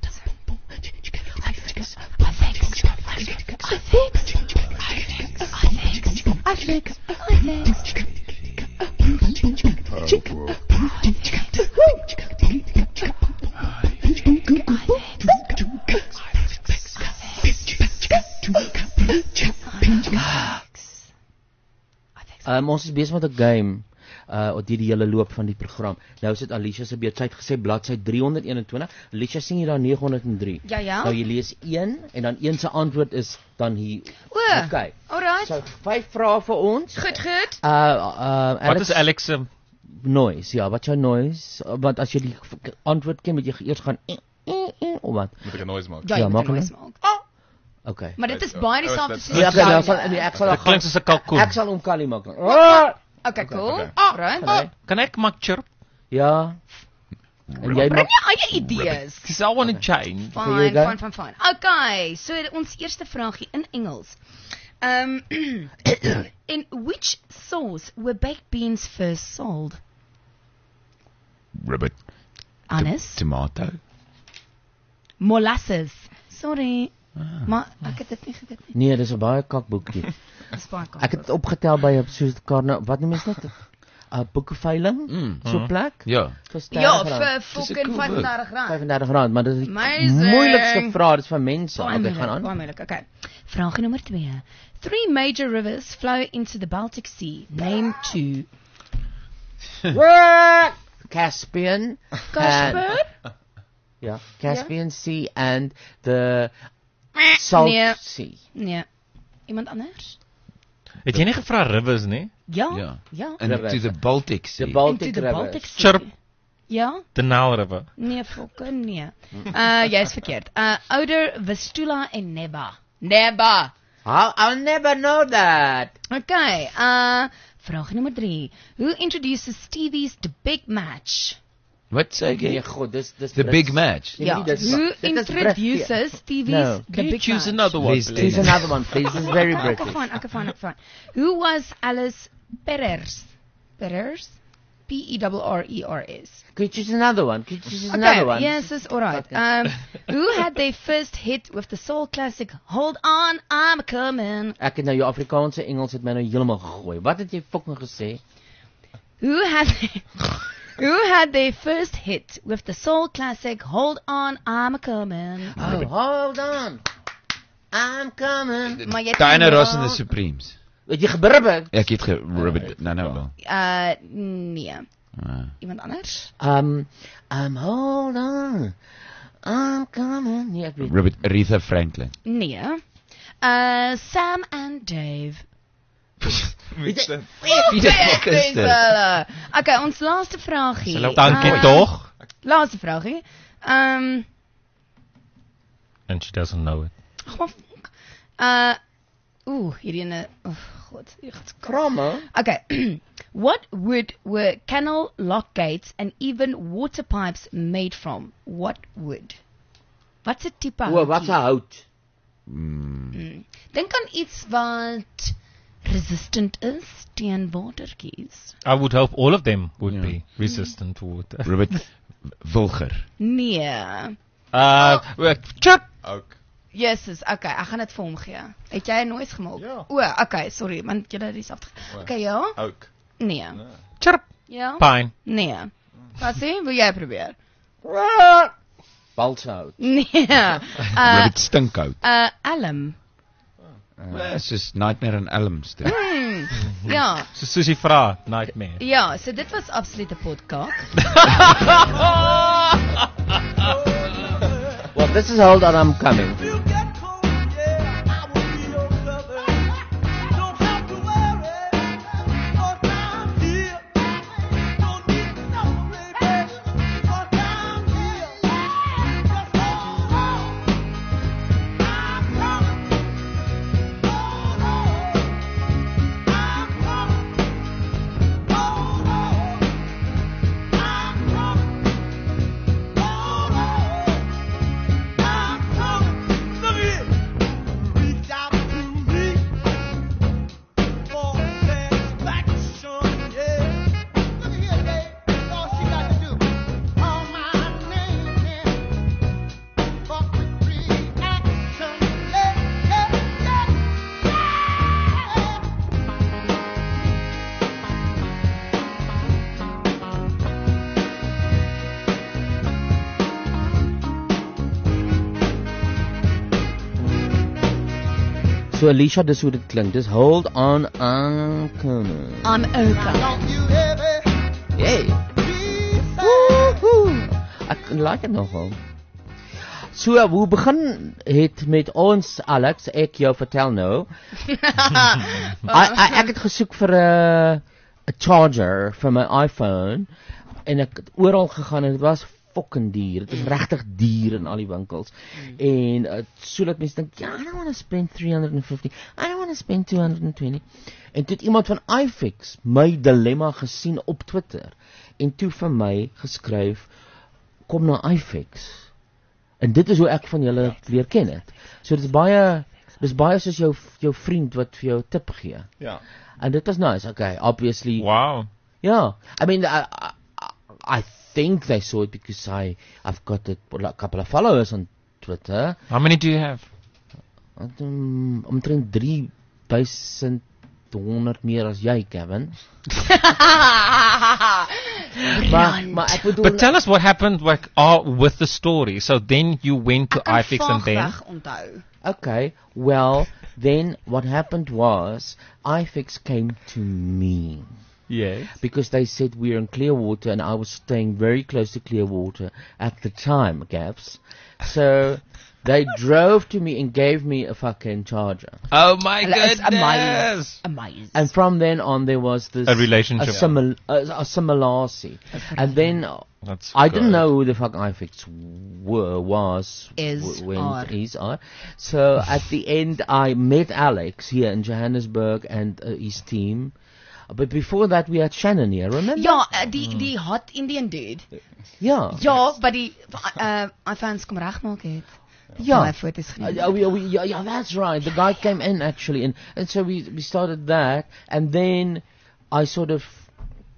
Um, ons is besig met 'n game uh op die hele loop van die program. Nou is dit Alicia se beurt. Sy het gesê bladsy drie honderd eenentwintig. Alicia sien jy daar nege honderd drie. Ja, ja. Nou jy lees een en dan een se antwoord is dan hier. O, Okay. alright. So vyf vrae vir ons. Goed, goed. Uh uh Wat is Alex se noise? Ja, wat jou noise? Want as jy die antwoord ken, moet jy eers gaan eh, eh, eh, of wat? Moet ek 'n noise maak? Ja, Ja, jy moet maak een hulle. noise maak. Okay. Maar dit is Ja, baie ja, dieselfde dit- soos Ja, okay, dan die sal joune. nee, ek sal Dit klink soos 'n kalkoen. Ek sal hom Kali maak. Ah! Okay, cool. okay. Alright. Okay. Kan ek maak chirp? Ja. En jy Bring maak jou eie idees. Because I want to change. Okay, Fine, go. fine, fine, fine. Okay, so ons eerste vraagie in Engels. Um, in which sauce were baked beans first sold? Ribbit. Hannes? Tomato. Molasses. Sorry. Maar ek het dit nie geweet nie. Nee, dis 'n baie kak boekie. Dis baie kak. Ek het opgetel by 'n soos karna, wat noem jy dit? 'n boekeveiling, Mm. so 'n plek. Ja. Vir Ja, R vir Dis 'n fucking cool vyfendertig rand. vyfendertig rand, maar dit is die Amazing. moeilikste vraag, dit is vir mense. Baie Okay, moeilik, gaan aan. baie moeilik. Okay. Vraag nommer twee. Three major rivers flow into the Baltic Sea. Name two. Caspian. Casper? and- Ja, Caspian Sea and the Salt Nee. Sea. Nee. Iemand anders? Het jy nie gevra rivers nie? Ja. Ja. Ja. And River. to the Baltic Sea. The Baltic Into the River. Baltic Sea. Chirp. Ja. The Nile River. Nee, fucking nee. Uh, jy is verkeerd. Uh, Ouder, Vistula en Neba. Neba. I'll, I'll never know that. Okay. Uh, vraag nummer drie. Who introduces Stevie's The Big Match? What say Nee, again? god, dis dis The Brits. big match. Nee, Ja. nie, dis- Who dit is introduces Brits. Stevie's No. The Can you Big choose Match? another one, Please, please? Choose another one, please. This is very Okay, British. fine, okay, fine, okay, fine. Who was Alice Perers? Perers? P E R R E R S. Could you choose another one? Could you choose Okay, another one? yes, it's alright. Um, who had their first hit with the soul classic Hold On, I'm Coming? Ek het nou jou Afrikaanse Engels het my nou heeltemal gegooi. Wat het jy fucking gesê? Who had Who had their first hit with the soul classic Hold On, I'm Coming? Oh, hold on. I'm coming. Maar jy het Diana nie- Ross and the Supremes. Het jy gebribbig? Ek het gebribbig. Nou nou wel. Uh, nee. Ah. Iemand anders? Um, um, hold on. I'm coming. Nee, ek weet. Robert Aretha Franklin. Nee. Uh, Sam and Dave. Wie is dit? Wie die fuck is dit? Okay, ons laaste vragie. Hallo, dankie Uh, toch. Laaste vragie. Um, And she doesn't know it. ag maar fuck. Uh, oeh, hierdie ene, oh god, hier gaan kramme. Okay. What wood were canal lock gates and even water pipes made from? What wood? Wat 'n tipe hout? O, wat 'n hout? Mm. Dink aan iets wat resistant is teen watertjies. I would hope all of them would be resistant to water. Robert Wilger. Nee. Uh, chip. Ook. Jesus, okay, ek gaan dit vir hom gee. Het jy 'n noise gemaak? Ja. O, okay, sorry, want jy het dis af. Okay, ja. Ook. Nee. Chirp. Ja. Pine. Nee. Wat sê? Wil jy probeer? Balshout. Nee. Uh, Robert Stinkhout. uh alum. Uh, It's just Nightmare on Elm Street. Hmm. Ja. So soos jy vra, nightmare. Ja, so dit was absolute podcast. Well, this is Hold On, I'm Coming. So Alicia, dis hoe dit klink. Dis Hold On, I'm Coming. I'm okay. Hey. Woohoo. Ek like dit nogal. So, hoe begin het met ons, Alex, ek jou vertel nou. I, I, ek het gesoek vir 'n 'n charger vir my iPhone en ek het oral gegaan en dit was fucking duur. Dit is regtig duur in al die winkels. Mm. En uh, so dat mense dink, ja, I don't want to spend three hundred fifty. I don't want to spend two hundred twenty. En toe het iemand van iFix my dilemma gesien op Twitter en toe vir my geskryf, kom na iFix. En dit is hoe ek van julle leer ken het. So dit is baie dis baie soos jou jou vriend wat vir jou tip gee. Ja. En dit was nice. Okay, obviously. Wow. Yeah. I mean I I, I think they saw it because I I've got a, a couple of followers on Twitter. How many do you have? Um, omtrent three thousand honderd meer as jy, Kevin. maar, maar ek bedoel, But tell us what happened like uh, with the story. So then you went to iFix and then onthou. Okay, well, then what happened was iFix came to me. Yes. Because they said we're in Clearwater and I was staying very close to Clearwater at the time, Gaps. So they drove to me and gave me a fucking charger. Oh my It's goodness. amazing. Amazing. And from then on there was this A relationship. a, simil- a, a similarity. And then That's I didn't good. know who the fuck iFix were, was, Is, w- when are. is, are. So at the end I met Alex here in Johannesburg and uh, his team. But before that we had Shannon here, remember? Ja, uh, die die hot Indian dude. Ja. Ja, wat die uh iPhones kom regmaak het. Yeah. My foto's geneem. Uh, we, we, yeah, yeah, that's right. The guy came in actually, and, and so we we started that, and then I sort of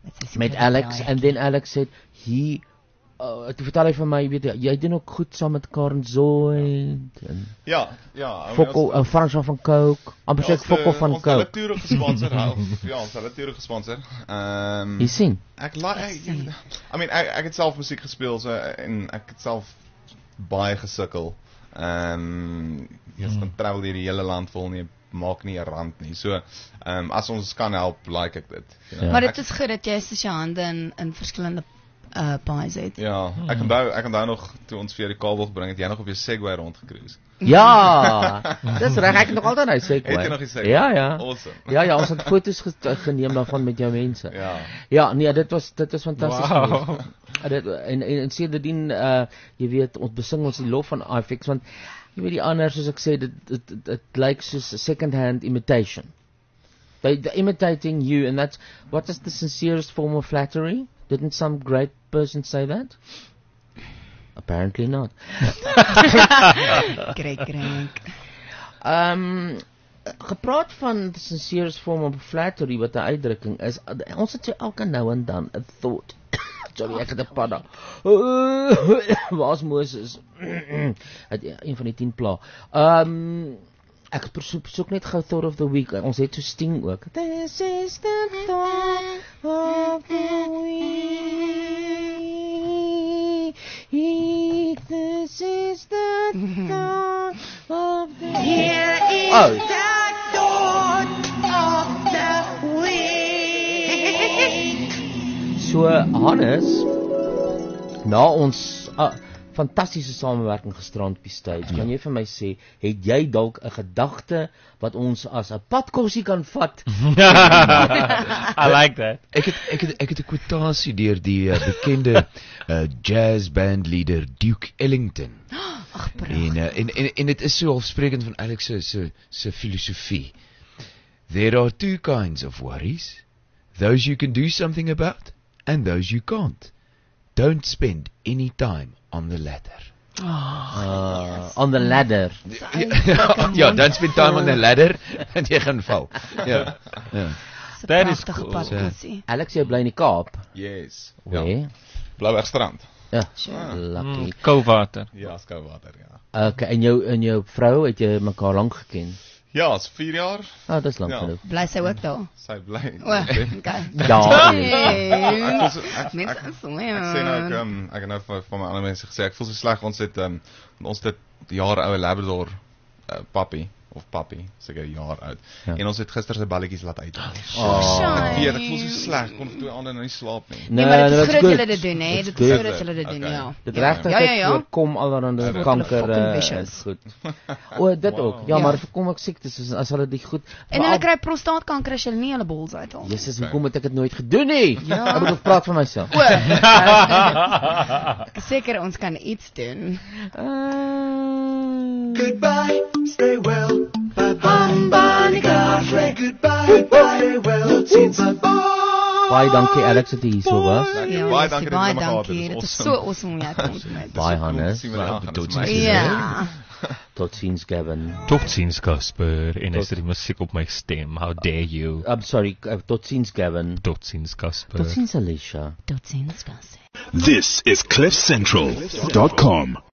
met Alex, and then Alex said, he, uh, toe vertel hy van my, weet jy, jy doen ook goed saam met Karen Zoid, en Ja, ja. Fokkel, uh, Fransman van Coke, amper sê ek Fokkel van Ons hulle Coke. toere gesponsor, of, ja, ons hulle toere gesponsor. Um, Jy sien? Ek, la, ek, I mean, ek, ek het self musiek gespeel, so, en ek het self baie gesukkel. Um, jy Hmm. gaan travel hier die hele land vol nie, maak nie 'n rand nie. So, um, as ons kan help, like ek dit. You know, Maar ek, dit is goed dat jy soos jou hande in, in verskillende uh, pies het. Ja, ek onthou, ek onthou nog, toe ons vir die kabel gebring het, jy nog op jou Segway rondgecruise. Ja, dis reg, ek het nog altyd hy sê Het jy nog die Segway? Ja, ja. Awesome. Ja, ja, ons het foto's ge geneem daarvan met jou mense. Ja. Ja, nee, dit was dit was fantasties. Wow. geweest. En dit en en, en sedertdien uh jy weet, ons besing ons die lof van I F X want jy weet die ander soos ek sê dit dit dit, dit lyk soos a second hand imitation. They they're imitating you, and that's what is the sincerest form of flattery? Didn't some great person say that? Apparently not. Great, great. Um, gepraat van the sincerest form of flattery wat 'n uitdrukking is, uh, ons het so elke nou en dan 'n thought. Sorry, ek het 'n padda. Waar's Moses? Het een van die tien pla. Um, ek soek, soek net gou thought of the week. Ons het so Sting ook. This is the thought of the week. This is the thought of the week. Here is Oh. the thought of the week. So Hannes, na ons uh, fantastiese samewerking gisterand op die stage, kan jy vir my sê, het jy dalk 'n gedagte wat ons as 'n padkossie kan vat? I like that. Ek het ek het ek het 'n kwotasie deur die uh, bekende uh, jazz bandleader Duke Ellington. Ag, En, uh, en en en dit is so halfsprekend van Alex se se se filosofie. There are two kinds of worries. Those you can do something about and those you can't. Don't spend any time on the latter. Uh, on the ladder. Ja, don't spend time on the ladder en jy gaan val. Ja. Ja. That is cool. padkossie. Alex, jy bly in die Kaap? Yes. Ja. Ja. Blouwegstrand. Ja, Sure. lucky. Mm, Koolwater. Ja, is koolwater, ja. Okay, en jou en jou vrou, het jy mekaar lank geken? Ja, is vier jaar. Ah, dis lank Ja. genoeg. Bly sy ook daar? Sy bly. O, okay. Ja. Ek voel so- ek- Mense ek- is so Ek sê nou ek um, ek het nou vir, vir my ander mense gesê ek voel so sleg ons het um, ons het 'n jaar oue Labrador uh, pappie of pappie seker 'n jaar oud. Ja. En ons het gister sy balletjies laat uit. Oh. Ek weet ek voel so sleg kon vir twee aande nou nie slaap nie. Nee, maar dit is that's goed dat good. julle dit doen, hè. That's Dit is good. goed dat julle dit doen, Okay. ja. Dit Ja, regtig ja, ja, ja. voorkom allerhande Hopelijk kanker fucking uh, vicious. goed. O, dit ook. Ja, Ja. maar voorkom ook siektes as as hulle dit goed. En hulle kry prostaatkanker as hulle nie hulle bols uithaal. Jesus, hoekom het ek dit nooit gedoen nie? Ja. Ek moet nog praat van myself. O. Seker ons kan iets doen. Goodbye, stay well. Bye bye, bye, say goodbye, bye, well, since I Baie dankie Alex dat jy hier so was. Ja, Baie dankie dat baie jy my gehad het. dankie. Dit Dit is is so awesome om jou te ontmoet. Baie Hannes. Sien we die dag, Tot dit is my- ziens. Ja. Tot ziens Gavin. Tot ziens Casper. En is er die musiek op my stem. How dare you? I'm sorry, uh, tot ziens Gavin. Tot ziens Casper. Tot ziens Alicia. Tot ziens Casper. This is cliff central dot com.